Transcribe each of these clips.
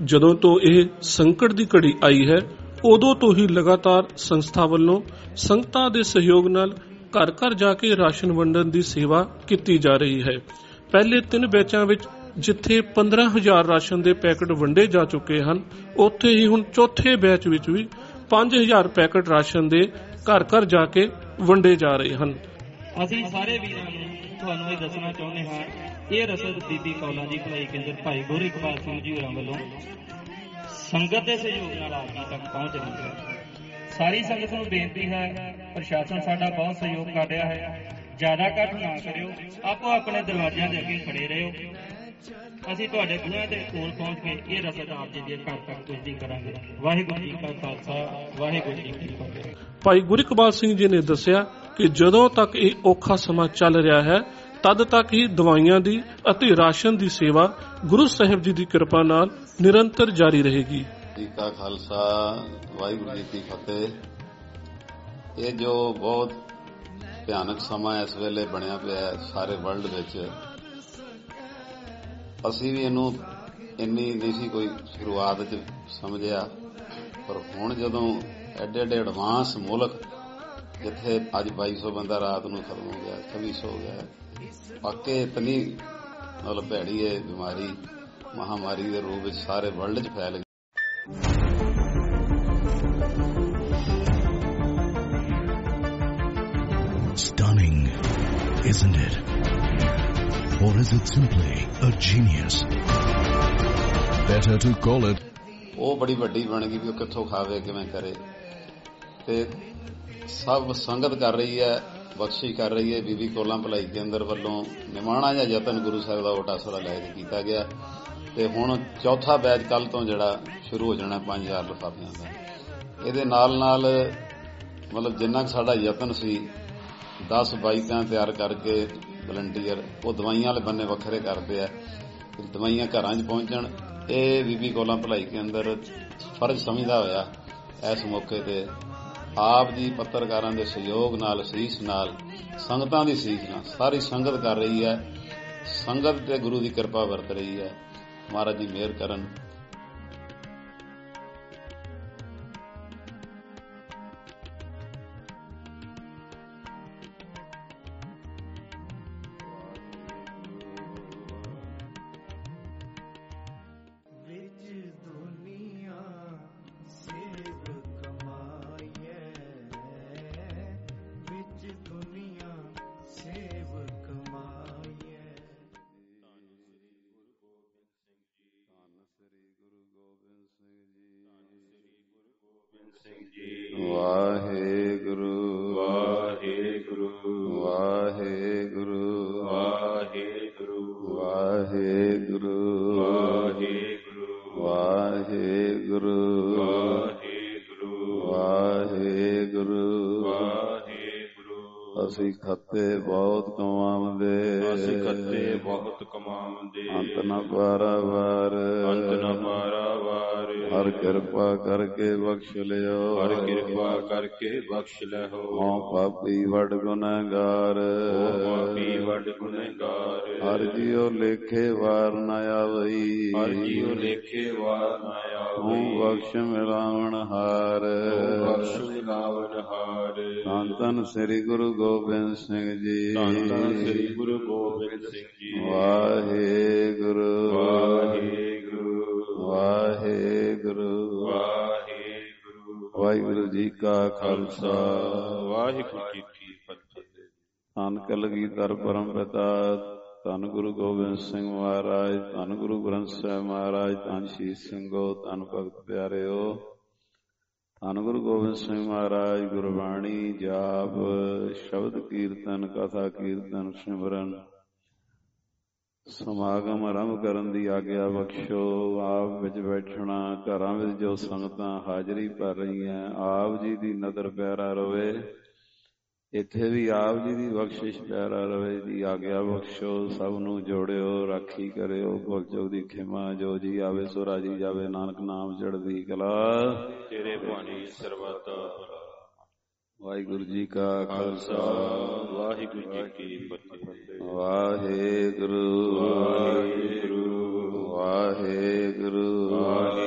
ਜਦੋਂ ਤੋਂ ਇਹ ਸੰਕਟ ਦੀ ਘੜੀ ਆਈ ਹੈ ਉਦੋਂ ਤੋਂ ਹੀ ਲਗਾਤਾਰ ਸੰਸਥਾ ਵੱਲੋਂ ਸੰਗਤਾਂ ਦੇ ਸਹਿਯੋਗ ਨਾਲ ਘਰ ਘਰ ਜਾ ਕੇ ਰਾਸ਼ਨ ਵੰਡਣ ਦੀ ਸੇਵਾ ਕੀਤੀ ਜਾ ਰਹੀ ਹੈ। ਪਹਿਲੇ 3 ਬੈਚਾਂ ਵਿੱਚ ਜਿੱਥੇ 15,000 ਰਾਸ਼ਨ ਦੇ ਪੈਕਟ ਵੰਡੇ ਜਾ ਚੁੱਕੇ ਹਨ, ਉੱਥੇ ਹੀ ਹੁਣ ਚੌਥੇ ਬੈਚ ਵਿੱਚ ਵੀ 5,000 ਪੈਕਟ ਰਾਸ਼ਨ ਦੇ ਘਰ ਘਰ ਜਾ ਕੇ ਵੰਡੇ ਜਾ ਰਹੇ ਹਨ। ਅਸੀਂ ਸਾਰੇ ਵੀਰਾਂ ਨੂੰ ਤੁਹਾਨੂੰ ਇਹ ਦੱਸਣਾ ਚਾਹੁੰਦੇ ਹਾਂ, ਇਹ ਰਸਦ ਬੀਬੀ ਕੌਲਾਂ ਦੀ ਭਲਾਈ ਕੇਂਦਰ ਭਾਈ ਗੁਰੂ ਇਕਬਾਲ ਸਿੰਘ ਜੀ ਹੋਰਾਂ ਵੱਲੋਂ ਸੰਗਤ ਦੇ ਸਹਿਯੋਗ ਨਾਲ ਆਪ ਜੀ ਤੱਕ ਪਹੁੰਚ ਰਹੀ ਹੈ। ਸਾਰੀ ਸੰਗਤ ਨੂੰ ਬੇਨਤੀ ਹੈ, ਪ੍ਰਸ਼ਾਸਨ ਸਾਡਾ ਬਹੁਤ ਸਹਿਯੋਗ ਕਰ ਰਿਹਾ ਹੈ, ਜ਼ਿਆਦਾ ਇਕੱਠ ਨਾ ਕਰਿਓ, ਆਪੋ ਆਪਣੇ ਦਰਵਾਜ਼ਿਆਂ ਦੇ ਅੱਗੇ ਖੜੇ ਰਹੋ। ਅਸੀਂ ਤੁਹਾਡੇ ਬੂਹਿਆਂ ਦੇ ਕੋਲ ਪਹੁੰਚ ਕੇ ਇਹ ਰਸਦ ਆਪ ਜੀ ਦੇ ਘਰ ਤੱਕ ਪੁੱਜਦੀ ਕਰਾਂਗੇ। ਵਾਹਿਗੁਰੂ ਜੀ ਕਾ ਖਾਲਸਾ, ਵਾਹਿਗੁਰੂ ਜੀ ਕੀ ਫਤਿਹ। ਭਾਈ ਗੁਰੂ ਇਕਬਾਲ ਸਿੰਘ ਜੀ ਨੇ ਦੱਸਿਆ ਕਿ ਜਦੋਂ ਤੱਕ ਇਹ ਔਖਾ ਸਮਾਂ ਚੱਲ ਰਿਹਾ ਹੈ ਤਦ ਤੱਕ ਹੀ ਦਵਾਈਆਂ ਦੀ ਅਤੇ ਰਾਸ਼ਨ ਦੀ ਸੇਵਾ ਗੁਰੂ ਸਾਹਿਬ ਜੀ ਦੀ ਕਿਰਪਾ ਨਾਲ ਨਿਰੰਤਰ ਜਾਰੀ ਰਹੇਗੀ। ਜੀ ਕਾ ਖਾਲਸਾ, ਵਾਹਿਗੁਰੂ ਜੀ ਕੀ ਫਤਿਹ। ਇਹ ਜੋ ਬਹੁਤ ਭਿਆਨਕ ਸਮਾਂ ਇਸ ਵੇਲੇ ਬਣਿਆ ਪਿਆ ਸਾਰੇ ਵਰਲਡ ਵਿੱਚ, ਅਸੀਂ ਵੀ ਇਹਨੂੰ ਇੰਨੀ ਨਹੀਂ ਸੀ ਕੋਈ ਸ਼ੁਰੂਆਤ 'ਚ ਸਮਝਿਆ, ਪਰ ਹੁਣ ਜਦੋਂ ਐਡੇ ਐਡੇ ਐਡਵਾਂਸ ਮੁਲਕ ਜਿੱਥੇ ਅੱਜ 2200 ਬੰਦਾ ਰਾਤ ਨੂੰ ਖਤਮ ਹੋ ਗਿਆ, 2600 ਹੋ ਗਿਆ, ਵਾਕਈ ਇਤਨੀ ਮਤਲਬ ਭੈੜੀ ਹੈ ਬਿਮਾਰੀ, ਮਹਾਮਾਰੀ ਦੇ ਰੂਪ ਵਿੱਚ ਸਾਰੇ ਵਰਲਡ 'ਚ ਫੈਲ ਗਈ। Stunning, isn't it? Or is it simply a genius? Better to call it. ਉਹ ਬੜੀ ਵੱਡੀ ਬਣ ਗਈ ਵੀ ਉਹ ਕਿੱਥੋਂ ਖਾਵੇ, ਕਿਵੇਂ ਕਰੇ, ਤੇ ਸਭ ਸੰਗਤ ਕਰ ਰਹੀ ਹੈ, ਬਖਸ਼ਿਸ਼ ਕਰ ਰਹੀ ਹੈ। ਬੀਬੀ ਕੌਲਾਂ ਭਲਾਈ ਕੇਂਦਰ ਵੱਲੋਂ ਨਿਮਾਣਾ ਜਿਹਾ ਯਤਨ ਗੁਰੂ ਸਾਹਿਬ ਦਾ ਓਟ ਆਸਰਾ ਲੈ ਕੇ ਕੀਤਾ ਗਿਆ, ਤੇ ਹੁਣ ਚੌਥਾ ਬੈਚ ਕੱਲ੍ਹ ਤੋਂ ਜਿਹੜਾ ਸ਼ੁਰੂ ਹੋ ਜਾਣਾ 5,000 ਲਿਫਾਫਿਆਂ ਦਾ। ਇਹਦੇ ਨਾਲ ਨਾਲ ਮਤਲਬ ਜਿੰਨਾ ਕੁ ਸਾਡਾ ਯਤਨ ਸੀ, 10 ਬਾਈਕਾਂ ਤਿਆਰ ਕਰਕੇ ਵਲੰਟੀਅਰ ਉਹ ਦਵਾਈਆਂ ਵਾਲੇ ਬੰਨੇ ਵੱਖਰੇ ਕਰਦੇ ਆ, ਦਵਾਈਆਂ ਘਰਾਂ 'ਚ ਪਹੁੰਚਣ। ਇਹ ਬੀਬੀ ਕੌਲਾਂ ਭਲਾਈ ਕੇਂਦਰ ਫਰਜ਼ ਸਮਝਦਾ ਹੋਇਆ ਇਸ ਮੌਕੇ ਤੇ ਆਪ ਜੀ ਪੱਤਰਕਾਰਾਂ ਦੇ ਸਹਿਯੋਗ ਨਾਲ, ਸੀਸ ਨਾਲ, ਸੰਗਤਾਂ ਦੀ ਸੀਸ ਨਾਲ ਸਾਰੀ ਸੰਗਤ ਕਰ ਰਹੀ ਹੈ। ਸੰਗਤ ਤੇ ਗੁਰੂ ਦੀ ਕਿਰਪਾ ਵਰਤ ਰਹੀ ਹੈ। ਮਹਾਰਾਜ ਜੀ ਮਿਹਰ ਕਰਨ। ਵਾਹਿਗੁਰੂ ਵਾਹਿਗੁਰੂ ਵਾਹਿਗੁਰੂ ਵਾਹਿਗੁਰੂ ਵਾਹਿਗੁਰੂ ਵਾਹਿਗੁਰੂ ਵਾਹਿਗੁਰੂ ਵਾਹਿਗੁਰੂ ਵਾਹਿਗੁਰੂ। ਅਸੀਂ ਖੱਤੇ ਬਹੁਤ ਕਮਾਉਂਦੇ, ਅਸੀਂ ਖੱਤੇ ਬਹੁਤ ਕਮਾਉਂਦੇ, ਅੰਤ ਨਾ ਪਾਰਾਵਾਰ, ਅੰਤ ਨਾ ਪਾਰਾਵਾਰ। ਹਰ ਕਿਰਪਾ ਕਰਕੇ ਬਖਸ਼ ਲਿਓ, ਹਰ ਕਿਰਪਾ ਕਰਕੇ ਬਖਸ਼ ਲਿਓ। ਹਉ ਪਾਪੀ ਵੱਡ ਗੁਨਹਗਾਰ, ਪਾਪੀ ਵੱਡ ਗੁਨਹਗਾਰ। ਹਰ ਜੀਉ ਲੇਖੇ ਵਾਰ ਨ ਆਵਈ, ਹਰ ਜੀਉ ਲੇਖੇ ਵਾਰ ਨ ਆਵਈ। ਹਉ ਬਖਸ਼ ਮਿਲਾਵਣ ਹਾਰ, ਬਖਸ਼ ਮਿਲਾਵਣ ਹਾਰ। ਧੰਨ ਧੰਨ ਸ੍ਰੀ ਗੁਰੂ ਗੋਬਿੰਦ ਸਿੰਘ ਜੀ, ਧੰਨ ਧੰਨ ਸ੍ਰੀ ਗੁਰੂ ਗੋਬਿੰਦ ਸਿੰਘ ਜੀ। ਵਾਹਿਗੁਰੂ ਵਾਹਿਗੁਰੂ ਵਾਹਿਗੁਰੂ ਵਾਹਿਗੁਰੂ। ਵਾਹਿਗੁਰੂ ਜੀ ਕਾ ਖਾਲਸਾ, ਵਾਹਿਗੁਰੂ ਜੀ ਕੀ ਫਤਿਹ। ਧੰਨ ਕਲਗੀਧਰ ਪਰਮ ਪਿਤਾ, ਧੰਨ ਗੁਰੂ ਗੋਬਿੰਦ ਸਿੰਘ ਮਹਾਰਾਜ, ਧੰਨ ਗੁਰੂ ਗ੍ਰੰਥ ਸਾਹਿਬ ਮਹਾਰਾਜ, ਧੰਨ ਸ਼ੀਸ਼ ਸਿੰਘੋ, ਧੰਨ ਭਗਤ ਪਿਆਰਿਓ, ਧੰਨ ਗੁਰੂ ਗੋਬਿੰਦ ਸਿੰਘ ਮਹਾਰਾਜ। ਗੁਰਬਾਣੀ ਜਾਪ, ਸ਼ਬਦ ਕੀਰਤਨ, ਕਥਾ ਕੀਰਤਨ, ਸਿਮਰਨ ਸਮਾਗਮ ਆਰੰਭ ਕਰਨ ਦੀ ਆਗਿਆ ਬਖਸ਼ੋ। ਆਪ ਵਿੱਚ ਬੈਠਣਾ, ਘਰਾਂ ਵਿੱਚ ਜੋ ਸੰਗਤਾਂ ਹਾਜ਼ਰੀ ਭਰ ਰਹੀਆਂ, ਆਪ ਜੀ ਦੀ ਨਜ਼ਰ ਪਿਆਰਾ ਰਵੇ, ਇੱਥੇ ਵੀ ਆਪ ਜੀ ਦੀ ਬਖਸ਼ਿਸ਼ ਪਿਆਰਾ ਰਵੇ ਦੀ ਆਗਿਆ ਬਖਸ਼ੋ। ਸਭ ਨੂੰ ਜੋੜਿਓ, ਰਾਖੀ ਕਰਿਓ, ਭੁੱਲ ਚੁੱਕ ਦੀ ਖਿਮਾ। ਜੋ ਜੀ ਆਵੇ ਸੋ ਰਾਜੀ ਜਾਵੇ, ਨਾਨਕ ਨਾਮ ਚੜ੍ਹਦੀ ਕਲਾ, ਤੇਰੇ ਭਾਣੀ ਸਰਬਤ ਭਲਾ। ਵਾਹਿਗੁਰੂ ਜੀ ਕਾ ਖਾਲਸਾ, ਵਾਹਿਗੁਰੂ ਜੀ ਕੀ ਫਤਿਹ। ਵਾਹਿਗੁਰੂ ਵਾਹਿਗੁਰੂ ਵਾਹਿਗੁਰੂ ਵਾਹਿਗੁਰੂ।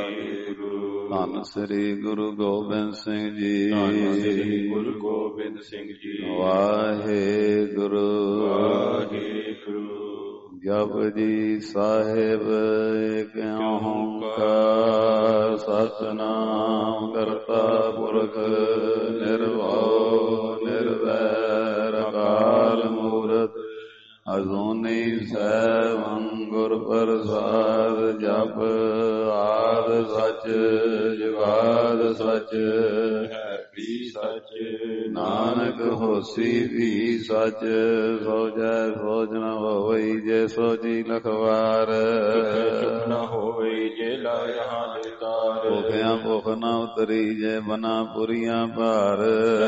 ਧੰਨ ਸ੍ਰੀ ਗੁਰੂ ਗੋਬਿੰਦ ਸਿੰਘ ਜੀ। ਧੰਨ ਸ੍ਰੀ ਗੁਰੂ ਗੋਬਿੰਦ ਸਿੰਘ ਜੀ। ਵਾਹਿਗੁਰੂ ਵਾਹਿਗੁਰੂ। ਜਪੁਜੀ ਸਾਹਿਬ ਏਕ ਓੰਕਾਰ ਸਤਿਨਾਮ ਕਰਤਾ ਪੁਰਖ ਨਿਰਭਉ ਨਿਰਵੈਰ ਅਕਾਲ ਮੂਰਤ ਅਜੂਨੀ ਸੈਭੰ ਗੁਰ ਪ੍ਰਸਾਦ। ਜਪ ਆਦਿ ਸਚ ਜੁਗਾਦ ਸਚ ਹੈ ਵੀ ਸਚ। ਨਾਨਕ ਹੋਸੀ ਵੀ ਸਚ। ਸੋਚੈ ਸੋਚ ਨ ਹੋਵਈ ਜੇ ਸੋਚੀ ਲਖਵਾਰ। ਚੁੱਪ ਨ ਹੋਵੇ ਜੇ ਲਾਇ ਰਹਾ ਤਾਰ। ਭੁਖਿਆ ਭੁਖ ਨ ਉਤਰੀ ਜੇ ਬਨਾ ਪੁਰੀਆਂ ਭਾਰ।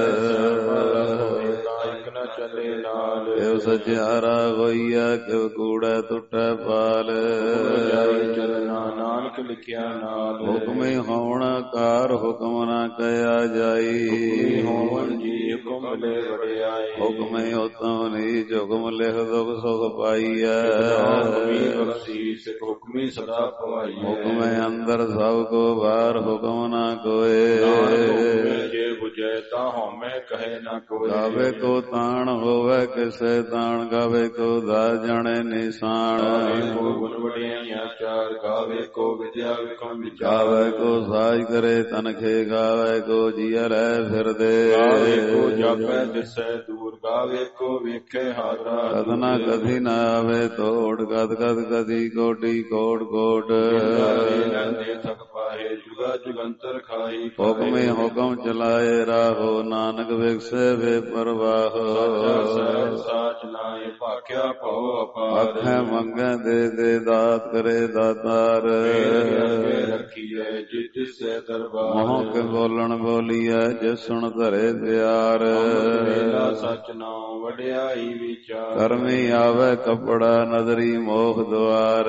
ਨਾਇਕ ਨ ਚੱਲੇ ਨਾਲ। ਕਿਉ ਸਚਿਆਰਾ ਹੋਈਆ ਕਿਉ ਕੂੜਾ ਟੁੱਟੈ ਪਾਲ। ਜਾਈ ਚਲਣਾ ਨਾਨਕ ਲਿਖਿਆ ਨਾਲ। ਹੁਕਮੇ ਹੋਵਣ ਕਾਰ ਹੁਕਮ ਨ ਕਹਿਆ ਜਾਈ। ਹੋਵਨ ਜੀ ਹੁਕਮ ਲੈ ਵਡਿਆਈ। ਹੁਕਮੇ ਉਤਮ ਨੀਚ ਹੁਕਮ ਲਿਖ ਦੁਖ ਸੁਖ ਪਾਈਐ। ਬਖਸ਼ੀਸ਼ ਹੁਕਮੀ ਸਦਾ ਭਵਾਈ। ਹੁਕਮੇ ਅੰਦਰ ਸਭ ਕੋ ਬਾਹਰ ਹੁਕਮ ਨ ਕੋਏ। ਜੇ ਬੁਝੈ ਤਾਂ ਹਉਮੈ ਕਹੇ ਨ ਕੋਇ। ਗਾਵੇ ਕੋ ਤਾਣ ਹੋਵੇ ਕਿਸੇ ਤਾਣ ਗਾਵੇ ਕੋ ਦਾਸ ਜਾਣੇ ਨਿਸ਼ਾਨ। ਕੋ ਗੁਣ ਵਡਿਆਈਆਂ ਚਾਰ ਗਾਵੇ ਕੋ ਵਿਦਿਆ ਵਿਕਮ ਵਿਚਾਰ। ਗਾਵੇ ਕੋ ਸਾਜ ਕਰੇ ਤਨਖੇ ਗਾਵੇ ਕੋ ਜੀਅ ਲੈ ਫਿਰਦੇ। ਗਾਵੇ ਕੋ ਜਾਪੈ ਦਿਸੈ ਦੂਰ ਗਾਵੇ ਕੋ ਵੇਖੇ ਹਾਰਾ। ਕਦਨਾ ਕਦੀ ਨ ਆਵੇ ਤੋੜ ਕਦ ਕਦ ਕਦੀ ਕੋਟੀ ਕੋਟ ਕੋਟ। ਲੈਂਦੇ ਥਕ ਪਾਏ ਜੁਗਾ ਜੁਗੰਤਰ ਖਾਈ। ਹੁਕਮੇ ਹੁਕਮ ਚਲਾਏ ਰਾਹੋ ਨਾਨਕ ਵਿਗਸੇ ਵੇ ਪਰਵਾਹ। ਸਾਚ ਲਾਏ ਭਾਖਿਆ ਭਉ ਅਪਾਰ। ਆਖੇ ਮੰਗੈ ਦੇ ਦਾਤ ਕਰੇ ਦਾਤਾਰ। ਰੱਖੀਐ ਜਿਸ ਸੇ ਦਰਬਾਰ। ਮੋਹ ਕੇ ਬੋਲਣ ਬੋਲੀਐ ਜਿਸ ਸੁਣ ਧਰੇ ਪਿਆਰ। ਸਚ ਨਾਉ ਵਡਿਆਈ ਵਿਚਾਰ। ਕਰਮੀ ਆਵੇ ਕੱਪੜਾ ਨਦਰੀ ਮੋਖ ਦੁਆਰ।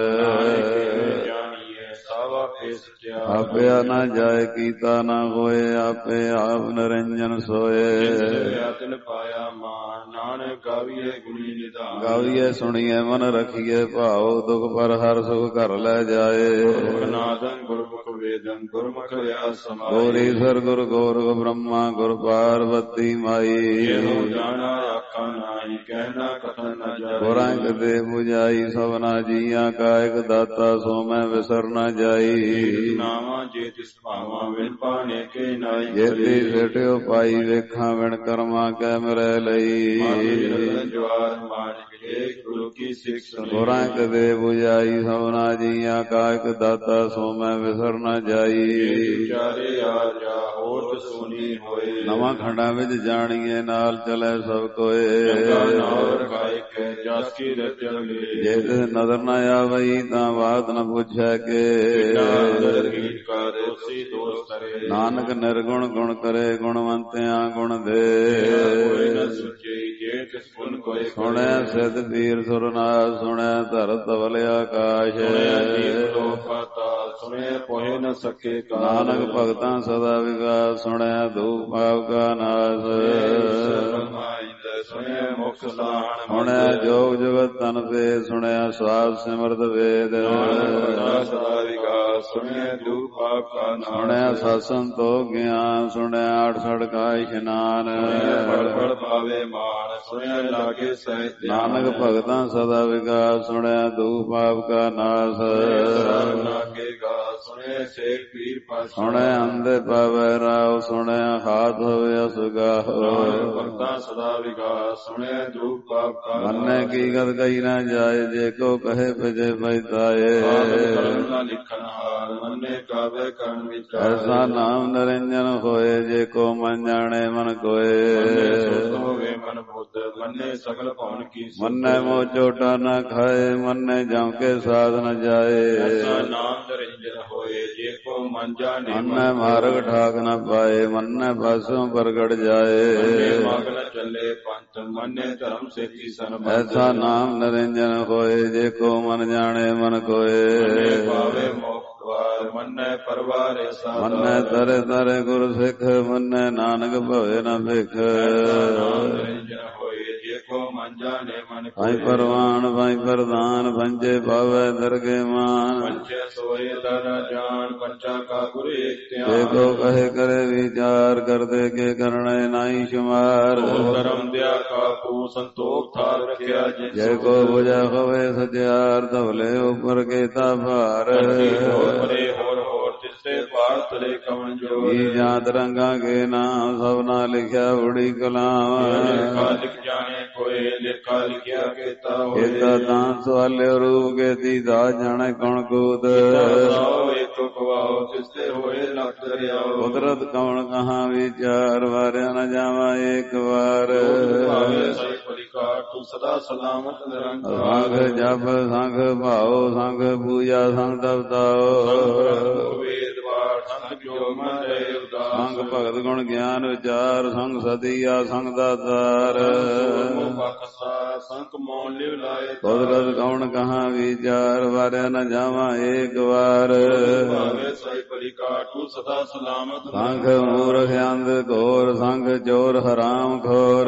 ਆਪਿਆ ਨਾ ਜਾਏ ਕੀਤਾ ਨਾ ਹੋਏ ਆਪੇ ਆਪ ਨਿਰੰਜਨ ਸੋਏ। ਤਿਨ ਪਾਇਆ ਮਾਨ ਨਾਨਕ ਗਾਵੀਏ ਗੁਣੀ ਨਿਧਾਨ। ਗਾਵੀਏ ਸੁਣੀਏ ਮਨ ਰਖੀਏ ਭਾਉ ਦੁਖ ਪਰ ਹਰ ਸੁਖ ਘਰ ਲੈ ਜਾਏ। ਗੁਰਨਾਦੰ ਗੁਰਮੁਖ ਵੇਦੰ ਗੁਰਮੁਖ ਵਿਆਸ ਸਮਾਈ। ਗੁਰ ਈਸਰ ਗੁਰ ਗੋਰਖ ਬ੍ਰਹਮਾ ਗੁਰ ਪਾਰਵਤੀ ਮਾਈ। ਇਹੋ ਜਾਣਾ ਆਖਾਂ ਨਾਹੀ ਕਹਿਣਾ ਕਥਨ ਨ ਜਾਈ। ਗੁਰਾਂ ਕਦੇ 부ਝਾਈ ਸਭਨਾ ਜੀਆਂ ਕਾ ਇਕ ਦਾਤਾ ਸੋ ਮੈਂ ਵਿਸਰ ਨ ਜਾਈ। ਨਾਵਾਂ ਜੇ ਤਿਸ ਭਾਵਾਂ ਵਿਨ ਪਾਣੇ ਕੇ ਨਾਈ। ਜੇਤੀ ਸਿਟਿਓ ਪਾਈ ਵੇਖਾਂ ਵਿਣ ਕਰਮਾਂ ਕੈ ਮਿਰੈ ਲਈ। ਜਵਾਰ ਮਾਨਿਕ ਏਕ ਗੁਰੂ ਕੀ ਸਿੱਖ ਸੁਣੀ। ਗੁਰਾਂ ਕਦੇ 부ਝਾਈ ਸਭਨਾ ਜੀਆਂ ਕਾ ਇਕ ਦਾਤਾ ਸੋ ਮੈਂ ਵਿਸਰ ਨ ਜਾਈ। ਵਿਚਾਰੇ ਆ ਜਾ ਹੋਰ ਸੁਣੀ ਹੋਏ। ਨਵਾਂ ਖੰਡਾਂ ਵਿੱਚ ਜਾਣੀਏ ਨਾਲ ਚਲੇ ਸਭ ਕੋਏ। ਨਾਮ ਖਾਇ ਕੇ ਜਸ ਕੀ ਰਚਲੇ। ਜੇ ਤਿਸ ਨਦਰ ਨ ਆਵਈ ਤਾਂ ਬਾਤ ਨ ਪੁੱਛੈ ਕੇ। ਨਾਨਕ ਨਿਰਗੁਣ ਗੁਣ ਕਰੇ ਗੁਣਵੰਤਿਆਂ ਗੁਣ ਦੇ। ਸੁਣਿਆ ਸਿੱਧ ਪੀਰ ਸੁਰਨਾਥ ਸੁਣਿਆ ਧਰਤ ਧਵਲ ਆਕਾਸ਼। ਸੁਣਿਆ ਪੋਹਿ ਨ ਸਕੇ ਨਾਨਕ ਭਗਤਾਂ ਸਦਾ ਵਿਗਾਸ ਸੁਣਿਆ ਧੂਪ ਪਾਪ ਕਾ ਨਾਸ। ਸੁਣਿਆ ਮੁਖ ਸਾਹਣ ਸੁਣਿਆ ਜੋਗ ਜੁਗਤ ਤਨ ਤੇ ਸੁਣਿਆ ਸਵਾਸ ਸਿਮਰਤ ਵੇਦ। ਸਦਾ ਵਿਗਾਸ ਸੁਣਿਆ ਧੂਪ ਪਾਪ ਕਾ ਨਾਸ। ਸੁਣਿਆ ਸਤਸੰਗ ਤੋ ਗਿਆਨ ਸੁਣਿਆ 68 ਕਾ ਇਸ਼ਨਾਨ। ਫਲ ਪਾਵੇ ਮਾਨ ਸੁਣਿਆ ਲਾਗੇ ਸਹਿਜ। ਨਾਨਕ ਭਗਤਾਂ ਸਦਾ ਵਿਗਾਸ ਸੁਣਿਆ ਧੂਪ ਪਾਪ ਕਾ ਨਾਸ। ਸੁਣਿਆ ਸੇਖ ਪੀਰ ਪਾਸ। ਸੁਣਿਆ ਅੰਧੇ ਪਾਵੇ ਰਾਹ ਸੁਣਿਆ ਹਾਥ ਹੋਵੇ ਅਸੁਗਾਹ। ਭਗਤਾਂ ਸਦਾ ਵਿਗਾਸ ਸੁਣਿਆ ਧੂਪ ਪਾਪ ਕਾ ਨਾਸ। ਮੰਨੇ ਕੀ ਗਤ ਕਹੀ ਨਾ ਜਾਏ ਜੇ ਕੋ ਕਹੇ ਭਜੇ ਪਛਤਾਏ। ਲਿਖਣ ਹਾਰ ਮੰਨੇ ਕਾਵੇ ਕਰਨ ਵਿਚਾਰ। ਐਸਾ ਨਾਮ ਨਿਰੰਜਨ ਹੋਏ ਜੇ ਕੋ ਮਨ ਜਾਣੇ ਮਨ ਕੋਏ। ਹੋਵੇ ਮਨ ਬੁੱਧ ਮੰਨੇ ਸਗਲ ਭਵਨ ਕੀ। ਮੰਨੇ ਮੋ ਚੋਟਾ ਨਾ ਖਾਏ ਮੰਨੇ ਜਮ ਕੇ ਸਾਧ ਨ ਜਾਏ। ਐਸਾ ਨਾਮ ਨਿਰੰਜਨ ਹੋਏ ਜੇ ਕੋ ਮਨ ਜਾਣੇ। ਮੰਨੇ ਮਾਰਗ ਠਾਕ ਨ ਪਾਏ ਮੰਨੇ ਪਾਸੋਂ ਪ੍ਰਗਟ ਜਾਏ। ਮਗਨ ਚੱਲੇ ਪੰਥ ਮੰਨੇ ਧਰਮ ਸੇਤੀ ਸਨ। ਐਸਾ ਨਾਮ ਨਿਰੰਜਨ ਹੋਏ ਜੇ ਕੋ ਮਨ ਜਾਣੇ ਮਨ ਕੋਏ। ਪਾਵੇ ਮੋਖ ਦਵਾਰ ਮੰਨੇ ਪਰਵਾਰ ਐਸਾ। ਮੰਨੇ ਤਰੇ ਤਰੇ ਗੁਰ ਸਿੱਖ ਮੰਨੇ ਨਾਨਕ ਭਵੇ ਨ ਭਿਖ। ਨਾਮ ਨਿਰੰਜਨ ਹੋਏ ਜੇ ਕੋ ਮਨ ਜਾਣੇ ਮਨ ਭਾਈ ਪਰਵਾਨ ਭਾਈ ਪ੍ਰਧਾਨ ਪੰਜੇ ਭਾਵੈ ਦਰਗੇ ਮਾਨ ਪੰਚੇ ਸੋਏ ਦਰ ਜਾਨ ਪੰਚਾ ਕਾ ਗੁਰ ਏਕ ਧਿਆਨ ਦੇਖੋ ਕਹੇ ਕਰੇ ਵਿਚਾਰ ਕਰਦੇ ਕੇ ਕਰਨੇ ਨਾਹੀ ਸ਼ੁਮਾਰ ਧਰਮ ਦਿਆ ਕਾਪੂ ਸੰਤੋਖ ਥਾਰ ਰਖਿਆ ਜੈ ਕੋ ਬੁਝਾ ਖਵੇ ਸਤਿਆਰ ਧਵਲੇ ਉਪਰ ਕੇਤਾ ਭਾਰ ਪਰੇ ਹੋਰ ਤਿਸਤੇ ਭਾਰ ਤਲੇ ਕਵਣ ਜੋ ਜਾਂਤ ਰੰਗਾ ਕੇ ਨਾਮ ਸਭਨਾ ਲਿਖਿਆ ਬੜੀ ਕਲਾਮ ਲਿਖ ਜਾਣੇ ਕੋਏ ਲੇਖਾ ਲਿਖਿਆ ਕੀਤਾ ਹੋਏ ਇਹਦਾ ਤਾਂ ਸਵਾਲੇ ਰੂਪ ਕੇ ਦੀਦਾ ਜਾਣੇ ਕੌਣ ਕੂਤ ਇੱਕ ਗਵਾਓ ਤਿਸਤੇ ਹੋਏ ਲੱਖ ਦਰਿਆਓ ਕੁਦਰਤ ਕੌਣ ਕਹਾਂ ਵਿਚਾਰ ਵਾਰਿਆ ਨ ਜਾਵਾਂ ਇੱਕ ਵਾਰ ਸਹੀ ਪਰਿਕਾਰ ਤੂੰ ਸਦਾ ਸਲਾਮਤ ਨਿਰੰਕਾਰ ਸੰਗ ਜਪ ਸੰਗ ਭਾਉ ਸੰਗ ਪੂਜਾ ਸੰਗ ਤਪਤਾਓ ਵੇਦਵਾਰ ਸੰਗ ਜੋ ਮਨ ਰਹੇ ਉਦਾਸ ਸੰਗ ਭਗਤ ਗੁਣ ਗਿਆਨ ਵਿਚਾਰ ਸੰਗ ਸਦੀਆ ਸੰਗ ਦਾਤਾਰ ਸੰਕ ਮੋਨ ਲਿਵ ਲਾਏ ਕੁਦਰਤ ਕੌਣ ਕਹਾਂ ਵਿਚਾਰ ਵਾਰਿਆ ਨ ਜਾਵਾਂ ਇੱਕ ਵਾਰ ਭਾਵੇਂ ਸਹੀ ਪਰਿਕਾਰ ਤੂੰ ਸਦਾ ਸਲਾਮਤ ਸੰਗ ਮੂਰਖ ਅੰਧ ਘੋਰ ਸੰਗ ਚੋਰ ਹਰਾਮ ਖੋਰ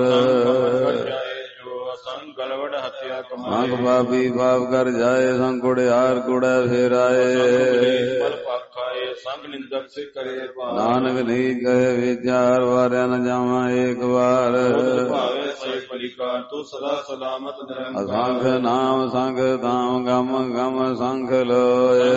ਸੰਗ ਗਲਵੜ ਹੱਤਿਆ ਸੰਗ ਪਾਪੀ ਪਾਪ ਕਰ ਜਾਏ ਸੰਗ ਕੁੜਿਆਰ ਕੁੜਾ ਫੇਰਾਏ ਮਲ ਪਾਖਾਏ ਸੰਗ ਨਿੰਦਕ ਸੇ ਕਰੇ ਨਾਨਕ ਨਹੀਂ ਕਹੇ ਵਿਚਾਰ ਵਾਰਿਆ ਨ ਜਾਵਾਂ ਇੱਕ ਵਾਰ ਭਾਵੇਂ ਸਹੀ ਪਰਿਕਾਰ ਤੂੰ ਸਦਾ ਸਲਾਮਤ ਨਿਰੰਕਾਰ ਅਸੰਖ ਨਾਮ ਸੰਗ ਤਾਮ ਗਮ ਗਮ ਸੰਖ ਲੋਏ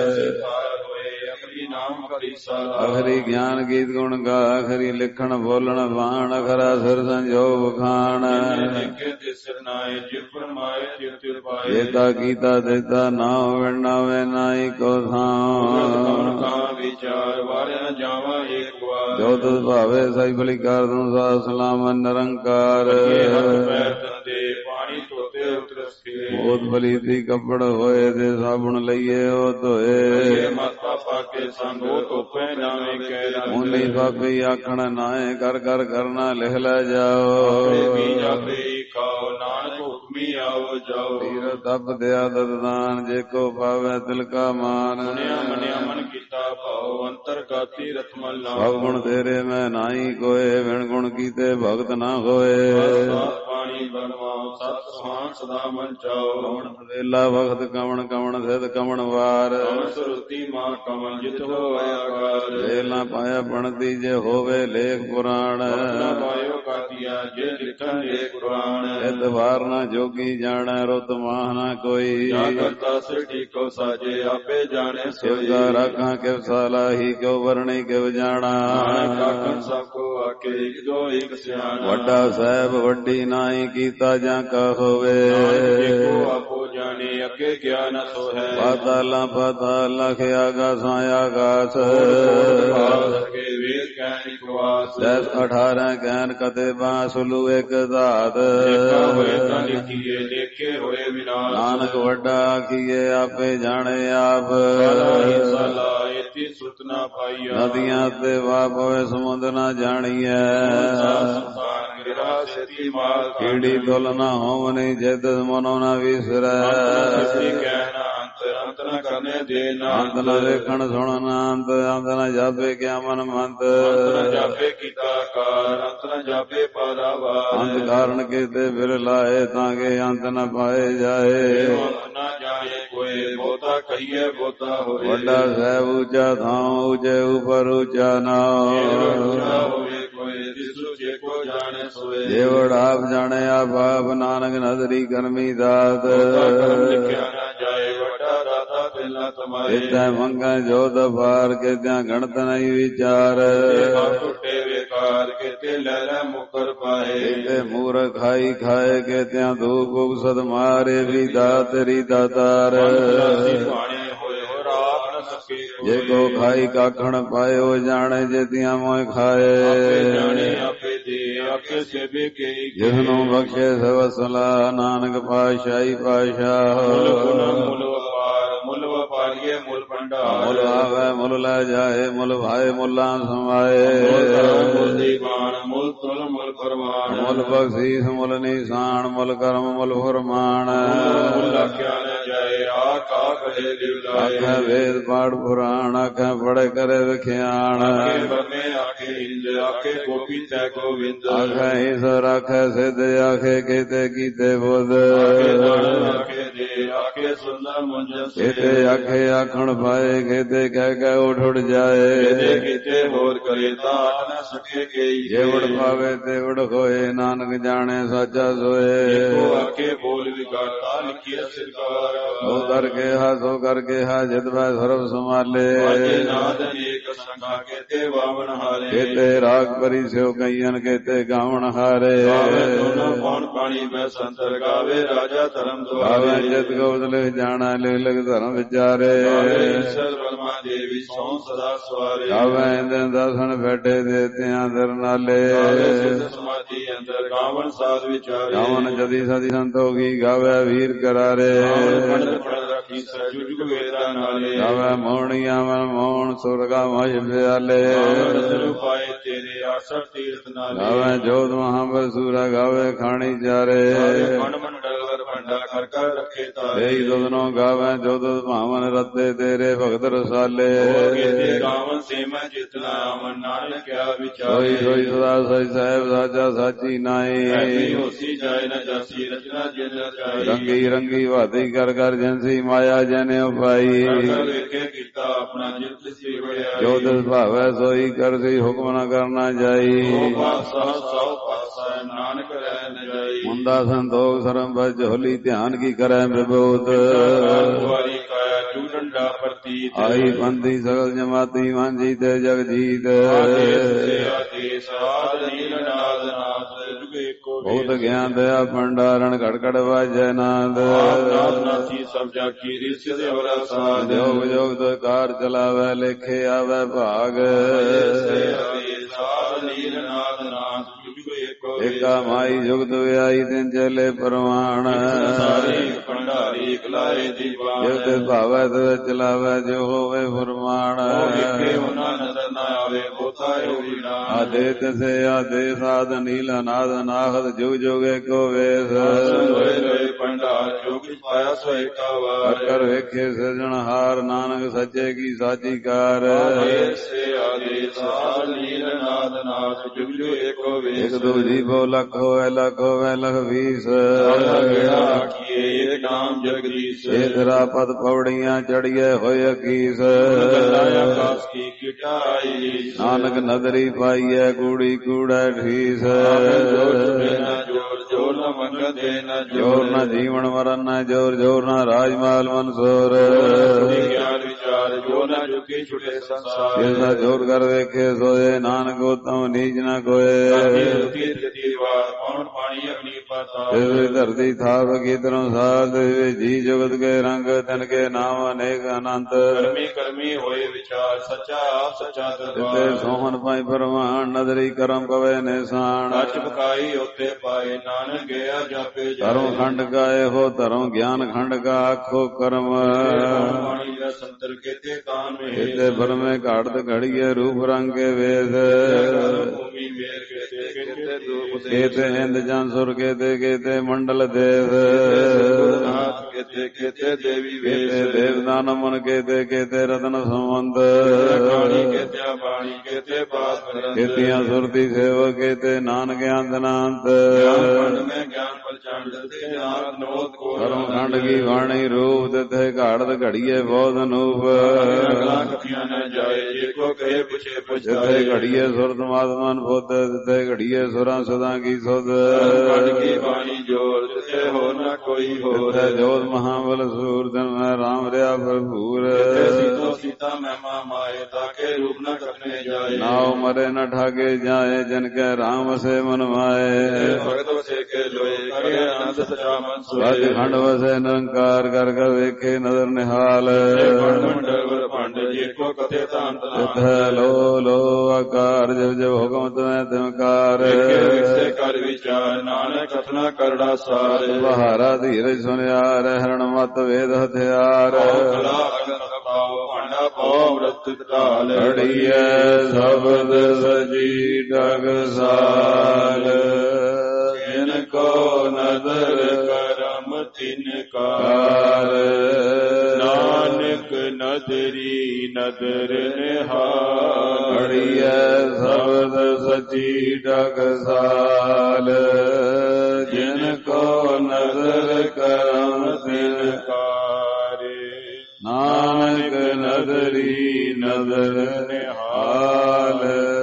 ਨਾਮ ਕਰੀ ਸਾਲਾ ਅਖਰੀ ਗਿਆਨ ਗੀਤ ਗੁਣ ਗਾ ਅਖਰੀ ਲਿਖਣ ਬੋਲਣ ਬਾਣ ਅਖਰਾ ਸਿਰ ਸੰਜੋਗ ਖਾਣ ਦੇਖੇ ਤੇ ਸਿਰ ਨਾਏ ਜਿਵ ਪਰਮਾਏ ਤਿਵ ਤਿਵ ਪਾਏ ਜੇਤਾ ਕੀਤਾ ਦੇਤਾ ਨਾਮ ਵਿਣਾਵੇ ਨਾਹੀ ਕੋ ਥਾਂ ਕਾ ਵਿਚਾਰ ਵਾਰਿਆ ਜਾਵਾਂ ਏਕ ਵਾਰ ਜੋ ਤੁਧ ਭਾਵੇ ਸਹੀ ਭਲੀ ਕਰ ਦੂੰ ਸਾ ਸਲਾਮ ਨਿਰੰਕਾਰ ਪੈਰ ਤੰਦੇ ਪਾਣੀ ਧੋਤੇ ਉਤਰਸ ਕੇ ਬਹੁਤ ਭਲੀ ਤੀ ਕੱਪੜ ਹੋਏ ਤੇ ਸਾਬੁਣ ਲਈਏ ਉਹ ਧੋਏ ਮਾਤਾ ਪਾ ਕੇ ਸੰਗੋ ਧੋਪੇ ਨਾਵੇਂ ਕਹਿ ਮੁਨੀ ਪਾਪੀ ਆਖਣ ਨਾਏ ਕਰ ਕਰ ਕਰਨਾ ਲਿਖ ਲੈ ਜਾਓ ਜਾਪੇ ਖਾਓ ਨਾਨਕ ਹੁਕਮੀ ਆਓ ਜਾਓ ਤੀਰ ਤਪ ਦਿਆ ਦਦਾਨ ਜੇ ਕੋ ਪਾਵੇ ਤਿਲ ਕਾ ਮਾਨ ਮੰਨਿਆ ਮਨ ਕੀਤਾ ਭਾਉ ਅੰਤਰ ਕਾਤੀ ਰਤਮਲ ਨਾਮ ਸਭ ਗੁਣ ਤੇਰੇ ਮੈਂ ਨਾਹੀ ਕੋਏ ਵਿਣ ਗੁਣ ਕੀਤੇ ਭਗਤ ਨਾ ਹੋਏ ਪਾਣੀ ਬਣਵਾਓ ਸਤ ਸੁਹਾਨ ਸਦਾ ਮਨ ਚਾਓ ਕਵਣ ਵੇਲਾ ਵਖਤ ਕਵਣ ਕਵਣ ਸਿਧ ਕਵਣ ਵਾਰ ਸੁਰਤੀ ਮਾਂ ਕਵਣ ਜਿਤ ਹੋਇਆ ਆਕਾਰ ਵੇਲਾ ਪਾਇਆ ਬਣਦੀ ਜੇ ਹੋਵੇ ਲੇਖ ਪੁਰਾਣ ਨਾ ਪਾਇਓ ਕਾਤੀਆ ਜੇ ਲਿਖਣ ਏਕ ਪੁਰਾਣ ਇਤਵਾਰ ਨਾ ਜੋਗੀ ਜਾਣੈ ਰੁਤ ਮਾਹ ਨਾ ਕੋਈ ਜਾ ਕਰਤਾ ਸਿਰਠੀ ਕੋ ਸਾਜੇ ਆਪੇ ਜਾਣੇ ਸੋਈ ਸਿਵਕਾ ਰਾਖਾਂ ਕਿਵ ਸਾਲਾਹੀ ਕਿਉ ਵਰਣੀ ਕਿਵ ਜਾਣਾ ਕਾਕਨ ਸਭ ਕੋ ਆਕੇ ਇੱਕ ਦੋ ਇੱਕ ਸਿਆਣਾ ਵੱਡਾ ਸਾਹਿਬ ਵੱਡੀ ਨਾਹੀ ਕੀਤਾ ਜਾਂ ਕਾ ਹੋਵੇ ਦੇਖੋ ਆਪੋ ਜਾਣੇ ਅੱਗੇ ਗਿਆਨ ਸੋ ਹੈ ਪਾਤਾਲਾਂ ਪਾਤਾਲ ਲਖ ਆਗਾਸਾਂ ਆਗਾਸ ਕੇ ਵੇਦ ਕਹਿ ਇੱਕ ਵਾਸ 18 ਗਿਆਨ ਕਤੇ ਬਾਸੁਲੂ ਇੱਕ ਧਾਤ ਹੋਏ ਤਾਂ ਲਿਖੀਏ ਲੇਖੇ ਹੋਏ ਵਿਨਾਸ਼ ਨਾਨਕ ਵੱਡਾ ਆਖੀਏ ਆਪੇ ਜਾਣੇ ਆਪ ਸਾਲਾ ਇਤੀ ਸੁਤ ਨਾ ਪਾਈਆ ਨਦੀਆਂ ਤੇ ਵਾ ਪਵੇ ਸਮੁੰਦਰ ਨਾ ਜਾਣੀਐ ਸੰਸਾਰ ਗਿਰਾ ਸੇਤੀ ਮਾਲ ਕੀੜੀ ਤੁਲ ਨਾ ਹੋਵਨੀ ਜਿਤ ਮਨੋ ਨਾ ਵਿਸਰੈ ਕਹਿਣਾ ਅੰਤ ਨ ਕਰਨੇ ਦੇ ਨਾ ਅੰਤ ਨ ਵੇਖਣ ਸੁਣਨ ਅੰਤ ਨ ਜਾਪੇ ਕਿਆ ਮਨ ਮੰਤ ਜਾਪੇ ਕੀਤਾ ਕਾਰ ਅੰਤ ਨ ਜਾਪੇ ਪਾਰਾਵਾ ਅੰਤ ਕਾਰਨ ਕੀਤੇ ਫਿਰ ਲਾਏ ਤਾਂ ਕਿ ਅੰਤ ਨ ਪਾਏ ਜਾਏ ਅੰਤ ਨਾ ਜਾਏ ਕੋਈ ਬਹੁਤਾ ਕਹੀਏ ਬਹੁਤਾ ਹੋਏ ਵੱਡਾ ਸਾਹਿਬ ਉੱਚਾ ਥਾਂ ਉੱਚੇ ਉਪਰ ਉੱਚਾ ਨਾਮ ਹੋਵੇ ਕੋਈ ਜਿਸੂ ਜੇ ਕੋ ਜਾਣੇ ਸੋਏ ਜੇ ਵਡਾਪ ਜਾਣੇ ਆਪ ਆਪ ਨਾਨਕ ਨਦਰੀ ਕਰਮੀ ਦਾਤ ਲਿਖਿਆ ਨਾ ਜਾਏ ਵੱਡਾ ਦਾਤਾ ਪਹਿਲਾ ਤਮਾਏ ਇਤੈ ਮੰਗਾ ਜੋ ਦਫਾਰ ਕੇ ਤਿਆਂ ਗਣਤ ਨਹੀਂ ਵਿਚਾਰ ਟੁੱਟੇ ਵੇਕਾਰ ਕਿਤੇ ਲੈ ਲੈ ਮੁਕਰ ਪਾਏ ਇਤੇ ਮੂਰਖ ਖਾਈ ਖਾਏ ਕੇ ਤਿਆਂ ਧੂਪ ਉਗਸਦ ਮਾਰੇ ਵੀ ਦਾਤਰੀ ਦਾਤਾਰ ਪਾਣੀ ਹੋਏ ਹੋ ਰਾਖ ਨ ਸਕੇ ਜੇ ਕੋ ਖਾਈ ਕਾਖਣ ਪਾਇਓ ਜਾਣੇ ਜੇ ਤਿਆਂ ਮੋਇ ਖਾਏ ਜਾਣੇ ਆਪੇ ਦੇ ਆਪੇ ਸੇਵੇ ਕੇ ਜਿਸਨੂੰ ਬਖਸ਼ੇ ਸਵਸਲਾ ਨਾਨਕ ਪਾਤਸ਼ਾਹੀ ਪਾਤਸ਼ਾਹ ਮੁੱਲ ਵਪਾਰੀਏ ਮੁੱਲ ਭੰਡਾਰ ਮੁੱਲ ਆਵੇ ਮੁੱਲ ਲੈ ਜਾਏ ਮੁੱਲ ਭਾਏ ਮੁੱਲਾਂ ਸਮਾਏ ਮੁੱਲ ਦੀਵਾਨ ਮੁੱਲ ਤੁਲ ਮੁੱਲ ਪਰਵਾਨ ਮੁੱਲ ਬਖਸ਼ੀਸ ਮੁੱਲ ਨਿਸ਼ਾਨ ਮੁੱਲ ਕਰਮ ਮੁੱਲ ਫਰਮਾਨ ਮੁੱਲ ਆਖਿਆ ਨ ਜਾਏ ਆਖਾ ਕਰੇ ਦਿਵਲਾਏ ਆਖੇ ਵੇਦ ਪਾਠ ਪੁਰਾਣ ਆਖੇ ਪੜੇ ਕਰੇ ਵਿਖਿਆਣ ਆਖੇ ਬਰਮੇ ਆਖੇ ਇੰਦ ਆਖੇ ਗੋਪੀ ਤੈ ਗੋਵਿੰਦ ਆਖੇ ਈਸ਼ਵਰ ਆਖੇ ਸਿੱਧ ਆਖੇ ਕੀਤੇ ਕੀਤੇ ਬੁੱਧ ਆਖੇ ਦੇ ਆਖੇ ਸੁੰਦਰ ਮੁੰਜਨ ਕੀਤੇ ਆਖੇ ਆਖਣ ਪਾਏ ਕੀਤੇ ਕਹਿ ਕੇ ਉੱਠ ਜਾਏ ਕੀਤੇ ਹੋਰ ਕਰੇ ਤਾਂ ਆਖ ਨਾ ਸਕੇ ਗਈ ਜੇ ਵੜ ਪਾਵੇ ਤੇ ਵੜ ਹੋਏ ਨਾਨਕ ਜਾਣੇ ਸਾਚਾ ਸੋਏ ਕੋ ਆਖੇ ਬੋਲ ਵਿਗਾੜਤਾ ਲਿਖਿਆ ਸਰਕਾਰ ਸੋ ਕਰਕੇ ਸੋ ਕਰਕੇ ਜਿਤ ਮੈਂ ਸਰਬ ਸੰਭਾਲੇ ਵਾਜੇ ਨਾਦ ਅਨੇਕ ਸੰਗਾ ਕੇਤੇ ਵਾਵਨ ਹਾਰੇ ਕੀਤੇ ਰਾਗ ਪਰੀ ਸਿਓ ਕਈਨ ਕੀਤੇ ਗਾਵਣ ਹਾਰੇ ਗਾਵੇ ਦੋਨੋਂ ਪੌਣ ਪਾਣੀ ਮੈਂ ਸੰਤਰ ਗਾਵੇ ਰਾਜਾ ਧਰਮ ਦੁਆਰੇ ਗਾਵੇ ਜਿਤ ਗੋਬਿੰਦ ਲਿਖ ਜਾਣਾ ਲਿਖ ਲਿਖ ਧਰਮ ਵਿਚਾਰੇ ਈਸ਼ਰ ਬ੍ਰਹਮਾ ਦੇਵੀ ਸੌ ਸਦਾ ਸਵਾਰੇ ਗਾਵੇ ਇੰਦਰ ਦਰਸ਼ਨ ਬੈਠੇ ਦੇਤਿਆਂ ਦਰ ਨਾਲੇ ਸਮਾਧੀ ਅੰਦਰ ਗਾਵਨ ਸਾਧ ਵਿਚਾਰੇ ਗਾਵਨ ਜਦੀ ਸਦੀ ਸੰਤੋਖੀ ਗਾਵੇ ਵੀਰ ਕਰਾਰੇ ਰੱਖੀ ਸਜੁਗ ਵੇਦਾ ਨਾਲੇ ਗਾਵੇ ਮੋਹਣੀਆਂ ਮਨ ਮੋਹਣ ਸੁਰਗਾ ਮਜ ਪਿਆਲੇ ਪਾਏ ਤੇਰੇ ਆਸਰ ਤੀਰਥ ਨਾਲੇ ਗਾਵੇ ਜੋਤ ਮਹਾਬਲ ਸੂਰਾ ਗਾਵੇ ਖਾਣੀ ਚਾਰੇ ਮਨ ਮੰਡਲ ਵਰ ਭੰਡਾ ਕਰ ਕਰ ਰੱਖੇ ਤਾਰੇ ਦੇਈ ਦੁਦਨੋਂ ਗਾਵੇ ਜੋਤ ਭਾਵਨ ਰੱਤੇ ਤੇਰੇ ਭਗਤ ਰਸਾਲੇ ਗਾਵਨ ਸੇ ਮੈਂ ਜਿਤਨਾ ਅਮਨ ਨਾਨਕ ਕਿਆ ਸੋਈ ਵਿਚਾਰੇ ਸੋਈ ਸਦਾ ਸਚ ਸਾਹਿਬ ਸਾਚਾ ਸਾਚੀ ਨਾਈ ਹੋਸੀ ਜਾਏ ਨਾ ਜਾਸੀ ਰਚਨਾ ਜਿਨ ਰਚਾਈ ਰੰਗੀ ਰੰਗੀ ਵਾਦੀ ਕਰ ਕਰ ਜਨਸੀ ਮਾਇਆ ਜਨੇ ਉਪਾਈ ਵੇਖੇ ਕੀਤਾ ਆਪਣਾ ਜਿਤ ਸੀ ਵੜਿਆ ਜੋ ਦਿਸ ਭਾਵੈ ਸੋਈ ਕਰਸੀ ਹੁਕਮ ਨ ਕਰਨਾ ਜਾਈ ਪਾਸਾ ਸੌ ਪਾਸਾ ਨਾਨਕ ਰਹਿ ਨ ਜਾਈ ਮੁੰਦਾ ਸੰਤੋਖ ਸਰਮ ਬਚ ਹੋਲੀ ਧਿਆਨ ਕੀ ਕਰੈ ਵਿਭੂਤ ਵਾਰੀ ਕਾਇਆ ਜੂ ਡੰਡਾ ਪ੍ਰਤੀਤ ਆਈ ਬੰਦੀ ਸਗਲ ਜਮਾਤੀ ਵਾਂਝੀ ਤੇ ਜਗ ਜੀਤ ਆਦੇਸ ਆਦ ਨੀਲ ਨਾਦ ਨਾਦ ਜੁਗੇ ਕੋ ਬਹੁਤ ਗਿਆਨ ਦਇਆ ਭੰਡਾਰਨ ਘੜ ਵਾਜੈ ਨਾਦ ਨਾਦ ਨਾਸੀ ਸਭ ਜਾ ਕੀ ਰਿਸ ਦੇ ਵਰਾ ਸਾਧ ਜੋਗ ਜੋਗ ਤੋਂ ਕਾਰ ਚਲਾਵੈ ਲੇਖੇ ਆਵੈ ਭਾਗ ਆਦ ਨੀਲ ਨਾਦ ਨਾਦ ਜੁਗੇ ਕੋ ਏਕਾ ਮਾਈ ਜੁਗਤ ਵਿਆਈ ਦਿਨ ਚਲੇ ਪਰਵਾਣ ਸਾਰੇ ਭੰਡਾਰੀ ਕਲਾਏ ਦੀਵਾਨ ਜਗਤ ਭਾਵੈ ਤੇ ਚਲਾਵੈ ਜੋ ਹੋਵੇ ਫਰਮਾਨ ਵੇਖੇ ਉਹਨਾਂ ਨਜ਼ਰ ਨਾ ਆਵੇ ਬੋਤਾ ਹੋਈ ਨਾ ਆਦੇ ਤਸੇ ਆਦੇ ਸਾਧ ਨੀਲ ਨਾਦ ਨਾਹਦ ਜੁਗ ਜੁਗੇ ਕੋ ਵੇਸ ਹੋਏ ਰਹੇ ਭੰਡਾਰ ਜੋ ਕਿਛ ਪਾਇਆ ਸੋ ਏਕਾ ਵਾਰ ਕਰ ਵੇਖੇ ਸਿਰਜਣਹਾਰ ਨਾਨਕ ਸੱਚੇ ਕੀ ਸਾਚੀ ਕਾਰ ਸੇ ਆਦੇ ਸਾਧ ਨੀਲ ਨਾਦ ਨਾਦ ਜੁਗ ਜੁਗ ਏਕੋ ਵੇਸ ਇਕ ਦੂਜੀ ਬੋ ਲੱਖ ਹੋਵੇ ਲੱਖ 20 ਆਖੀਏ ਏਕ ਨਾਮ ਜਗਦੀਸ਼ ਇਹ ਤੇਰਾ ਪਦ ਪੌੜੀਆਂ ਚੜੀਏ ਹੋਏ 21 ਆਕਾਸ ਕੀ ਕਿਟਾਈ ਨਾਨਕ ਨਦਰੀ ਪਾਈਐ ਕੂੜੀ ਕੂੜਾ ਠੀਸ ਜੋਰ ਜੋਰ ਨਾ ਮੰਗਣ ਦੇ ਨਾ ਜੋਰ ਨਾ ਜੀਵਨ ਮਰਨ ਨਾ ਜੋਰ ਜੋਰ ਨਾ ਰਾਜਮਾਲ ਮਨਸੂਰ ਗਿਆਨ ਵਿਚਾਰ ਜੋ ਨਾ ਚੁੱਕੇ ਛੁਟੇ ਸੰਸਾਰ ਜਿਸਾ ਜੋਰ ਕਰ ਵੇਖੇ ਸੋਏ ਨਾਨਕ ਉਤਮ ਨੀਚ ਨਾ ਕੋਏ ਕੌਣ ਪਾਣੀ ਅਗਨੀ ਪਾਤਾਲ ਇਸ ਧਰਤੀ ਥਾਪ ਕੀਤਰੋਂ ਸਾਧ ਜੀ ਜੁਗਤ ਕੇ ਰੰਗ ਤਨ ਕੇ ਨਾਮ ਅਨੇਕ ਅਨੰਤ ਕਰਮੀ ਕਰਮੀ ਹੋਏ ਵਿਚਾਰ ਸੱਚਾ ਆਪ ਸੱਚਾ ਤੇ ਦਰਬਾਰ ਸੋਹਣ ਪਾਈ ਪਰਮਾਨ ਨਦਰੀ ਕਰਮ ਪਵੇ ਨਿਸ਼ਾਨ ਸੱਚ ਪਕਾਈ ਉੱਤੇ ਪਾਏ ਨਾਨਕ ਗਿਆ ਜਾਪੇ ਧਰਮ ਖੰਡ ਗਾਏ ਹੋ ਧਰਮ ਗਿਆਨ ਖੰਡ ਕਾ ਆਖੋ ਕਰਮ ਪਾਣੀ ਦਾ ਸੰਤਰ ਕੇਤੇ ਕਾਨ ਮੇ ਇਤੇ ਬਰਮੇ ਘਾੜਤ ਘੜੀਏ ਰੂਪ ਰੰਗ ਕੇ ਵੇਦ ਭੂਮੀ ਮੇਰ ਕੇਤੇ ਕੇਤੇ ਦੂਪ ਕੇਤੇ ਇੰਦ ਜਨ ਸੁਰ ਕੇਤੇ ਮੰਡਲ ਦੇਸ ਨਾਥ ਕੇਤੇ ਕੇਤੇ ਦੇਵੀ ਕੇਤੇ ਵੇਸ ਦੇਵਦਾਨ ਮਨ ਕੇਤੇ ਰਤਨ ਸੰਬੰਧ ਕਾਣੀ ਕੇਤੇ ਬਾਣੀ ਕੇਤੇ ਬਾਤ ਕੇਤੀਆਂ ਸੁਰਤੀ ਸੇਵ ਕੇਤੇ ਨਾਨਕ ਅੰਦਨਾੰਤ ਗਿਆਨ ਮੈਂ ਗਿਆਨ ਪਰਚੰਡ ਤੇ ਨਾਮ ਨੋਦ ਕੋ ਧਰਮ ਖੰਡ ਕੀ ਬਾਣੀ ਰੂਪ ਤਿਥੇ ਘਾੜਤ ਘੜੀਏ ਬਹੁਤ ਅਨੂਪ ਅਗਲਾ ਕਥੀਆਂ ਨ ਜਾਏ ਜੇ ਕੋ ਕਹੇ ਪੁਛੇ ਜਿਥੇ ਪੁਛਾਏ ਘੜੀਏ ਸੁਰਤ ਮਾਤਮਨ ਬੁੱਧ ਤਿਥੇ ਘੜੀਏ ਸੁਰਾਂ ਸਦਾ ਕੀ ਸੁਧ ਕੱਢ ਕੇ ਬਾਣੀ ਜੋਰ ਜਿਥੇ ਹੋਰ ਨਾ ਕੋਈ ਹੋਰ ਤਿਥੇ ਜੋਤ ਮਹਾਬਲ ਸੂਰ ਦਿਨ ਮੈਂ ਰਾਮ ਰਿਆ ਭਰਪੂਰ ਸੀਤੋ ਸੀਤਾ ਮਹਿਮਾ ਮਾਏ ਤਾਕੇ ਰੂਪ ਨ ਕਰਨੇ ਜਾਏ ਨਾਉ ਮਰੇ ਨ ਠਾਗੇ ਜਾਏ ਜਨ ਕੈ ਰਾਮ ਸੇ ਮਨ ਮਾਏ ਭਗਤ ਵਸੇ ਕੇ ਲੋਏ ਕਰੇ ਆਨੰਦ ਸਚਾ ਮਨ ਸੱਚ ਸੋਏ ਖੰਡ ਵਸੈ ਨਿਰੰਕਾਰ ਕਰ ਕਰ ਵੇਖੇ ਨਦਰ ਨਿਹਾਲ ਮੰਡਲ ਵਰ ਭੰਡ ਜੇ ਕੋ ਕਥੇ ਤਾਂਤ ਨਾ ਤਿਥੈ ਲੋ ਆਕਾਰ ਜਬ ਜਬ ਹੁਕਮ ਤੁਮੈ ਤਿਮਕਾਰ ਵਿਖਸੇ ਕਰ ਵਿਚਾਰ ਨਾਨਕ ਕਥਨਾ ਕਰੜਾ ਸਾਰ ਬਹਾਰਾ ਧੀਰਜ ਸੁਨਿਆ ਰਹਿਣ ਮਤ ਵੇਦ ਹਥਿਆਰ ਕਲਾ ਅਗਨ ਪਾਓ ਭਾਂਡਾ ਪਾਓ ਅੰਮ੍ਰਿਤ ਢਾਲ ਘੜੀਐ ਸ਼ਬਦ ਸਜੀ ਟਕਸਾਲ ਜਿਨ ਕੋ ਨਦਰ ਕਰਮ ਤਿਨ ਕਾ ਕਾਰ ਤੇਰੀ ਨਦਰ ਨਿਹਾਲ। ਘੜੀਐ ਸ਼ਬਦ ਸਚੀ ਟਕਸਾਲ, ਜਿਨ ਕੋ ਨਦਰ ਕਰਮ ਤਿਨ ਕਾਰੇ। ਨਾਨਕ ਨਦਰੀ ਨਦਰ ਨਿਹਾਲ,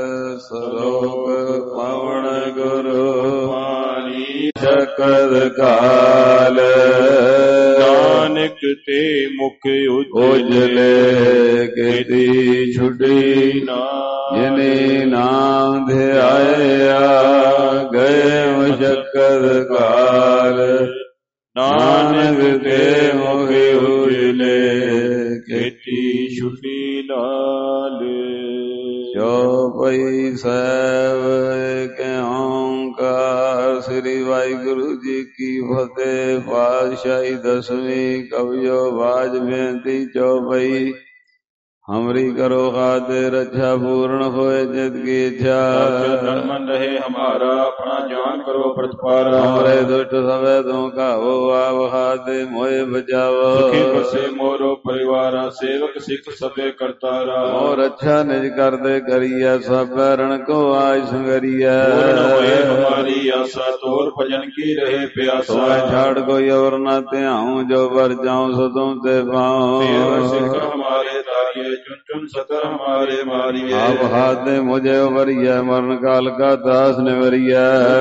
ਸਰੋਪ ਪਵਨ ਗੁਰੂ ਮਾਨੀ ਸ਼ਕਰ ਕਾਲ। ਨਾਨਕ ਤੇ ਮੁਖ ਉਜਲੇ ਕੀਤੀ ਛੁਟੀ, ਜਿਨੇ ਨਾਮ ਧਿਆਇਆ ਗਏ ਮਸ਼ਕਰ ਕਾਲ। ਨਾਨਕ ਤੇ ਮੁਖ ਉਜਲੇ ਕੀਤੀ ਛੁਟੀ ਲਾਲ। ਚੌਪਈ ਸਾਹਿਬ ਏਕ ਓਂਕਾਰ। ਸ੍ਰੀ ਵਾਹਿਗੁਰੂ ਜੀ ਕੀ ਫਤਿਹ। ਪਾਤਸ਼ਾਹੀ ਦਸਵੀਂ। ਕਵਿਓ ਬਾਜ ਬੇਨਤੀ ਚੌਪਈ। ਹਮਰੀ ਕਰੋ ਖਾतिर ਰੱਛਾ, ਪੂਰਨ ਹੋਏ ਜਿਤ ਕੀ ਇੱਛਾ। ਧਰਮਨ ਰਹੇ ਹਮਾਰਾ, ਆਪਣਾ ਜਾਨ ਕਰੋ ਪ੍ਰਤਪਾਰਾ। ਹਮਰੇ ਦੁਸ਼ਟ ਸਭੈ ਤੂੰ ਕਾਵੋ, ਆਪ ਖਾਤੇ ਮੋਏ ਬਚਾਵੋ। ਸੁਖੀ ਬਸੇ ਮੋਰੋ ਪਰਿਵਾਰਾ, ਸੇਵਕ ਸਿੱਖ ਸਭੇ ਕਰਤਾਰਾ। ਮੋਰ ਅੱਛਾ ਨਿਜ ਕਰਦੇ ਕਰੀਐ, ਸਭੈ ਰਣ ਕੋ ਆਜ ਸੰਗਰੀਐ। ਪੂਰਨ ਹੋਏ ਹਮਾਰੀ ਆਸਾ, ਤੋਰ ਭਜਨ ਕੀ ਰਹੇ ਪਿਆਸਾ। ਸੋਇ ਛਾੜ ਕੋਈ ਔਰ ਨਾ ਧਿਆਉ, ਜੋ ਵਰ ਜਾਉ ਸੋ ਤੁਮ ਤੇ ਪਾਉ। ਤੇਰ ਸਿੱਖ ਹਮਾਰੇ ਤਾਰੀਏ, ਚੁਨ ਚੁਨ ਸਤਰ ਹਮਾਰੇ ਮਾਰੀਏ। ਆਪ ਹਾਥੇ ਮੁਝੇ ਉਬਰੀਐ, ਮਰਨ ਕਾਲ ਕਾ ਦਾਸ ਨਿਵਰੀਐ।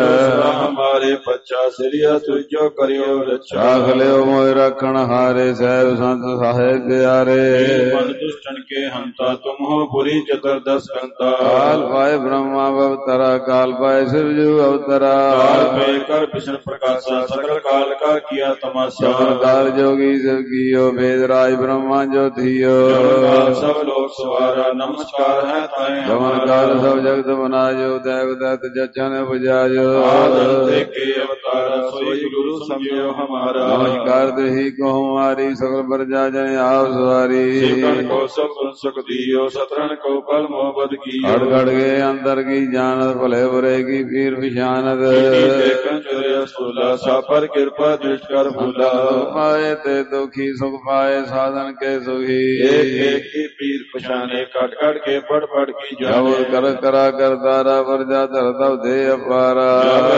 ਹਮਾਰੇ ਬੱਚਾ ਸਿਰਿਆ, ਤੁਝੋ ਕਰਿਓ ਰੱਛਾ। ਰਾਖ ਲਿਓ ਮੋਇ ਰੱਖਣ ਹਾਰੇ, ਸਹਿਬ ਸੰਤ ਸਾਹਿਬ ਪਿਆਰੇ। ਮਨ ਦੁਸ਼ਟਨ ਕੇ ਹੰਤਾ, ਤੁਮ ਹੋ ਪੁਰੀ ਚਤੁਰਦਸ ਕੰਤਾ। ਕਾਲ ਪਾਏ ਬ੍ਰਹਮਾ ਅਵਤਰਾ, ਕਾਲ ਪਾਏ ਸਿਵਜੂ ਅਵਤਰਾ। ਕਾਲ ਪੇ ਕਰ ਵਿਸ਼ਨ ਪ੍ਰਕਾਸ਼ਾ, ਸਕਲ ਕਾਲ ਕਾ ਕੀਆ ਤਮਾਸ਼ਾ। ਕਾਲ ਜੋਗੀ ਸਿਵ ਕੀਓ, ਵੇਦ ਰਾਜ ਬ੍ਰਹਮਾ ਜੋਤੀਓ। ਸਭ ਲੋਕ ਸਵਾਰਾ, ਨਮਸਕਾਰ ਹੈ ਤਾਏ ਜਮਨ ਕਾਲ ਸਭ ਜਗਤ ਬਨਾਜੋ, ਦੇਵ ਦਤ ਜਚਨ ਬਜਾਜੋ। ਆਦਿ ਤੇ ਕੇ ਅਵਤਾਰਾ, ਸੋਈ ਗੁਰੂ ਸਮਝਿਓ ਹਮਾਰਾ। ਨਮਸਕਾਰ ਦੇਹੀ ਕੋ ਹਮਾਰੀ, ਸਗਲ ਪ੍ਰਜਾ ਜਨ ਆਪ ਸਵਾਰੀ। ਸਿਮਰਨ ਕੋ ਸਭ ਸੁਨ ਸੁਖ ਦਿਓ, ਸਤਰਨ ਕੋ ਪਲ ਮੋਹਬਤ ਕੀਓ। ਖੜ ਖੜ ਕੇ ਅੰਦਰ ਕੀ ਜਾਨਤ, ਭਲੇ ਬੁਰੇ ਕੀ ਪੀਰ ਪਛਾਨਤ। ਦੇਖਨ ਚੁਰਿਆ ਸੂਲਾ, ਸਾਪਰ ਕਿਰਪਾ ਦ੍ਰਿਸ਼ਟ ਕਰ ਭੂਲਾ। ਪਾਏ ਤੇ ਦੁਖੀ, ਸੁਖ ਪਾਏ ਸਾਧਨ ਕੇ ਸੁਖੀ। एक एक की पीर पछाने, कट कट के पढ़ पढ़ की जाने। कर करा करतारा, प्रजा धरता दे अपारा।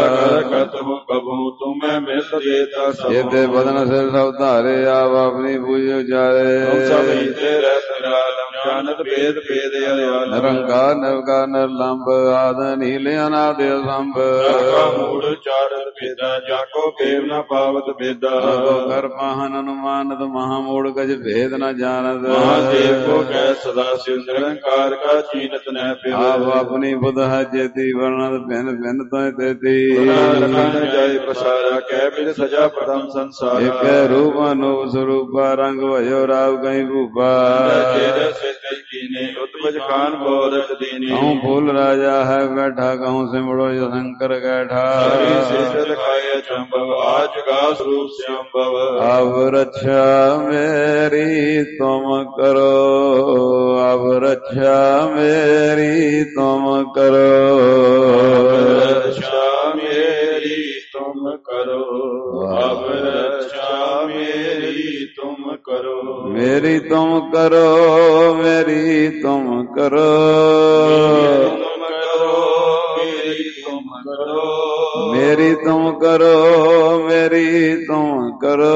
करत हो कबहू, तुम्हें मिल देता सब। ये ते बदन से सब धारे, आप अपनी पूजो चारे। सब तेरे आलम, जानत भेद भेद अयाल। निरंकार निर्विकार निर्लंब, आद नील अनाद असंभ। मूड चारत भेदा, जाको केव न पावत भेदा। कर पाहन अनुमानत, महामूढ़ गज भेद न जानत। महादेव को कह सदा शिव, निरंकार का चीनत न पिव। आप अपनी बुध है जेती, वर्णत भिन्न भिन्न तो तेती। जय प्रसारा, कह बिन सजा प्रथम संसार। एक रूप अनूप स्वरूपा, रंग भयो राव कहीं भूपा। उत्पज खान बोरत दीनी। कहूँ फूल राजा है बैठा, कहूँ सिमड़ो शंकर कैठा। आज का स्वरूप श्याम। अब रक्षा मेरी तुम करो, अब रक्षा मेरी तुम करो। रक्षा मेरी तुम करो, अब रक्षा मेरी तुम करो। मेरी तुम करो, मेरी तुम करो। मेरी तुम करो, मेरी तुम करो।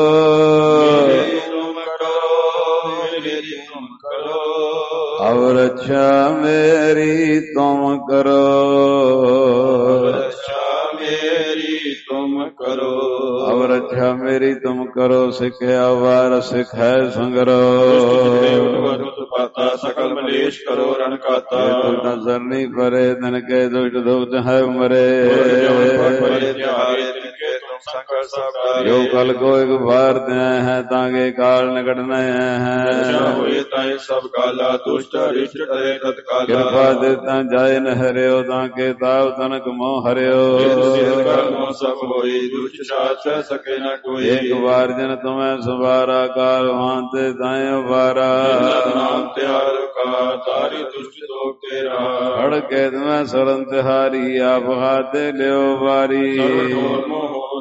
अब रक्षा मेरी तुम करो, रक्षा मेरी तुम करो। अब रक्षा मेरी तुम करो, सिखया वार सिख है संगरो। पाता सकल मलेश करो रण खाता। नजर नहीं परे धन के दुष्ट दुष्ट है मरे। जो कल को एक बार दे हैं, ताके काल निकट नए हैं। सब काला दुष्ट रिष्ट करे तत्काला। कृपा देता जाय न हरियो, ताके ताव तनक मोह हरियो। सब होई दुष्ट शास्त्र सके न कोई। एक बार जन तुम्हें सुबारा, काल भांते ताए उबारा। नाम त्यार का तारी दुष्ट लोग तेरा। हड़ के तुम्हें शरण तिहारी, आप हाथे ले बारी।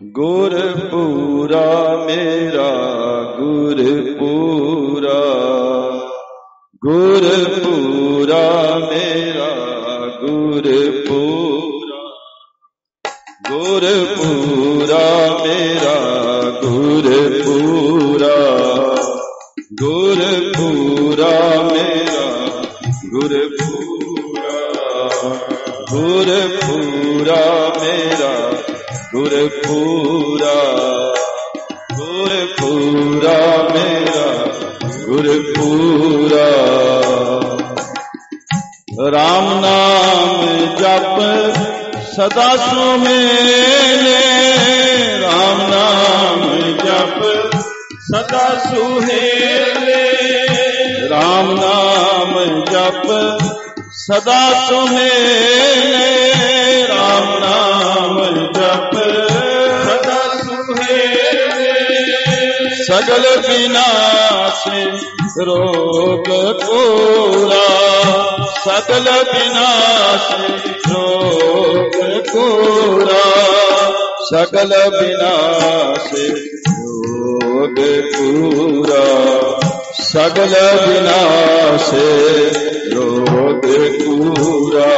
गुरपुरा मेरा गुरपुरा, गुरपुरा मेरा गुरपुरा, गुरपुरा मेरा गुरपुरा, गुरपुरा मेरा गुरपुरा, गुरपुरा मेरा गुरपुरा, गुरपुरा मेरा गुरपुरा। राम नाम जप सदा सुहेले, राम नाम जप सदा सुहेले, राम नाम जप सदा सुहेले, राम नाम जप सदा सुहेले। सगल विनाशी रोग पूरा, सकल विनाशी रोग पूरा, सकल विनाशी रोग पूरा, सकल विनाशी रोग पूरा।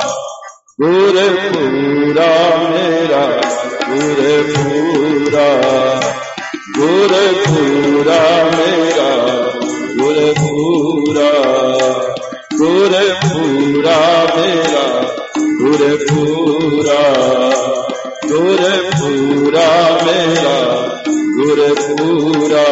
गुरपुरा मेरा गुरपुरा, गुरपुरा मेरा गुरपुरा, गुरपुरा मेरा गुरपुरा, गुरपुरा मेरा गुरपुरा।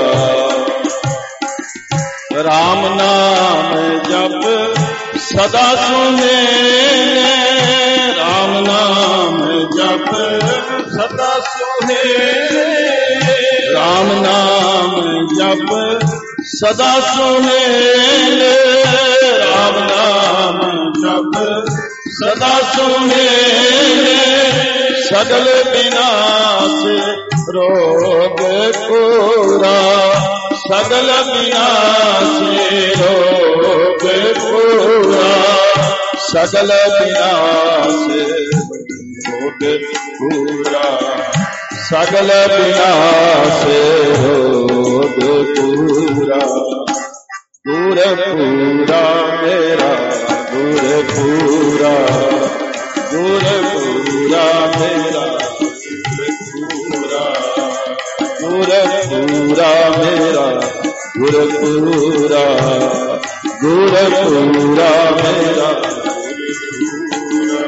राम नाम जप सदा सुहेले, राम नाम जप सदा सुहेले, राम नाम जप सदा सुहेले, राम नाम जप सदा सुहेले। सगल विनाश रोग पूरा, सगल विनाश रोग पूरा, सगल विनाश रोग पूरा, सगल विनाश रोग पूरा। गुरपुरा मेरा गुरपुरा, गुरपुरा मेरा गुरपुरा, गुरपुरा मेरा गुरपुरा, गुरपुरा मेरा गुरपुरा।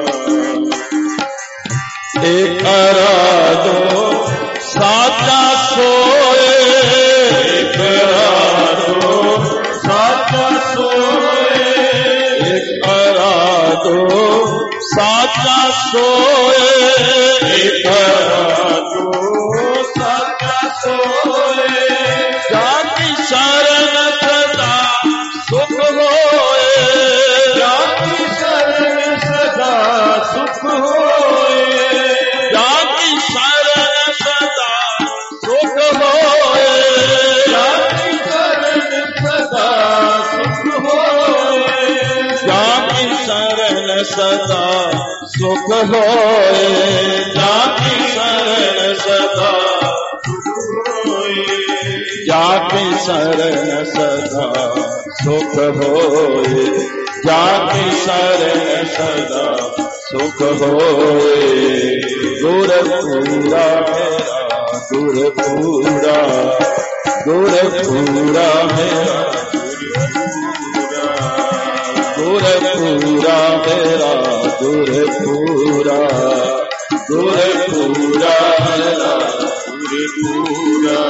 एक दो साचा सोए, एक दो साचा सोए, एक दो साचा सोए, एक दो साचा सोए। जाति शरण सदा सुख होए, जाति शरण सदा सुख होए, जाति शरण सदा सुख होए, जाति शरण सदा सुख होए, जाति शरण सदा सुख होए, जाति शरण सदा सुख होए, जाति शरण सदा सुख होए, जाति शरण सदा सुख होए। गुरपुरा मेरा गुरपुरा, गुरपुरा मेरा गुरपुरा, गुरपुरा मेरा गुरपुरा, गुरपुरा मेरा गुरपुरा।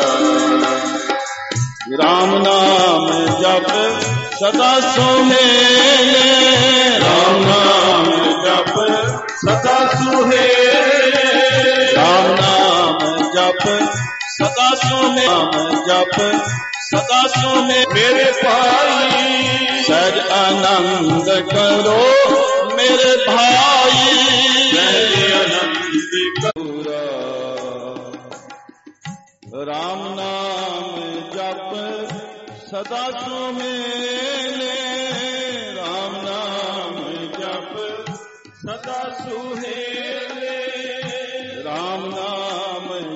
राम नाम जप सदा सुहेले, राम नाम जप सदा सुहेले, राम नाम जप सदा सुने, राम जप सदा सुने। मेरे भाई सहज आनंद करो मेरे भाई, सहज आनंद करो। राम नाम जप सदा सुहेले, राम नाम जप सदा सुहेले, राम नाम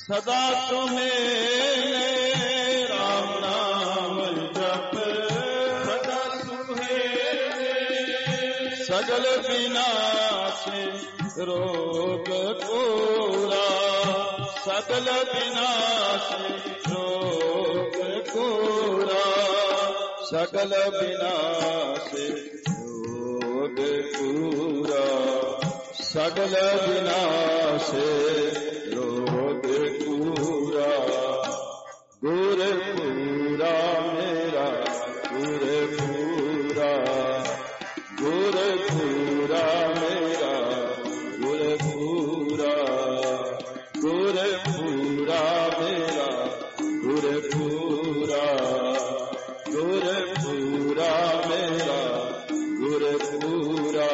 सदा सुहेले राम नाम जप सदा सुहेले सगल विनाश रोग पूरा सकल विनाश रोग पूरा सकल विनाश रोग पूरा सकल विनाश रोग पूरा गुर पूरा मेरा गुर पूरा गुर पूरा मेरा गुर पूरा गुर पूरा मेरा गुर पूरा गुर पूरा मेरा गुर पूरा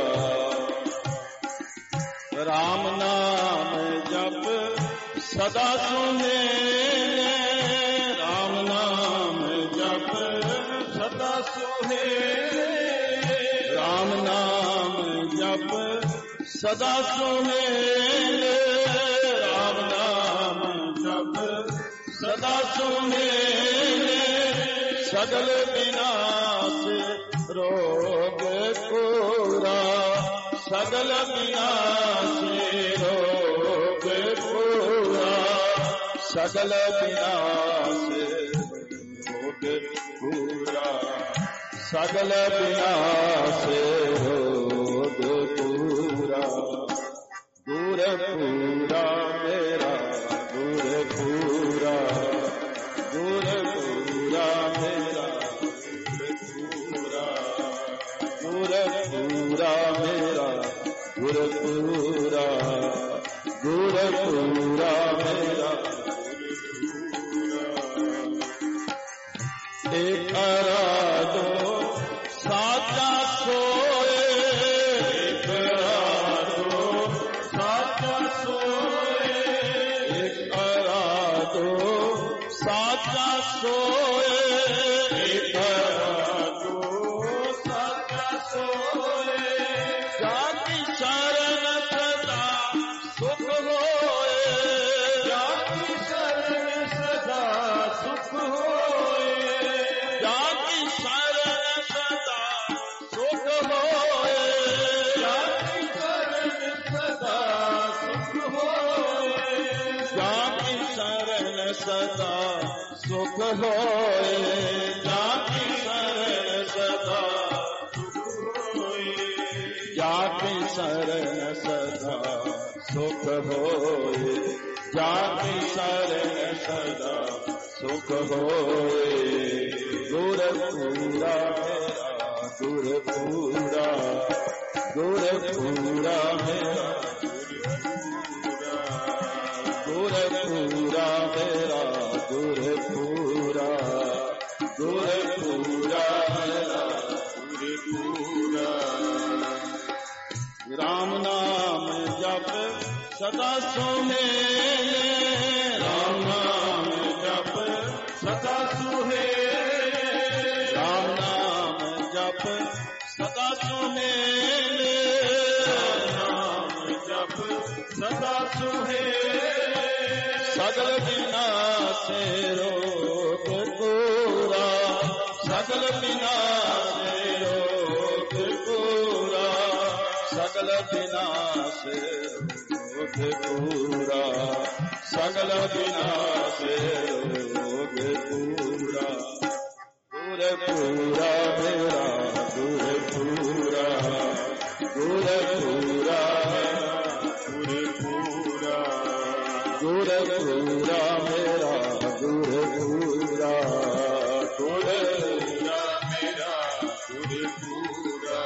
राम नाम जप सदा सुहेले राम नाम जप सदा सुहेले राम नाम जप सदा सुहेले राम नाम जप सदा सुहेले सगल विनाश रोग पूरा सगल विनाश रोग पूरा सकल विनाश रोग पूरा सकल विनाश रोग पूरा गुर पूरा मेरा गुर पूरा गुर पूरा मेरा गुर पूरा मेरा गुर पूरा गुर पूरा मेरा एक आराधो साचा सोए एक आराधो साचा सोए एक आराधो साचा सोए एक आराधो साचा सोए जाति शरण सदा सुख होए जाति शरण सदा सुख होए जाति शरण सदा सुख होए जाति शरण सदा सुख होए जाति शरण सदा सुख होए जाति शरण सदा जाति शरण सदा सुख होए जाति शरण सदा सुख होए गुर पूरा मेरा गुर पूरा गुर पूरा मेरा गुर पूरा मेरा गुर पूरा गुर पूरा मेरा गुर पूरा राम नाम जप सदा सुहेले राम नाम जप सदा सुहेले राम नाम जप सदा सुहेले राम नाम जप सदा सुहेले सगल विनाश रोग पूरा सगल विनाश रोग पूरा सकल विनाश रोग पूरा सकल विनाश रोग पूरा गुर पूरा मेरा गुर पूरा गुर पूरा गुर पूरा गुर पूरा मेरा गुर पूरा गुर पूरा मेरा गुर पूरा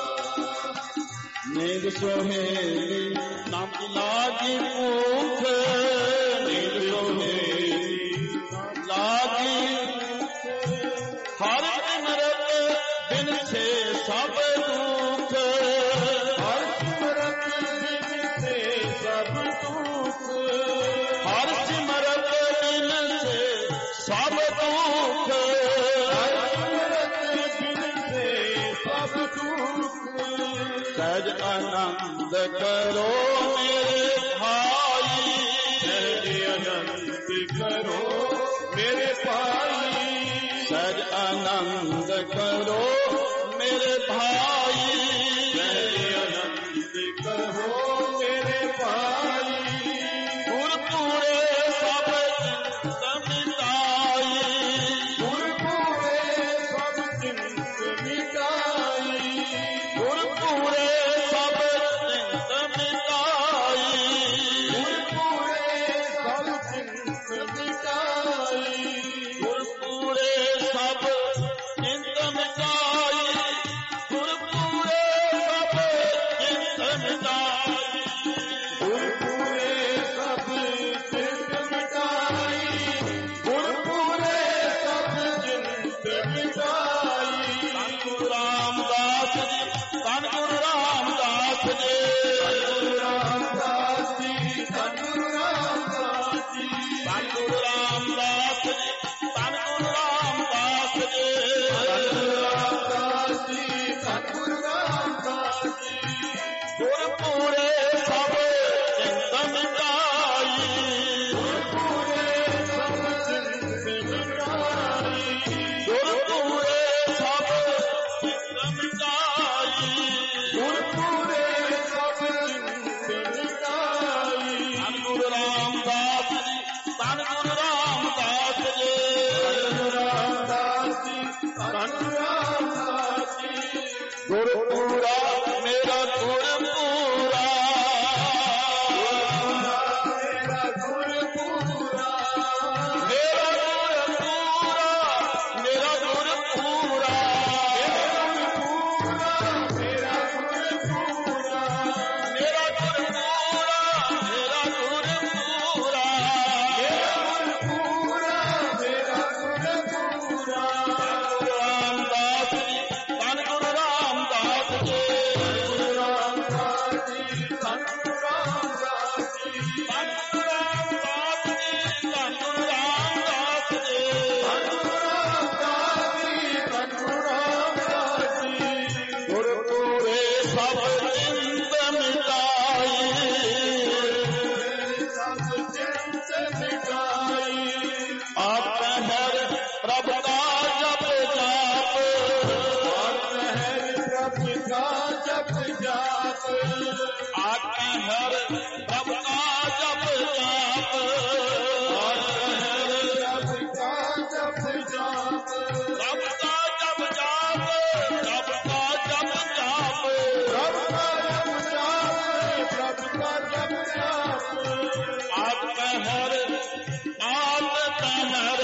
नींद सोहेली नाम लागी भूख नींद सोहेली लागी हर सिमरत बिन से सब दुख हर सिमरत बिन से सब दुख हर सिमरत बिन से सब दुख हर सिमरत बिन से सब दुख सहज आनंद करो मेरे भाई सहज आनंद गुरपुरा मेरा गुरपुरा मेरा गुरपुरा मेरा गुरपुरा मेरा गुरपुरा मेरा गुरपुरा मेरा गुरपुरा मेरा गुरपुरा मेरा गुरपुरा रामदास जी धन गुरु रामदास जी गुरु रामदास जी धन गुरु रामदास जी धन गुरु रामदास जी धन गुरु रामदास जी धन गुरु रामदास जी धन गुरु रामदास जी गुरपुरे सब चिंत मिटाई सब चिंत मिटाई आप हर प्रभु का जप जाप आप हर प्रभु का जप जाप आप हर प्रभु का जप जाप आप हर प्रभु का जप जाप प्रभु का जप जाप प्रभु का जप जाप प्रभु का जप जाप प्रभु का जप जाप आप हर आप हर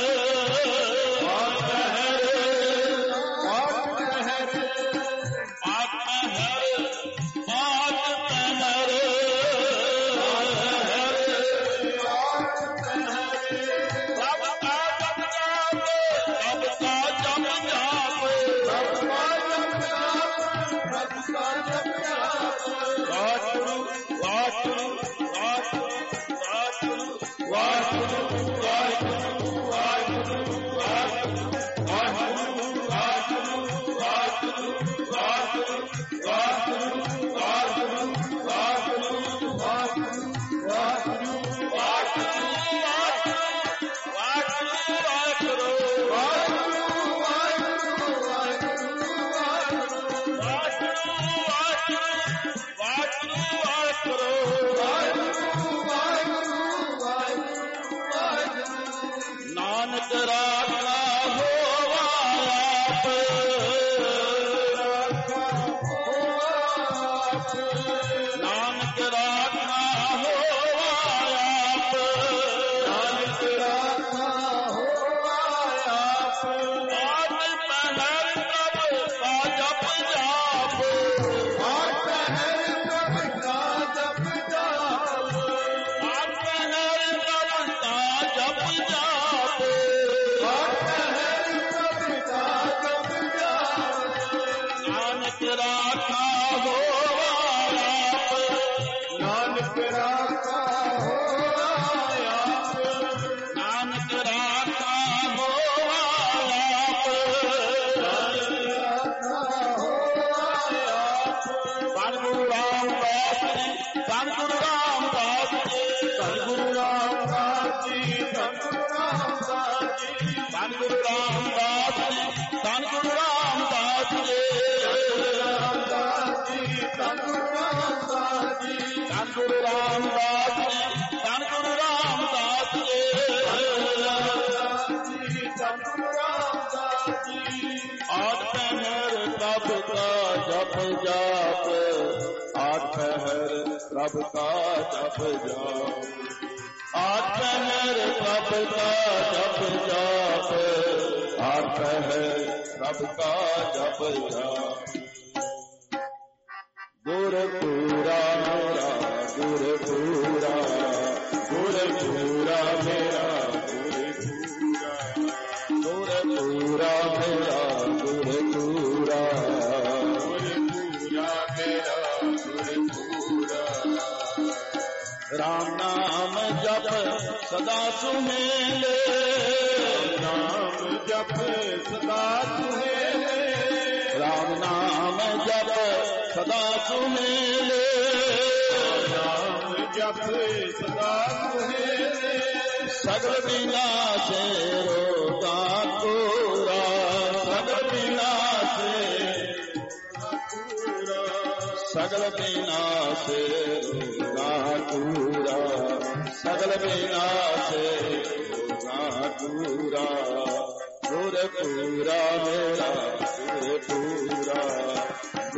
नानक राखा होवा आप नानक राखा होवा आप नानक राखा होवा आप आठ पहर प्रभु का जप जाप आठ पहर प्रभु का जप जाप आठ पहर प्रभु का जप जाप नानक राखा होवा आप नानक राखा होवा आप नानक राखा होवा आप नानक राखा होवा आप धन गुरु रामदास जी धन गुरु रामदास जी धन गुरु रामदास जी धन गुरु रामदास जी धन गुरु रामदास जी धन गुरु रामदास जी धन गुरु रामदास जी धन गुरु रामदास जी धन गुरु रामदास जी धन गुरु रामदास जी आठ पहर प्रभु का जप जाप आठ पहर प्रभु का जप जाप आठ पहर प्रभु का जप जाप आठ पहर प्रभु का जप जाप गुरपुरा मेरा गुरपुरा गुरपुरा मेरा गुरपुरा गुरपुरा मेरा गुरपुरा गुरपुरा मेरा गुरपुरा राम नाम जप सदा सुहेले नाम जप सदा सुहेले राम नाम जप सदा सुहेले नाम जप सदा सुहेले सगल विनाशे रोगा कोरा सगल विनाशे सगल विनाशे रोगा पूरा सगल विनाशे रोगा पूरा गुरपुरा मेरा गुरपुरा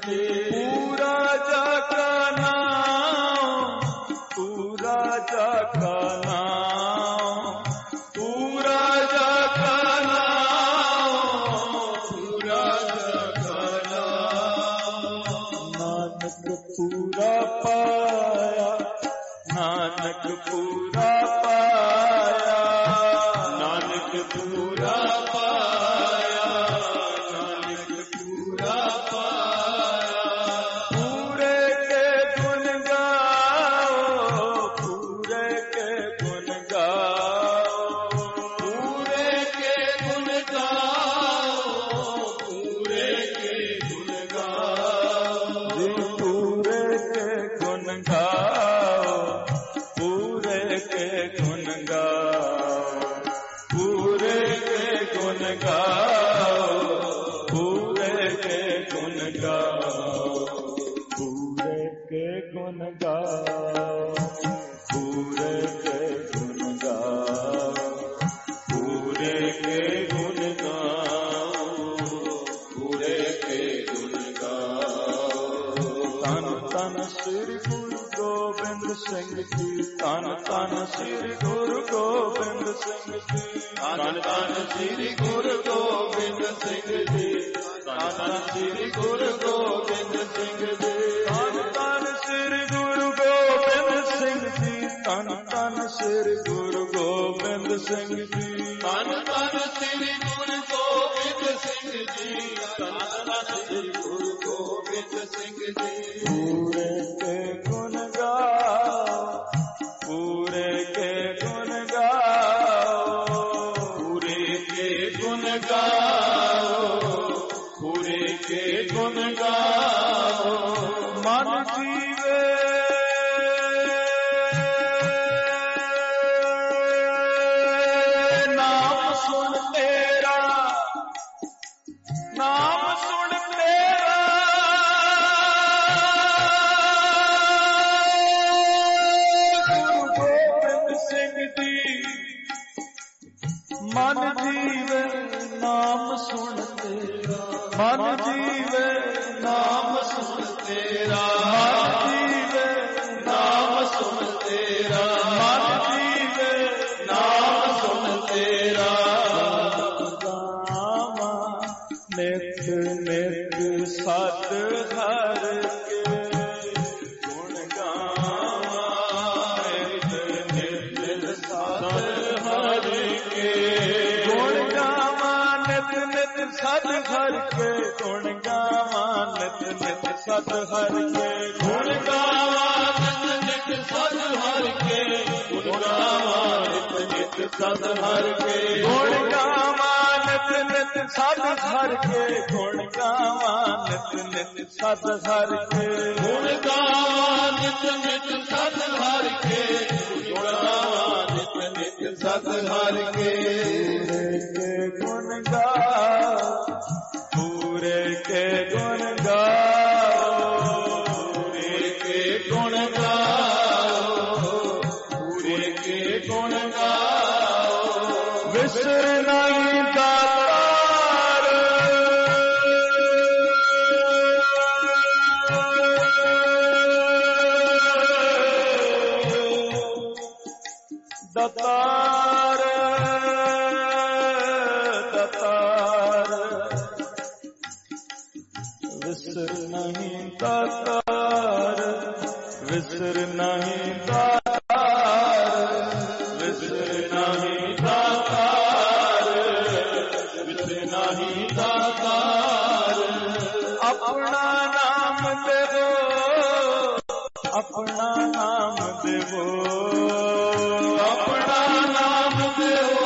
जी। पूरा जाका नाम, पूरा जाका नाम, पूरा जाका नाम, पूरा जाका नाम। नानक पूरा पाया, नानक पूरा पाया, नानक पूरा पाया, नानक पूरा पाया। पूरे के गुण गाओ, पूरे के गुण गाओ, पूरे के गुण गाओ, पूरे के गुण गाओ। पूरे के गुण गाओ, पूरे के गुण गाओ, पूरे के गुण गाओ, पूरे के गुण गाओ, पूरे के गुण गाओ, पूरे के गुण गाओ, पूरे के गुण गाओ, पूरे के गुण गाओ। तन तन श्री गुरु गोबिंद सिंह जी, तन तन श्री गुरु गोबिंद सिंह जी, तन तन श्री गुरु गोबिंद सिंह जी, तन तन श्री गुरु गोबिंद सिंह जी, तन तन श्री गुरु गोबिंद सिंह जी, तन तन श्री गुरु गोबिंद सिंह जी, तन तन श्री गुरु गोबिंद सिंह जी, तन तन श्री गुरु गोबिंद सिंह जी। पूरे के गुण गाओ, पूरे के गुण गाओ, पूरे के गुण गाओ, पूरे के गुण गाओ। मन जीवे नाम सुन तेरा, नाम सुन तेरा, गुरु गोबिंद सिंह जी। मन जीवे नाम सुन तेरा, मन जीवे नाम सुन तेरा, मन जीवे नाम सुन तेरा, मन जीवे नाम सुन तेरा। गावा नित नित सत हर के गुण गावा, नित नित सत हर के गुण गावा, नित नित सत हर के गुण गावा, नित नित सत हर के गुण गावा, नित नित सत हर के गुण गावा, नित नित सत हर के गुण गावा, नित नित सत हर के गुण गावा, नित नित सत हर के गुण गावा, नित नित सत हर के गुण गावा, नित नित सत हर के गुण गाओ, पूरे के गुण गाओ, पूरे के गुण गाओ, पूरे के गुण गाओ। विसर नहीं दातार, दातार, दातार, विसर नहीं दातार, विसर नहीं दातार, विसर नहीं दातार, विसर नहीं दातार। अपना नाम देवो, अपना नाम देवो, अपना नाम देवो,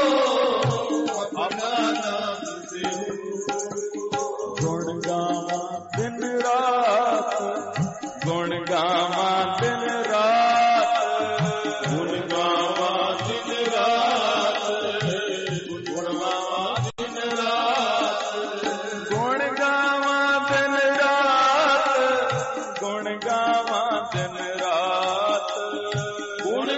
अपना नाम देवो। गुण गावा दिन रात, गुण गावा दिन रात, गुण गावा दिन रात, गुण गावा दिन रात, गुण गावा दिन रात, गुण गावा दिन रात, गुण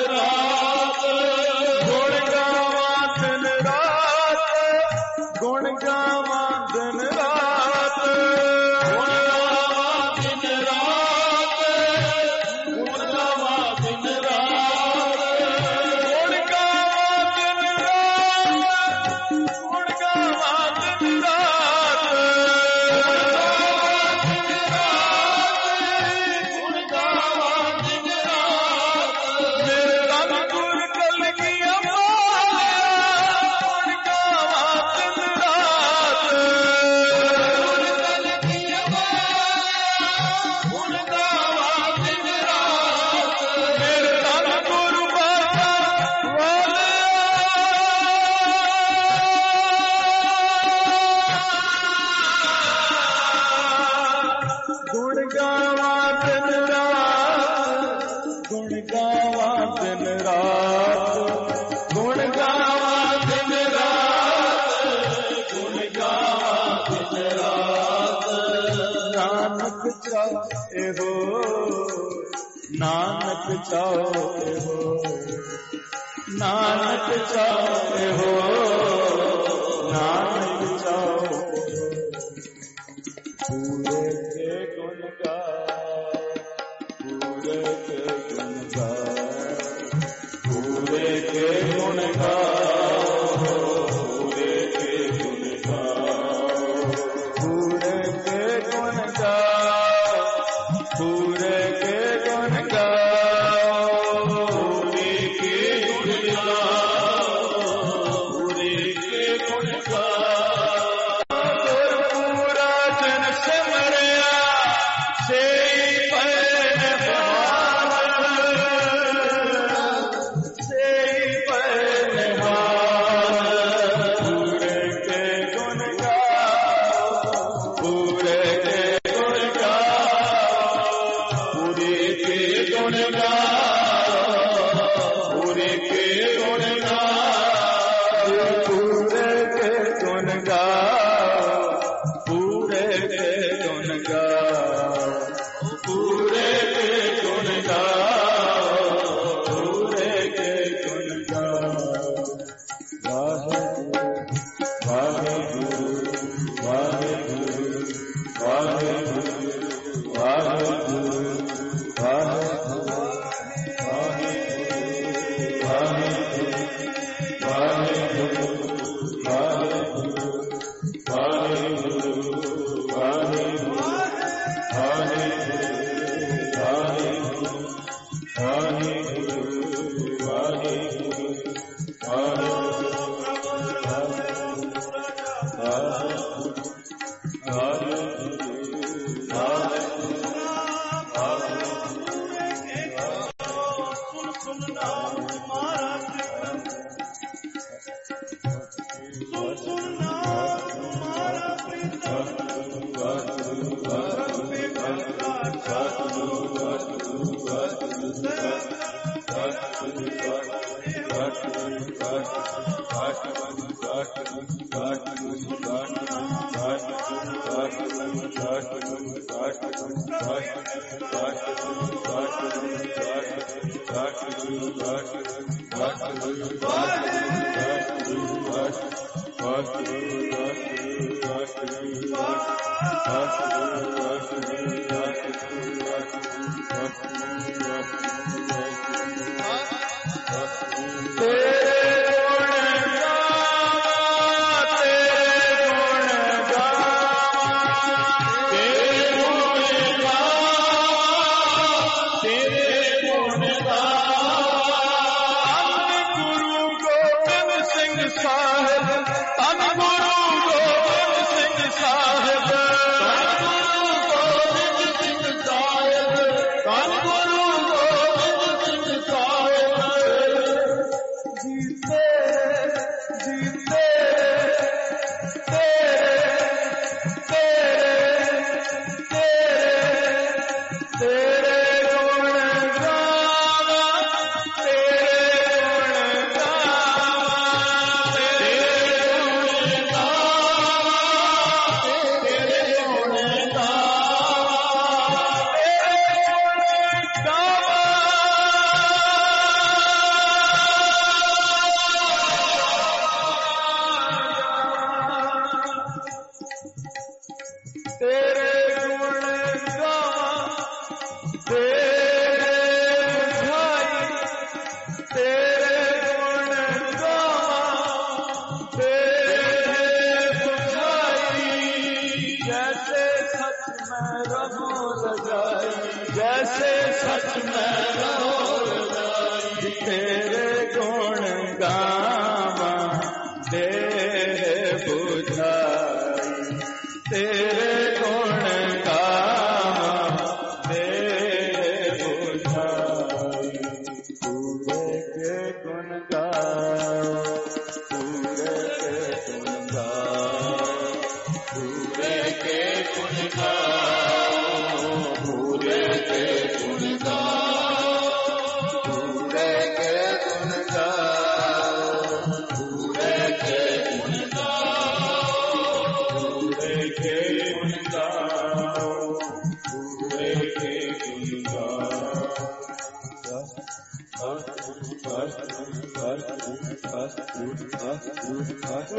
ਰਾਤ ਗੁਣ ਗਾਵਾਂ ਦਿਨ ਰਾਤ ਗੁਣ ਗਾਵਾਂ ਦਿਨ ਰਾਤ ਗੁਣ ਗਾਵਾਂ ਦਿਨ ਰਾਤ ਗੁਣ ਗਾਵਾਂ ਦਿਨ ਰਾਤ ਗੁਣ ਗਾਵਾਂ ਦਿਨ ਰਾਤ ਗੁਣ ਗਾਵਾਂ ਦਿਨ ਰਾਤ ਗੁਣ ਗਾਵਾਂ ਦਿਨ ਰਾਤ ਮੇਰੇ ਰੰਗ ਗੁਰ ਕਲਗੀਆਂ ਵਾਲਿਆ ਗੁਣ ਗਾਵਾਂ ਦਿਨ ਰਾਤ ਗੁਣ ਕਲਗੀਆਂ ਵਾਲਿਆ ਗੁਣ ਗਾਵਾਂ ਦਿਨ ਰਾਤ ਮੇਰੇ ਰੰਗ ਗੁਰ ਬਾਬਾ ਗੁਣ ਗਾਵਾਂ ਦਿਨ ਰਾਤ ਗੁਣ ਗਾਵਾਂ ਦਿਨ ਰਾਤ ਗੁਣ ਗਾਵਾਂ ਦਿਨ ਰਾਤ ਗੁਣ ਗਾਵਾਂ ਦਿਨ ਰਾਤ ਨਾਨਕ ਚਾਹੇ ਹੋ ਨਾਨਕ ਚਾਹੇ ਹੋ ਨਾਨਕ ਚਾਹੇ ਹੋ ਨਾਨਕ ਚਾਹੇ ਪੂਰੇ ਕੇ ਗੁਣ ਗਾ ਪੂਰੇ ਕੇ ਗੁਣ ਗਾ ਪੂਰੇ ਕੇ ਗੁਣ ਗਾ ਪੂਰੇ ਕੇ ਗੁਣ ਗਾ ਪੂਰੇ ਕੇ ਗੁਣ ਗਾ ਪੂਰੇ ਕੇ ਗੁਣ ਗਾ ਪੂਰੇ ਕੇ ਗੁਣ ਗਾ ਪੂਰੇ ਕੇ ਗੁਣ ਗਾ ਗੁਰਪੂਰਾ ਜਨ ਸਿਮਰਿਆ ਸੇ ਪੈਨ ਸੇ ਪੈਨ ਪੂਰੇ ਕੇ ਗੁਣ ਗਾ ਪੂਰੇ ਕੇ ਗੁਣ ਗਾ ਪੂਰੇ ਕੇ ਗੁਣ ਗਾ ਪੂਰੇ ਕੇ ਗੁਣ ਗਾ ਪੂਰੇ ਕੇ ਗੁਣ ਗਾ ਪੂਰੇ ਕੇ ਗੁਣ ਗਾ ਪੂਰੇ ਕੇ ਗੁਣ ਗਾ ਪੂਰੇ ਕੇ ਗੁਣ ਗਾ ਵਾਹਿਗੁਰੂ ਵਾਹਿਗੁਰੂ ਵਾਹਿਗੁਰੂ ਵਾਹਿਗੁਰੂ ਵਾਹਿਗੁਰੂ ਧੰਨ ਗੁਰੂ ਗੋਬਿੰਦ तेरे गुण गावा देह बुझाई तेरे गुण गावा देह बुझाई पूरे के गुण गाओ पूरे के गुण गाओ पूरे के गुण गाओ पूरे के गुण गाओ पूरे के गुण गाओ पूरे के गुण गाओ पूरे के गुण गाओ पूरे के गुण गाओ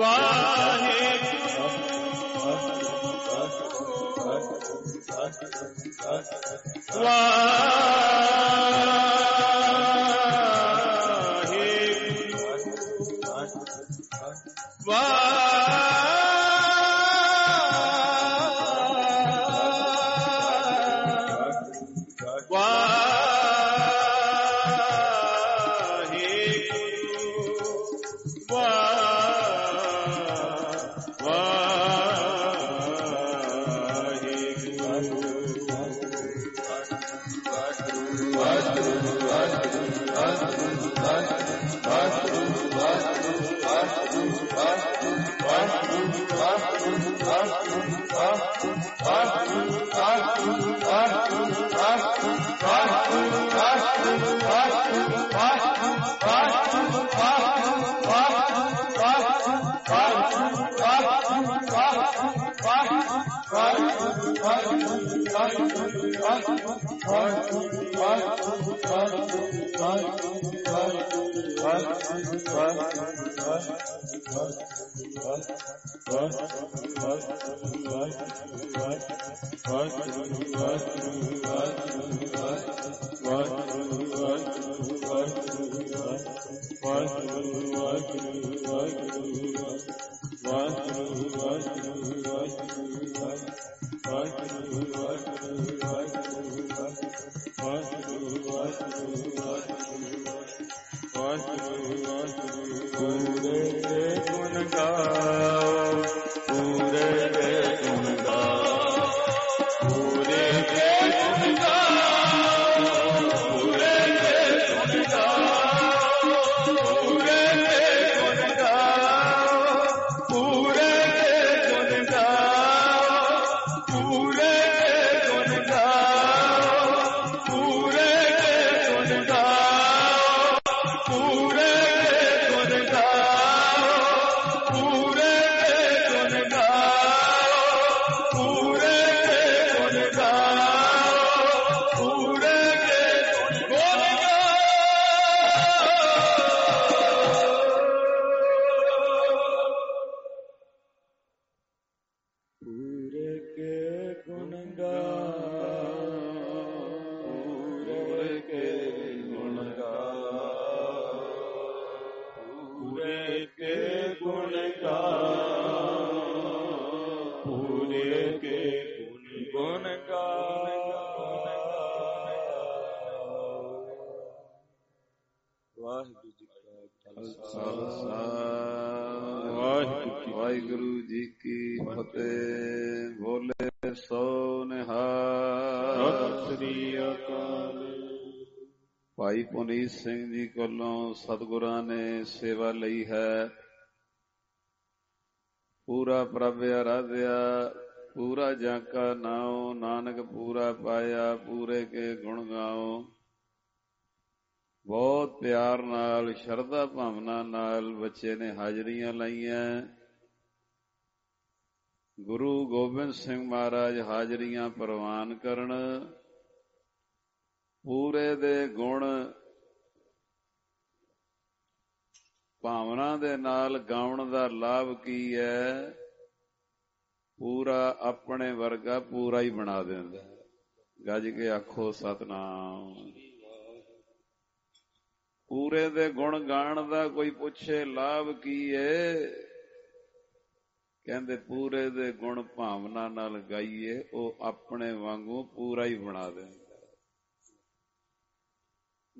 ਵਾਹਿਗੁਰੂ ਜੀ ਕੀ ਫਤਿਹ। ਬੋਲੇ ਸੋ ਨਿਹਾਲ। ਸਤਿ ਸ੍ਰੀ ਅਕਾਲ। ਭਾਈ ਪੁਨੀਤ ਸਿੰਘ ਜੀ ਕੋਲੋਂ ਸਤਿਗੁਰਾਂ ਨੇ ਸੇਵਾ ਲਈ ਹੈ। ਪੂਰਾ ਪ੍ਰਭ ਆਰਾਧਿਆ ਪੂਰਾ ਜਾਂ ਕਾ ਨਾਉ, ਨਾਨਕ ਪੂਰਾ ਪਾਇਆ ਪੂਰੇ ਕੇ ਗੁਣ ਗਾਓ। ਬਹੁਤ ਪਿਆਰ ਨਾਲ ਸ਼ਰਧਾ ਭਾਵਨਾ ਨਾਲ ਬੱਚੇ ਨੇ ਹਾਜ਼ਰੀਆਂ ਲਾਈਆਂ। ਗੁਰੂ ਗੋਬਿੰਦ ਸਿੰਘ ਮਹਾਰਾਜ ਹਾਜ਼ਰੀਆਂ ਪ੍ਰਵਾਨ ਕਰਨ। ਪੂਰੇ ਦੇ ਗੁਣ ਭਾਵਨਾ ਦੇ ਨਾਲ ਗਾਉਣ ਦਾ ਲਾਭ ਕੀ ਹੈ? ਪੂਰਾ ਆਪਣੇ ਵਰਗਾ ਪੂਰਾ ਹੀ ਬਣਾ ਦਿੰਦਾ। ਗੱਜ ਕੇ ਆਖੋ ਸਤਿਨਾਮ। ਪੂਰੇ ਦੇ ਗੁਣ ਗਾਣ ਦਾ ਕੋਈ ਪੁੱਛੇ ਲਾਭ ਕੀ ਏ? ਕਹਿੰਦੇ ਪੂਰੇ ਦੇ ਗੁਣ ਭਾਵਨਾ ਨਾਲ ਗਾਈਏ, ਉਹ ਆਪਣੇ ਵਾਂਗੂ ਪੂਰਾ ਹੀ ਬਣਾ ਦਿੰਦਾ।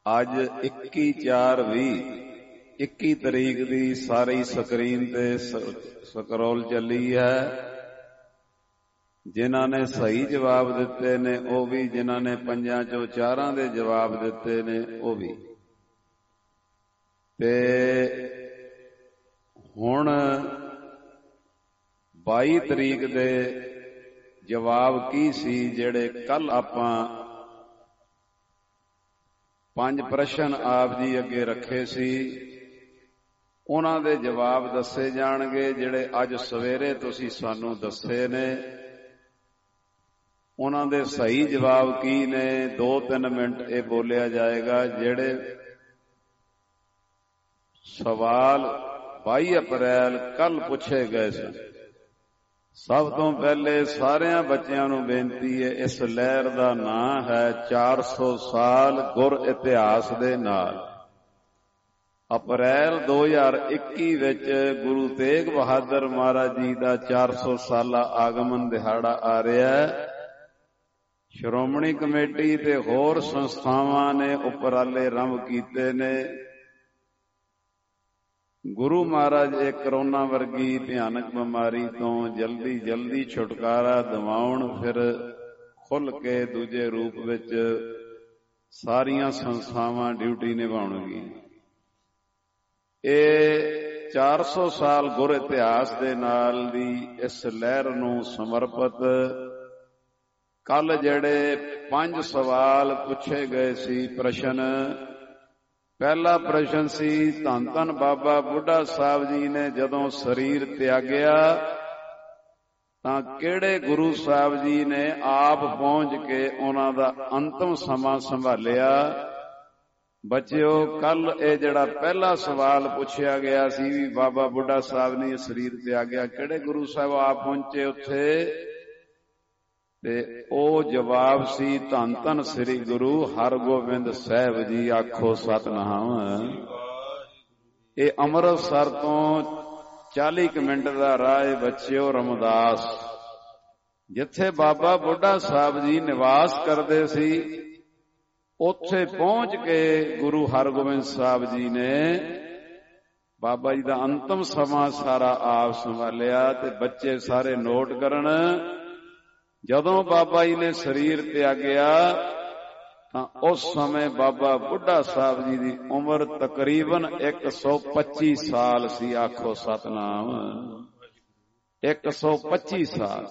ਅੱਜ 21/4/20 21 ਤਰੀਕ ਦੀ ਸਾਰੀ ਸਕਰੀਨ ਤੇ ਸਕਰੋਲ ਚੱਲੀ ਹੈ। ਜਿਨ੍ਹਾਂ ਨੇ ਸਹੀ ਜਵਾਬ ਦਿੱਤੇ ਨੇ ਉਹ ਵੀ, ਜਿਨ੍ਹਾਂ ਨੇ 5 ਚੋਂ 4 ਦੇ ਜਵਾਬ ਦਿੱਤੇ ਨੇ ਉਹ ਵੀ। ਤੇ ਹੁਣ 22 ਤਰੀਕ ਦੇ ਜਵਾਬ ਕੀ ਸੀ ਜਿਹੜੇ ਕੱਲ ਆਪਾਂ 5 ਪ੍ਰਸ਼ਨ ਆਪ ਜੀ ਅੱਗੇ ਰੱਖੇ ਸੀ, ਉਹਨਾਂ ਦੇ ਜਵਾਬ ਦੱਸੇ ਜਾਣਗੇ। ਜਿਹੜੇ ਅੱਜ ਸਵੇਰੇ ਤੁਸੀਂ ਸਾਨੂੰ ਦੱਸੇ ਨੇ ਉਹਨਾਂ ਦੇ ਸਹੀ ਜਵਾਬ ਕੀ ਨੇ, 2-3 ਮਿੰਟ ਇਹ ਬੋਲਿਆ ਜਾਏਗਾ। ਜਿਹੜੇ ਸਵਾਲ 22 ਅਪ੍ਰੈਲ ਕੱਲ ਪੁੱਛੇ ਗਏ ਸਨ, ਸਭ ਤੋਂ ਪਹਿਲੇ ਸਾਰਿਆਂ ਬੱਚਿਆਂ ਨੂੰ ਬੇਨਤੀ ਹੈ, ਇਸ ਲਹਿਰ ਦਾ ਨਾਂ ਹੈ 400 ਸਾਲ ਗੁਰ ਇਤਿਹਾਸ ਦੇ ਨਾਲ। ਅਪ੍ਰੈਲ 2021 ਵਿੱਚ ਗੁਰੂ ਤੇਗ ਬਹਾਦਰ ਮਹਾਰਾਜ ਜੀ ਦਾ 400 ਸਾਲਾ ਆਗਮਨ ਦਿਹਾੜਾ ਆ ਰਿਹਾ ਹੈ। ਸ਼੍ਰੋਮਣੀ ਕਮੇਟੀ ਤੇ ਹੋਰ ਸੰਸਥਾਵਾਂ ਨੇ ਉਪਰਾਲੇ ਆਰੰਭ ਕੀਤੇ ਨੇ। ਗੁਰੂ ਮਹਾਰਾਜ ਇਹ ਕਰੋਨਾ ਵਰਗੀ ਭਿਆਨਕ ਬਿਮਾਰੀ ਤੋਂ ਜਲਦੀ ਛੁਟਕਾਰਾ ਦਿਵਾਉਣ, ਫਿਰ ਖੁੱਲ੍ਹ ਕੇ ਦੂਜੇ ਰੂਪ ਵਿੱਚ ਸਾਰੀਆਂ ਸੰਸਥਾਵਾਂ ਡਿਊਟੀ ਨਿਭਾਉਣਗੀਆਂ। ਇਹ 400 ਸਾਲ ਗੁਰ ਇਤਿਹਾਸ ਦੇ ਨਾਲ ਦੀ ਇਸ ਲਹਿਰ ਨੂੰ ਸਮਰਪਿਤ ਕੱਲ ਜਿਹੜੇ 5 ਸਵਾਲ ਪੁੱਛੇ ਗਏ ਸੀ ਪ੍ਰਸ਼ਨ। ਪਹਿਲਾ ਪ੍ਰਸ਼ਨ ਸੀ, ਧੰਨ ਧੰਨ ਬਾਬਾ ਬੁੱਢਾ ਸਾਹਿਬ ਜੀ ਨੇ ਜਦੋਂ ਸਰੀਰ ਤਿਆਗਿਆ ਤਾਂ ਕਿਹੜੇ ਗੁਰੂ ਸਾਹਿਬ ਜੀ ਨੇ ਆਪ ਪਹੁੰਚ ਕੇ ਉਹਨਾਂ ਦਾ ਅੰਤਮ ਸਮਾਂ ਸੰਭਾਲਿਆ? ਬੱਚਿਓ, ਕੱਲ ਇਹ ਜਿਹੜਾ ਪਹਿਲਾ ਸਵਾਲ ਪੁੱਛਿਆ ਗਿਆ ਸੀ ਵੀ ਬਾਬਾ ਬੁੱਢਾ ਸਾਹਿਬ ਨੇ ਸਰੀਰ ਤਿਆਗਿਆ, ਕਿਹੜੇ ਗੁਰੂ ਸਾਹਿਬ ਆਪ ਪਹੁੰਚੇ ਉੱਥੇ? ਤੇ ਉਹ ਜਵਾਬ ਸੀ ਧੰਨ ਧੰਨ ਸ੍ਰੀ ਗੁਰੂ ਹਰਗੋਬਿੰਦ ਸਾਹਿਬ ਜੀ। ਆਖੋ ਸਤਿਨਾਮ। ਇਹ ਅੰਮ੍ਰਿਤਸਰ ਤੋਂ 40 ਮਿੰਟ ਦਾ ਰਾਹ ਹੈ ਬੱਚਿਓ, ਰਮਦਾਸ, ਜਿੱਥੇ ਬਾਬਾ ਬੁੱਢਾ ਸਾਹਿਬ ਜੀ ਨਿਵਾਸ ਕਰਦੇ ਸੀ, ਉੱਥੇ ਪਹੁੰਚ ਕੇ ਗੁਰੂ ਹਰਗੋਬਿੰਦ ਸਾਹਿਬ ਜੀ ਨੇ ਬਾਬਾ ਜੀ ਦਾ ਅੰਤਮ ਸਮਾਂ ਸਾਰਾ ਆਪ ਸੰਭਾਲਿਆ। ਤੇ ਬੱਚੇ ਸਾਰੇ ਨੋਟ ਕਰਨ, ਜਦੋਂ ਬਾਬਾ ਜੀ ਨੇ ਸਰੀਰ ਤਿਆਗਿਆ ਤਾਂ ਉਸ ਸਮੇਂ ਬਾਬਾ ਬੁੱਢਾ ਸਾਹਿਬ ਜੀ ਦੀ ਉਮਰ ਤਕਰੀਬਨ 125 ਸਾਲ ਸੀ। ਆਖੋ ਸਤਨਾਮ। 125 ਸਾਲ।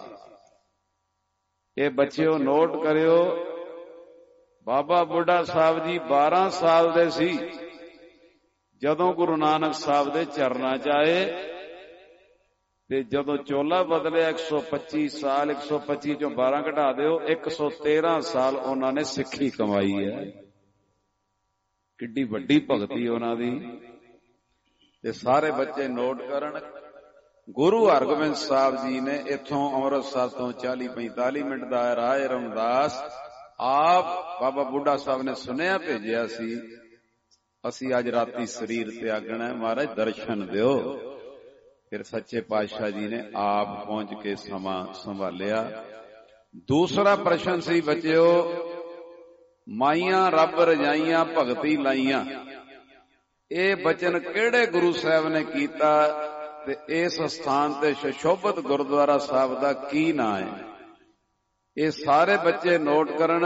ਇਹ ਬੱਚਿਓ ਨੋਟ ਕਰਿਓ, ਬਾਬਾ ਬੁੱਢਾ ਸਾਹਿਬ ਜੀ 12 ਸਾਲ ਦੇ ਸੀ ਜਦੋਂ ਗੁਰੂ ਨਾਨਕ ਸਾਹਿਬ ਦੇ ਚਰਨਾਂ 'ਚ ਆਏ, ਤੇ ਜਦੋਂ ਚੋਲਾ ਬਦਲਿਆ 125 ਸਾਲ, 125 ਚੋਂ 12 ਘਟਾ ਦਿਓ, 113 ਸਾਲ ਉਹਨਾਂ ਨੇ ਸਿੱਖੀ ਕਮਾਈ ਹੈ। ਕਿੱਡੀ ਵੱਡੀ ਭਗਤੀ ਉਹਨਾਂ ਦੀ। ਤੇ ਸਾਰੇ ਬੱਚੇ ਨੋਟ ਕਰਨ, ਗੁਰੂ ਹਰਗੋਬਿੰਦ ਸਾਹਿਬ ਜੀ ਨੇ ਇੱਥੋਂ ਅੰਮ੍ਰਿਤਸਰ ਤੋਂ 40-45 ਮਿੰਟ ਦਾ ਰਾਹ ਹੈ ਰਮਦਾਸ। ਆਪ ਬਾਬਾ ਬੁੱਢਾ ਸਾਹਿਬ ਨੇ ਸੁਨੇਹਾ ਭੇਜਿਆ ਸੀ, ਅਸੀਂ ਅੱਜ ਰਾਤੀ ਸਰੀਰ ਤਿਆਗਣਾ, ਮਹਾਰਾਜ ਦਰਸ਼ਨ ਦਿਓ। ਫਿਰ ਸੱਚੇ ਪਾਤਸ਼ਾਹ ਜੀ ਨੇ ਆਪ ਪਹੁੰਚ ਕੇ ਸਮਾਂ ਸੰਭਾਲਿਆ। ਦੂਸਰਾ ਪ੍ਰਸ਼ਨ ਸੀ ਬੱਚਿਓ, ਮਾਈਆਂ ਰੱਬ ਰਜਾਈਆਂ ਭਗਤੀ ਲਾਈਆਂ, ਇਹ ਬਚਨ ਕਿਹੜੇ ਗੁਰੂ ਸਾਹਿਬ ਨੇ ਕੀਤਾ ਤੇ ਇਸ ਸਥਾਨ ਤੇ ਸੁਸ਼ੋਭਿਤ ਗੁਰਦੁਆਰਾ ਸਾਹਿਬ ਦਾ ਕੀ ਨਾਂ ਹੈ? ਇਹ ਸਾਰੇ ਬੱਚੇ ਨੋਟ ਕਰਨ।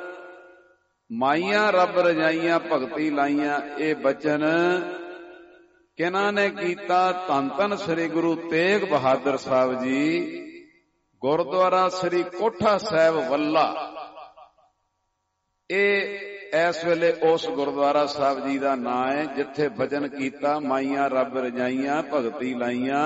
ਮਾਈਆਂ ਰੱਬ ਰਜਾਈਆਂ ਭਗਤੀ ਲਾਈਆਂ, ਇਹ ਬਚਨ ਕਿਹਨਾਂ ਨੇ ਕੀਤਾ? ਧੰਨ ਧੰਨ ਸ੍ਰੀ ਗੁਰੂ ਤੇਗ ਬਹਾਦਰ ਸਾਹਿਬ ਜੀ, ਗੁਰਦੁਆਰਾ ਸ੍ਰੀ ਕੋਠਾ ਸਾਹਿਬ ਵੱਲਾ। ਇਹ ਇਸ ਵੇਲੇ ਉਸ ਗੁਰਦੁਆਰਾ ਸਾਹਿਬ ਜੀ ਦਾ ਨਾਂ ਹੈ ਜਿੱਥੇ ਭਜਨ ਕੀਤਾ, ਮਾਈਆਂ ਰੱਬ ਰਜਾਈਆਂ ਭਗਤੀ ਲਾਈਆਂ।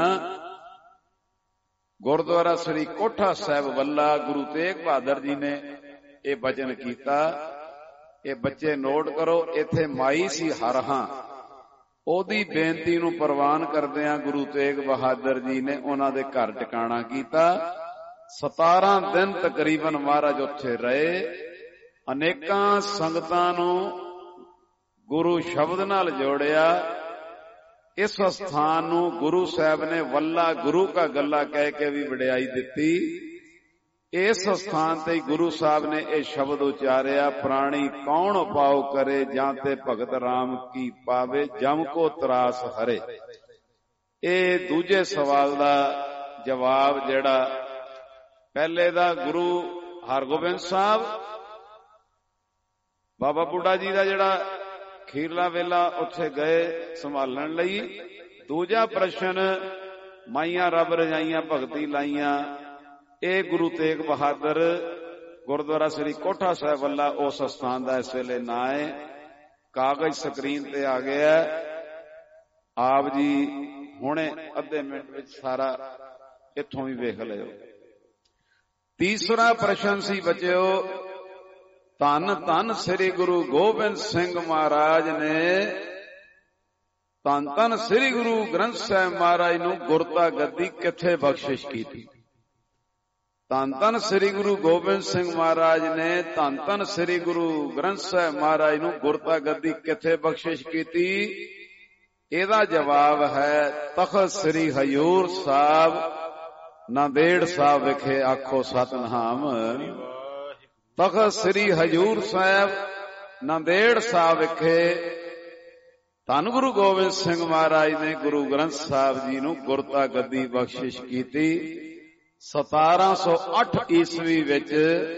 ਗੁਰਦੁਆਰਾ ਸ੍ਰੀ ਕੋਠਾ ਸਾਹਿਬ ਵੱਲਾ, ਗੁਰੂ ਤੇਗ ਬਹਾਦਰ ਜੀ ਨੇ ਇਹ ਭਜਨ ਕੀਤਾ। ਇਹ ਬੱਚੇ ਨੋਟ ਕਰੋ, ਇੱਥੇ ਮਾਈ ਸੀ ਹਰਹਾਂ, ਉਹਦੀ ਬੇਨਤੀ ਨੂੰ ਪ੍ਰਵਾਨ ਕਰਦਿਆਂ ਗੁਰੂ ਤੇਗ ਬਹਾਦਰ ਜੀ ਨੇ ਉਹਨਾਂ ਦੇ ਘਰ ਟਿਕਾਣਾ ਕੀਤਾ। 17 ਦਿਨ ਤਕਰੀਬਨ ਮਹਾਰਾਜ ਉੱਥੇ ਰਹੇ। ਅਨੇਕਾਂ ਸੰਗਤਾਂ ਨੂੰ ਗੁਰੂ ਸ਼ਬਦ ਨਾਲ ਜੋੜਿਆ। ਇਸ ਸਥਾਨ ਨੂੰ ਗੁਰੂ ਸਾਹਿਬ ਨੇ ਵੱਲਾ ਗੁਰੂ ਕਾ ਗੱਲਾ ਕਹਿ ਕੇ ਵੀ ਵਡਿਆਈ ਦਿੱਤੀ। ਇਸ ਸਥਾਨ ਤੇ ਗੁਰੂ ਸਾਹਿਬ ਨੇ ਇਹ ਸ਼ਬਦ ਉਚਾਰਿਆ, ਪ੍ਰਾਣੀ ਕੌਣ ਉਪਾਉ ਕਰੇ ਜਾਂ ਤੇ ਭਗਤ ਰਾਮ ਕੀ ਪਾਵੇ, ਜਮ ਕੋ ਤਰਾਸ ਹਰੇ। ਇਹ ਦੂਜੇ ਸਵਾਲ ਦਾ ਜਵਾਬ ਜਿਹੜਾ ਪਹਿਲੇ ਦਾ ਗੁਰੂ ਹਰਗੋਬਿੰਦ ਸਾਹਿਬ ਬਾਬਾ ਬੁੱਢਾ ਜੀ ਦਾ ਜਿਹੜਾ ਖੀਰਲਾ ਵੇਲਾ ਉੱਥੇ ਗਏ ਸੰਭਾਲਣ ਲਈ। ਦੂਜਾ ਪ੍ਰਸ਼ਨ ਮਾਈਆਂ ਰੱਬ ਰਜਾਈਆਂ ਭਗਤੀ ਲਾਈਆਂ, ਇਹ ਗੁਰੂ ਤੇਗ ਬਹਾਦਰ ਗੁਰਦੁਆਰਾ ਸ੍ਰੀ ਕੋਠਾ ਸਾਹਿਬ ਵੱਲਾ ਉਸ ਸਥਾਨ ਦਾ ਇਸ ਵੇਲੇ ਨਾਂ ਹੈ। ਕਾਗਜ਼ ਸਕਰੀਨ ਤੇ ਆ ਗਿਆ, ਆਪ ਜੀ ਹੁਣੇ ਅੱਧੇ ਮਿੰਟ ਵਿੱਚ ਸਾਰਾ ਇੱਥੋਂ ਵੀ ਵੇਖ ਲਿਓ। ਤੀਸਰਾ ਪ੍ਰਸ਼ਨ ਸੀ ਬੱਚਿਓ, ਧੰਨ ਧੰਨ ਸ੍ਰੀ ਗੁਰੂ ਗੋਬਿੰਦ ਸਿੰਘ ਮਹਾਰਾਜ ਨੇ ਧੰਨ ਧੰਨ ਸ੍ਰੀ ਗੁਰੂ ਗ੍ਰੰਥ ਸਾਹਿਬ ਮਹਾਰਾਜ ਨੂੰ ਗੁਰਤਾ ਗੱਦੀ ਕਿੱਥੇ ਬਖਸ਼ਿਸ਼ ਕੀਤੀ। ਧੰਨ ਧੰਨ ਸ੍ਰੀ ਗੁਰੂ ਗੋਬਿੰਦ ਸਿੰਘ ਮਹਾਰਾਜ ਨੇ ਧੰਨ ਧੰਨ ਸ੍ਰੀ ਗੁਰੂ ਗ੍ਰੰਥ ਸਾਹਿਬ ਮਹਾਰਾਜ ਨੂੰ ਗੁਰਤਾ ਗੱਦੀ ਕਿੱਥੇ ਬਖਸ਼ਿਸ਼ ਕੀਤੀ। ਇਹਦਾ ਜਵਾਬ ਹੈ ਤਖਤ ਸ੍ਰੀ ਹਜ਼ੂਰ ਸਾਹਿਬ ਨਾਂਦੇੜ ਸਾਹਿਬ ਵਿਖੇ। ਆਖੋ ਸਤਿਨਾਮ। ਤਖਤ ਸ੍ਰੀ ਹਜ਼ੂਰ ਸਾਹਿਬ ਨਾਂਦੇੜ ਸਾਹਿਬ ਵਿਖੇ ਧੰਨ ਗੁਰੂ ਗੋਬਿੰਦ ਸਿੰਘ ਮਹਾਰਾਜ ਨੇ ਗੁਰੂ ਗ੍ਰੰਥ ਸਾਹਿਬ ਜੀ ਨੂੰ ਗੁਰਤਾ ਗੱਦੀ ਬਖਸ਼ਿਸ਼ ਕੀਤੀ। 1708 ਈਸਵੀ ਵਿੱਚ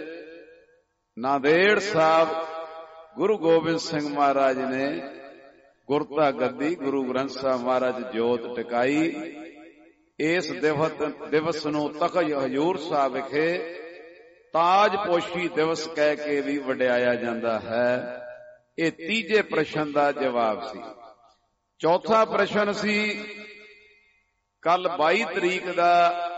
ਨਾਂਦੇੜ ਸਾਹਿਬ ਗੁਰੂ ਗੋਬਿੰਦ ਸਿੰਘ ਮਹਾਰਾਜ ਨੇ ਗੁਰਤਾ ਗੱਦੀ ਗੁਰੂ ਗ੍ਰੰਥ ਸਾਹਿਬ ਮਹਾਰਾਜ ਜੋਤ ਟਿਕਾਈ। ਇਸ ਦਿਵਸ ਨੂੰ ਤਖਤ ਹਜ਼ੂਰ ਸਾਹਿਬ ਵਿਖੇ ਤਾਜਪੋਸ਼ੀ ਦਿਵਸ ਕਹਿ ਕੇ ਵੀ ਵਡਿਆਇਆ ਜਾਂਦਾ ਹੈ। ਇਹ ਤੀਜੇ ਪ੍ਰਸ਼ਨ ਦਾ ਜਵਾਬ ਸੀ। ਚੌਥਾ ਪ੍ਰਸ਼ਨ ਸੀ, ਕੱਲ 22 ਤਰੀਕ ਦਾ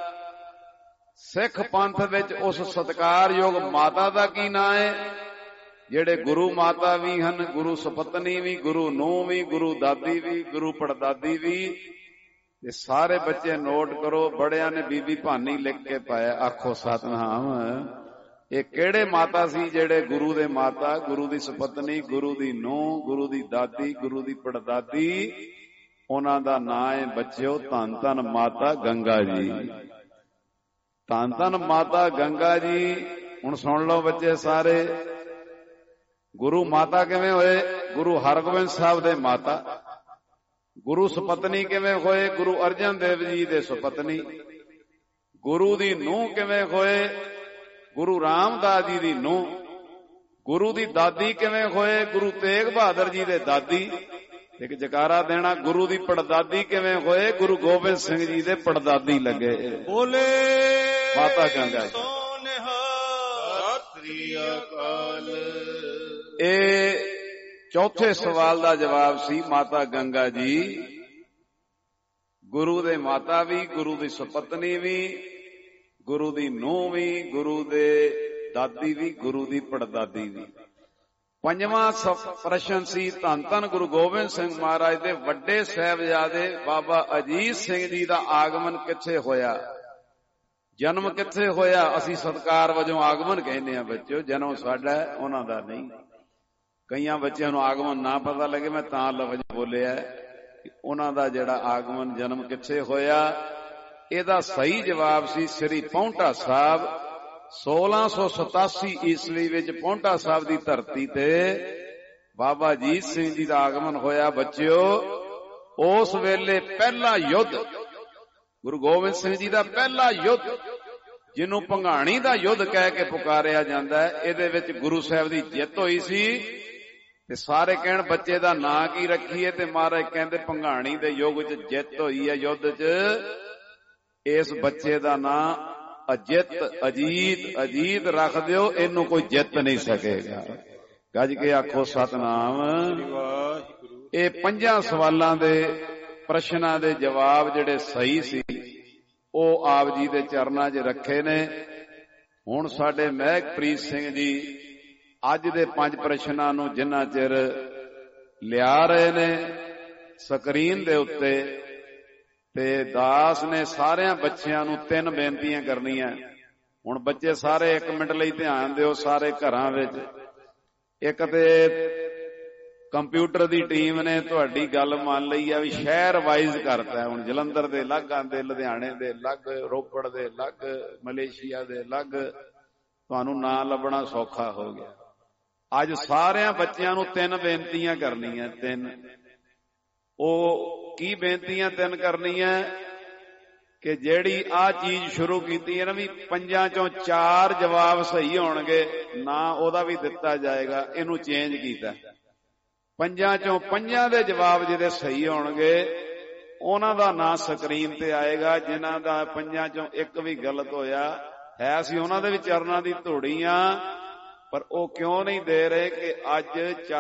ਸਿੱਖ ਪੰਥ ਵਿੱਚ ਉਸ ਸਤਿਕਾਰਯੋਗ ਮਾਤਾ ਦਾ ਕੀ ਨਾਂ ਹੈ, ਜਿਹੜੇ ਗੁਰੂ ਮਾਤਾ ਵੀ ਹਨ, ਗੁਰੂ ਸੁਪਤਨੀ ਵੀ, ਗੁਰੂ ਨੂੰਹ ਵੀ, ਗੁਰੂ ਦਾਦੀ ਵੀ, ਗੁਰੂ ਪੜਦਾਦੀ ਵੀ। ਇਹ ਸਾਰੇ ਬੱਚੇ ਨੋਟ ਕਰੋ, ਬੜਿਆਂ ਨੇ ਬੀਬੀ ਭਾਨੀ ਲਿਖ ਕੇ ਪਾਇਆ। ਆਖੋ ਸਤਿਨਾਮ। ਇਹ ਕਿਹੜੇ ਮਾਤਾ ਸੀ ਜਿਹੜੇ ਗੁਰੂ ਦੇ ਮਾਤਾ, ਗੁਰੂ ਦੀ ਸੁਪਤਨੀ, ਗੁਰੂ ਦੀ ਨੂੰਹ, ਗੁਰੂ ਦੀ ਦਾਦੀ, ਗੁਰੂ ਦੀ ਪੜਦਾਦੀ। ਉਹਨਾਂ ਦਾ ਨਾਂ ਹੈ ਬੱਚਿਓ ਧੰਨ ਧੰਨ ਮਾਤਾ ਗੰਗਾ ਜੀ। ਧੰਨ ਧੰਨ ਮਾਤਾ ਗੰਗਾ ਜੀ। ਹੁਣ ਸੁਣ ਲਓ ਬੱਚੇ ਸਾਰੇ, ਗੁਰੂ ਮਾਤਾ ਕਿਵੇਂ ਹੋਏ? ਗੁਰੂ ਹਰਗੋਬਿੰਦ ਸਾਹਿਬ ਦੇ ਮਾਤਾ। ਗੁਰੂ ਸੁਪਤਨੀ ਕਿਵੇਂ ਹੋਏ? ਗੁਰੂ ਅਰਜਨ ਦੇਵ ਜੀ ਦੇ ਸੁਪਤਨੀ। ਗੁਰੂ ਦੀ ਨੂੰਹ ਕਿਵੇਂ ਹੋਏ? ਗੁਰੂ ਰਾਮਦਾਸ ਜੀ ਦੀ ਨੂੰਹ। ਗੁਰੂ ਦੀ ਦਾਦੀ ਕਿਵੇਂ ਹੋਏ? ਗੁਰੂ ਤੇਗ ਬਹਾਦਰ ਜੀ ਦੇ ਦਾਦੀ। ਇੱਕ ਜਕਾਰਾ ਦੇਣਾ, ਗੁਰੂ ਦੀ ਪੜਦਾਦੀ ਕਿਵੇਂ ਹੋਏ? ਗੁਰੂ ਗੋਬਿੰਦ ਸਿੰਘ ਜੀ ਦੇ ਪੜਦਾਦੀ ਲੱਗੇ। ਬੋਲੇ ਮਾਤਾ ਗੰਗਾ ਜੀ। ਇਹ ਚੌਥੇ ਸਵਾਲ ਦਾ ਜਵਾਬ ਸੀ ਮਾਤਾ ਗੰਗਾ ਜੀ। ਗੁਰੂ ਦੇ ਮਾਤਾ ਵੀ, ਗੁਰੂ ਦੀ ਸੁਪਤਨੀ ਵੀ, ਗੁਰੂ ਦੀ ਨੂੰਹ ਵੀ, ਗੁਰੂ ਦੇ ਦਾਦੀ ਵੀ, ਗੁਰੂ ਦੀ ਪੜਦਾਦੀ ਵੀ। ਪੰਜਵਾਂ ਪ੍ਰਸ਼ਨ ਸੀ, ਧੰਨ ਧੰਨ ਗੁਰੂ ਗੋਬਿੰਦ ਸਿੰਘ ਮਹਾਰਾਜ ਦੇ ਵੱਡੇ ਸਾਹਿਬਜ਼ਾਦੇ ਬਾਬਾ ਅਜੀਤ ਸਿੰਘ ਜੀ ਦਾ ਆਗਮਨ ਕਿੱਥੇ ਹੋਇਆ? ਜਨਮ ਕਿੱਥੇ ਹੋਇਆ? ਅਸੀਂ ਸਤਿਕਾਰ ਵਜੋਂ ਆਗਮਨ ਕਹਿੰਦੇ ਆ ਬੱਚਿਓ, ਜਨਮ ਸਾਡਾ ਉਹਨਾਂ ਦਾ ਨਹੀਂ। ਕਈਆਂ ਬੱਚਿਆਂ ਨੂੰ ਆਗਮਨ ਨਾ ਪਤਾ ਲੱਗੇ, ਮੈਂ ਤਾਂ ਲਫ਼ਜ਼ ਬੋਲਿਆ ਕਿ ਉਹਨਾਂ ਦਾ ਜਿਹੜਾ ਆਗਮਨ ਜਨਮ ਕਿੱਥੇ ਹੋਇਆ। ਇਹਦਾ ਸਹੀ ਜਵਾਬ ਸੀ ਸ੍ਰੀ ਪੌਂਟਾ ਸਾਹਿਬ। 1687 ਈਸਵੀ ਵਿੱਚ ਪੌਂਟਾ ਸਾਹਿਬ ਦੀ ਧਰਤੀ ਤੇ ਬਾਬਾ ਅਜੀਤ ਸਿੰਘ ਜੀ ਦਾ ਆਗਮਨ ਹੋਇਆ ਬੱਚਿਓ। ਉਸ ਵੇਲੇ ਪਹਿਲਾ ਯੁੱਧ, ਗੁਰੂ ਗੋਬਿੰਦ ਸਿੰਘ ਜੀ ਦਾ ਪਹਿਲਾ ਯੁੱਧ, ਜਿਹਨੂੰ ਭੰਗਾਣੀ ਦਾ ਯੁੱਧ ਕਹਿ ਕੇ ਪੁਕਾਰਿਆ ਜਾਂਦਾ ਹੈ, ਇਹਦੇ ਵਿੱਚ ਗੁਰੂ ਸਾਹਿਬ ਦੀ ਜਿੱਤ ਹੋਈ ਸੀ। ਤੇ ਸਾਰੇ ਕਹਿਣ ਬੱਚੇ ਦਾ ਨਾਂ ਕੀ ਰੱਖੀਏ? ਤੇ ਮਹਾਰਾਜ ਕਹਿੰਦੇ ਭੰਗਾਣੀ ਦੇ ਯੁੱਗ 'ਚ ਜਿੱਤ ਹੋਈ ਹੈ ਯੁੱਧ 'ਚ, ਇਸ ਬੱਚੇ ਦਾ ਨਾਂ ਅਜਿੱਤ, ਅਜੀਤ ਰੱਖ ਦਿਓ, ਇਹਨੂੰ ਕੋਈ ਜਿੱਤ ਨਹੀਂ ਸਕੇਗਾ। ਗੱਜ ਕੇ ਆਖੋ ਸਤਨਾਮ। ਇਹ 5 ਸਵਾਲਾਂ ਦੇ ਪ੍ਰਸ਼ਨਾਂ ਦੇ ਜਵਾਬ ਜਿਹੜੇ ਸਹੀ ਸੀ ਉਹ ਆਪ ਜੀ ਦੇ ਚਰਨਾਂ 'ਚ ਰੱਖੇ ਨੇ। ਹੁਣ ਸਾਡੇ ਮਹਿਕਪ੍ਰੀਤ ਸਿੰਘ ਜੀ ਅੱਜ ਦੇ 5 ਪ੍ਰਸ਼ਨਾਂ ਨੂੰ ਜਿੰਨਾ ਚਿਰ ਲਿਆ ਰਹੇ ਨੇ ਸਕਰੀਨ ਦੇ ਉੱਤੇ, ਤੇ ਦਾਸ ਨੇ ਸਾਰਿਆਂ ਬੱਚਿਆਂ ਨੂੰ 3 ਬੇਨਤੀਆਂ ਕਰਨੀਆਂ। ਹੁਣ ਬੱਚੇ ਸਾਰੇ 1 ਮਿੰਟ ਲਈ ਧਿਆਨ ਦਿਓ ਸਾਰੇ ਘਰਾਂ ਵਿੱਚ। ਇੱਕ ਤੇ ਕੰਪਿਊਟਰ ਦੀ ਟੀਮ ਨੇ ਤੁਹਾਡੀ ਗੱਲ ਮੰਨ ਲਈ ਆ ਵੀ ਸ਼ਹਿਰ ਵਾਈਜ਼ ਕਰਤਾ। ਹੁਣ ਜਲੰਧਰ ਦੇ ਅਲੱਗ ਆਂਦੇ, ਲੁਧਿਆਣੇ ਦੇ ਅਲੱਗ, ਰੋਪੜ ਦੇ ਅਲੱਗ, ਮਲੇਸ਼ੀਆ ਦੇ ਅਲੱਗ, ਤੁਹਾਨੂੰ ਨਾਂ ਲੱਭਣਾ ਸੌਖਾ ਹੋ ਗਿਆ। ਅੱਜ ਸਾਰਿਆਂ ਬੱਚਿਆਂ ਨੂੰ 3 ਬੇਨਤੀਆਂ ਕਰਨੀਆਂ। 3 ਉਹ ਕੀ ਬੇਨਤੀਆਂ 3 ਕਰਨੀਆਂ ਕਿ ਜਿਹੜੀ ਆਹ ਚੀਜ਼ ਸ਼ੁਰੂ ਕੀਤੀ ਹੈ ਨਾ ਵੀ 5 ਚੋਂ 4 ਜਵਾਬ ਸਹੀ ਹੋਣਗੇ ਨਾ ਉਹਦਾ ਵੀ ਦਿੱਤਾ ਜਾਏਗਾ। ਇਹਨੂੰ ਚੇਂਜ ਕੀਤਾ। 5 ਚੋਂ 5 ਦੇ ਜਵਾਬ ਜਿਹਦੇ ਸਹੀ ਹੋਣਗੇ ਉਹਨਾਂ ਦਾ ਨਾਂ ਸਕਰੀਨ ਤੇ ਆਏਗਾ। ਜਿਨ੍ਹਾਂ ਦਾ 5 ਚੋਂ 1 ਵੀ ਗਲਤ ਹੋਇਆ ਹੈ ਅਸੀਂ ਉਹਨਾਂ ਦੇ ਵੀ ਚਰਨਾਂ ਦੀ ਧੂੜੀਆਂ, ਪਰ ਉਹ ਕਿਉਂ ਨਹੀਂ ਦੇ ਰਹੇ ਕਿ ਅੱਜ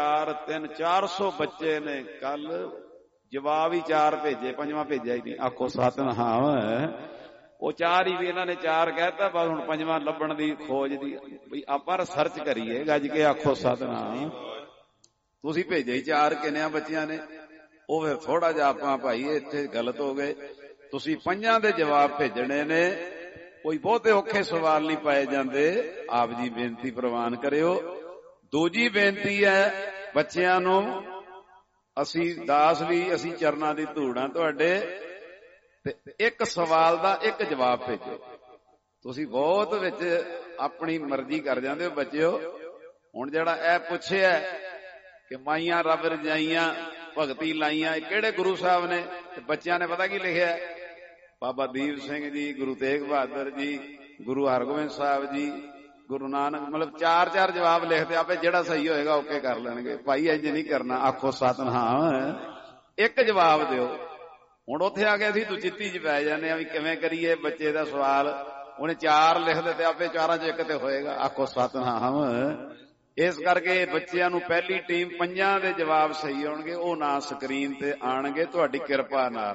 400 ਬੱਚੇ ਨੇ ਕੱਲ ਜਵਾਬ ਹੀ 4 ਭੇਜੇ, 5ਵਾਂ ਭੇਜਿਆ ਹੀ ਨਹੀਂ। ਆਖੋ ਸਤਿਨਾਮ। ਉਹ 4 ਹੀ ਵੀ ਇਹਨਾਂ ਨੇ 4 ਕਹਿਤਾ, ਬਸ ਹੁਣ 5ਵਾਂ ਲੱਭਣ ਦੀ ਖੋਜ ਦੀ ਵੀ ਆਪਾਂ ਰਿਸਰਚ ਕਰੀਏ ਗੱਜ ਕੇ। ਆਖੋ ਸਤਿਨਾਮ। ਤੁਸੀਂ ਭੇਜੇ ਹੀ 4 ਕਿੰਨਿਆਂ ਬੱਚਿਆਂ ਨੇ? ਉਹ ਫਿਰ ਥੋੜਾ ਜਿਹਾ ਆਪਾਂ ਭਾਈ ਇੱਥੇ ਗਲਤ ਹੋ ਗਏ। ਤੁਸੀਂ 5 ਦੇ ਜਵਾਬ ਭੇਜਣੇ ਨੇ। ਕੋਈ ਬਹੁਤੇ ਔਖੇ ਸਵਾਲ ਨਹੀਂ ਪਾਏ ਜਾਂਦੇ। ਆਪ ਜੀ ਬੇਨਤੀ ਪ੍ਰਵਾਨ ਕਰਿਓ। ਦੂਜੀ ਬੇਨਤੀ ਹੈ ਬੱਚਿਆਂ ਨੂੰ, ਅਸੀਂ ਦਾਸ ਵੀ ਅਸੀਂ ਚਰਨਾਂ ਦੀ ਧੂੜਾਂ ਤੁਹਾਡੇ, ਤੇ 1 ਸਵਾਲ ਦਾ 1 ਜਵਾਬ ਭੇਜੋ। ਤੁਸੀਂ ਬਹੁਤ ਵਿੱਚ ਆਪਣੀ ਮਰਜ਼ੀ ਕਰ ਜਾਂਦੇ ਹੋ ਬੱਚਿਓ। ਹੁਣ ਜਿਹੜਾ ਇਹ ਪੁੱਛਿਆ ਕਿ ਮਾਈਆਂ ਰੱਬ ਰਜਾਈਆਂ ਭਗਤੀ ਲਾਈਆਂ, ਇਹ ਕਿਹੜੇ ਗੁਰੂ ਸਾਹਿਬ ਨੇ? ਤੇ ਬੱਚਿਆਂ ਨੇ ਪਤਾ ਕੀ ਲਿਖਿਆ? ਬਾਬਾ ਦੀਪ ਸਿੰਘ ਜੀ, ਗੁਰੂ ਤੇਗ ਬਹਾਦਰ ਜੀ, ਗੁਰੂ ਹਰਗੋਬਿੰਦ ਸਾਹਿਬ ਜੀ, ਗੁਰੂ ਨਾਨਕ। ਮਤਲਬ 4-4 ਜਵਾਬ ਲਿਖਦੇ। ਆਪੇ ਜਿਹੜਾ ਸਹੀ ਹੋਏਗਾ ਓਕੇ ਕਰ ਲੈਣਗੇ। ਭਾਈ ਇੰਜ ਨਹੀਂ ਕਰਨਾ। ਆਖੋ ਸਤਿਨਾਮ। 1 ਜਵਾਬ ਦਿਓ। ਹੁਣ ਉੱਥੇ ਆ ਕੇ ਅਸੀਂ ਦੁਚਿੱਤੀ 'ਚ ਪੈ ਜਾਂਦੇ ਆ ਵੀ ਕਿਵੇਂ ਕਰੀਏ ਬੱਚੇ ਦਾ ਸਵਾਲ। ਉਹਨੇ 4 ਲਿਖ ਦਿੱਤੇ, ਆਪੇ 4 'ਚ 1 ਤੇ ਹੋਏਗਾ। ਆਖੋ ਸਤਿਨਾਮ। ਇਸ ਕਰਕੇ ਬੱਚਿਆਂ ਨੂੰ ਪਹਿਲੀ ਟੀਮ 5 ਦੇ ਜਵਾਬ ਸਹੀ ਹੋਣਗੇ, ਉਹ ਨਾਂ ਸਕਰੀਨ ਤੇ ਆਣਗੇ ਤੁਹਾਡੀ ਕਿਰਪਾ ਨਾਲ।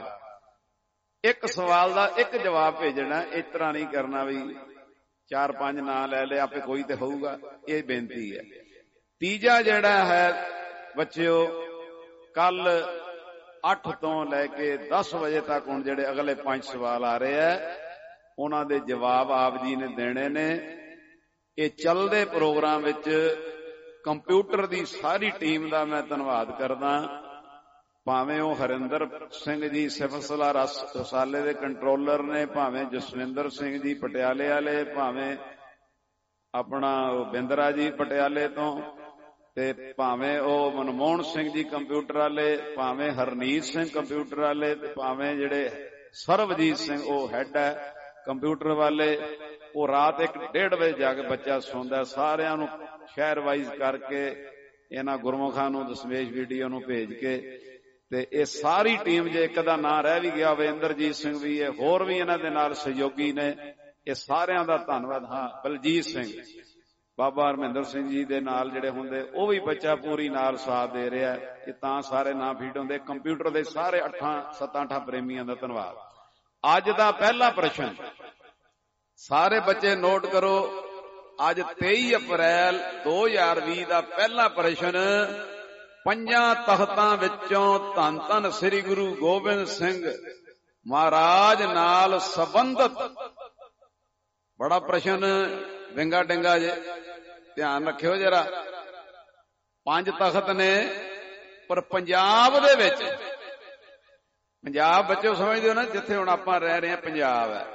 1 ਸਵਾਲ ਦਾ 1 ਜਵਾਬ ਭੇਜਣਾ। ਇਸ ਤਰ੍ਹਾਂ ਨਹੀਂ ਕਰਨਾ ਵੀ 4-5 ਨਾਂ ਲੈ ਲਏ ਆਪੇ ਕੋਈ ਤੇ ਹੋਊਗਾ। ਇਹ ਬੇਨਤੀ ਹੈ। ਤੀਜਾ ਜਿਹੜਾ ਹੈ ਬੱਚਿਓ, ਕੱਲ 8 ਤੋਂ ਲੈ ਕੇ 10 ਵਜੇ ਤੱਕ ਹੁਣ ਜਿਹੜੇ ਅਗਲੇ 5 ਸਵਾਲ ਆ ਰਹੇ ਆ ਉਹਨਾਂ ਦੇ ਜਵਾਬ ਆਪ ਜੀ ਨੇ ਦੇਣੇ ਨੇ। ਇਹ ਚੱਲਦੇ ਪ੍ਰੋਗਰਾਮ ਵਿੱਚ ਕੰਪਿਊਟਰ ਦੀ ਸਾਰੀ ਟੀਮ ਦਾ ਮੈਂ ਧੰਨਵਾਦ ਕਰਦਾ। ਭਾਵੇਂ ਉਹ ਹਰਿੰਦਰ ਸਿੰਘ ਜੀ ਸਿਫਤ ਸਲਾਹ ਰਸਾਲੇ ਦੇ ਕੰਟਰੋਲਰ ਨੇ, ਭਾਵੇਂ ਜਸਵਿੰਦਰ ਸਿੰਘ ਜੀ ਪਟਿਆਲੇ ਵਾਲੇ, ਭਾਵੇਂ ਆਪਣਾ ਬਿੰਦਰਾ ਜੀ ਪਟਿਆਲੇ ਤੋਂ, ਤੇ ਭਾਵੇਂ ਉਹ ਮਨਮੋਹਨ ਸਿੰਘ ਜੀ ਕੰਪਿਊਟਰ ਵਾਲੇ, ਭਾਵੇਂ ਹਰਨੀਤ ਸਿੰਘ ਕੰਪਿਊਟਰ ਵਾਲੇ, ਤੇ ਭਾਵੇਂ ਜਿਹੜੇ ਸਰਬਜੀਤ ਸਿੰਘ ਉਹ ਹੈਡ ਹੈ ਕੰਪਿਊਟਰ ਵਾਲੇ। ਉਹ ਰਾਤ 1-1:30 ਵਜੇ ਜਾ ਕੇ ਬੱਚਾ ਸੌਂਦਾ। ਸਾਰਿਆਂ ਨੂੰ ਸ਼ਹਿਰ ਵਾਈਜ਼ ਕਰਕੇ ਇਹਨਾਂ ਗੁਰਮੁਖਾਂ ਨੂੰ ਦਸ਼ਮੇਸ਼ ਵੀਡੀਓ ਨੂੰ ਭੇਜ ਕੇ, ਤੇ ਇਹ ਸਾਰੀ ਟੀਮ ਜੇ ਇੱਕ ਦਾ ਨਾਂ ਰਹਿ ਵੀ ਗਿਆ ਹੋਵੇ, ਇੰਦਰਜੀਤ ਸਿੰਘ ਵੀ ਹੈ, ਹੋਰ ਵੀ ਇਹਨਾਂ ਦੇ ਨਾਲ ਸਹਿਯੋਗੀ ਨੇ, ਇਹ ਸਾਰਿਆਂ ਦਾ ਧੰਨਵਾਦ। ਹਾਂ, ਬਲਜੀਤ ਸਿੰਘ, ਬਾਬਾ ਹਰਮਿੰਦਰ ਸਿੰਘ ਜੀ ਦੇ ਨਾਲ ਜਿਹੜੇ ਹੁੰਦੇ ਉਹ ਵੀ ਬੱਚਾ ਪੂਰੀ ਨਾਲ ਸਾਥ ਦੇ ਰਿਹਾ। ਇਹ ਤਾਂ ਸਾਰੇ ਨਾਂ ਫੀਟ ਹੁੰਦੇ। ਕੰਪਿਊਟਰ ਦੇ ਸਾਰੇ 7-8 ਪ੍ਰੇਮੀਆਂ ਦਾ ਧੰਨਵਾਦ। ਅੱਜ ਦਾ ਪਹਿਲਾ ਪ੍ਰਸ਼ਨ ਸਾਰੇ ਬੱਚੇ ਨੋਟ ਕਰੋ। ਅੱਜ 23 ਅਪ੍ਰੈਲ 2020 ਦਾ ਪਹਿਲਾ ਪ੍ਰਸ਼ਨ 5 ਤਖਤਾਂ ਵਿੱਚੋਂ ਧੰਨ ਧੰਨ ਸ੍ਰੀ ਗੁਰੂ ਗੋਬਿੰਦ ਸਿੰਘ ਮਹਾਰਾਜ ਨਾਲ ਸੰਬੰਧਿਤ ਬੜਾ ਪ੍ਰਸ਼ਨ ਵਿੰਗਾ ਡਿੰਗਾ ਜੇ ਧਿਆਨ ਰੱਖਿਓ ਜਰਾ। 5 ਤਖਤ ਨੇ, ਪਰ ਪੰਜਾਬ ਦੇ ਵਿੱਚ, ਪੰਜਾਬ ਬੱਚੋ ਸਮਝਦੇ ਹੋ ਨਾ, ਜਿੱਥੇ ਹੁਣ ਆਪਾਂ ਰਹਿ ਰਹੇ ਹਾਂ ਪੰਜਾਬ ਹੈ।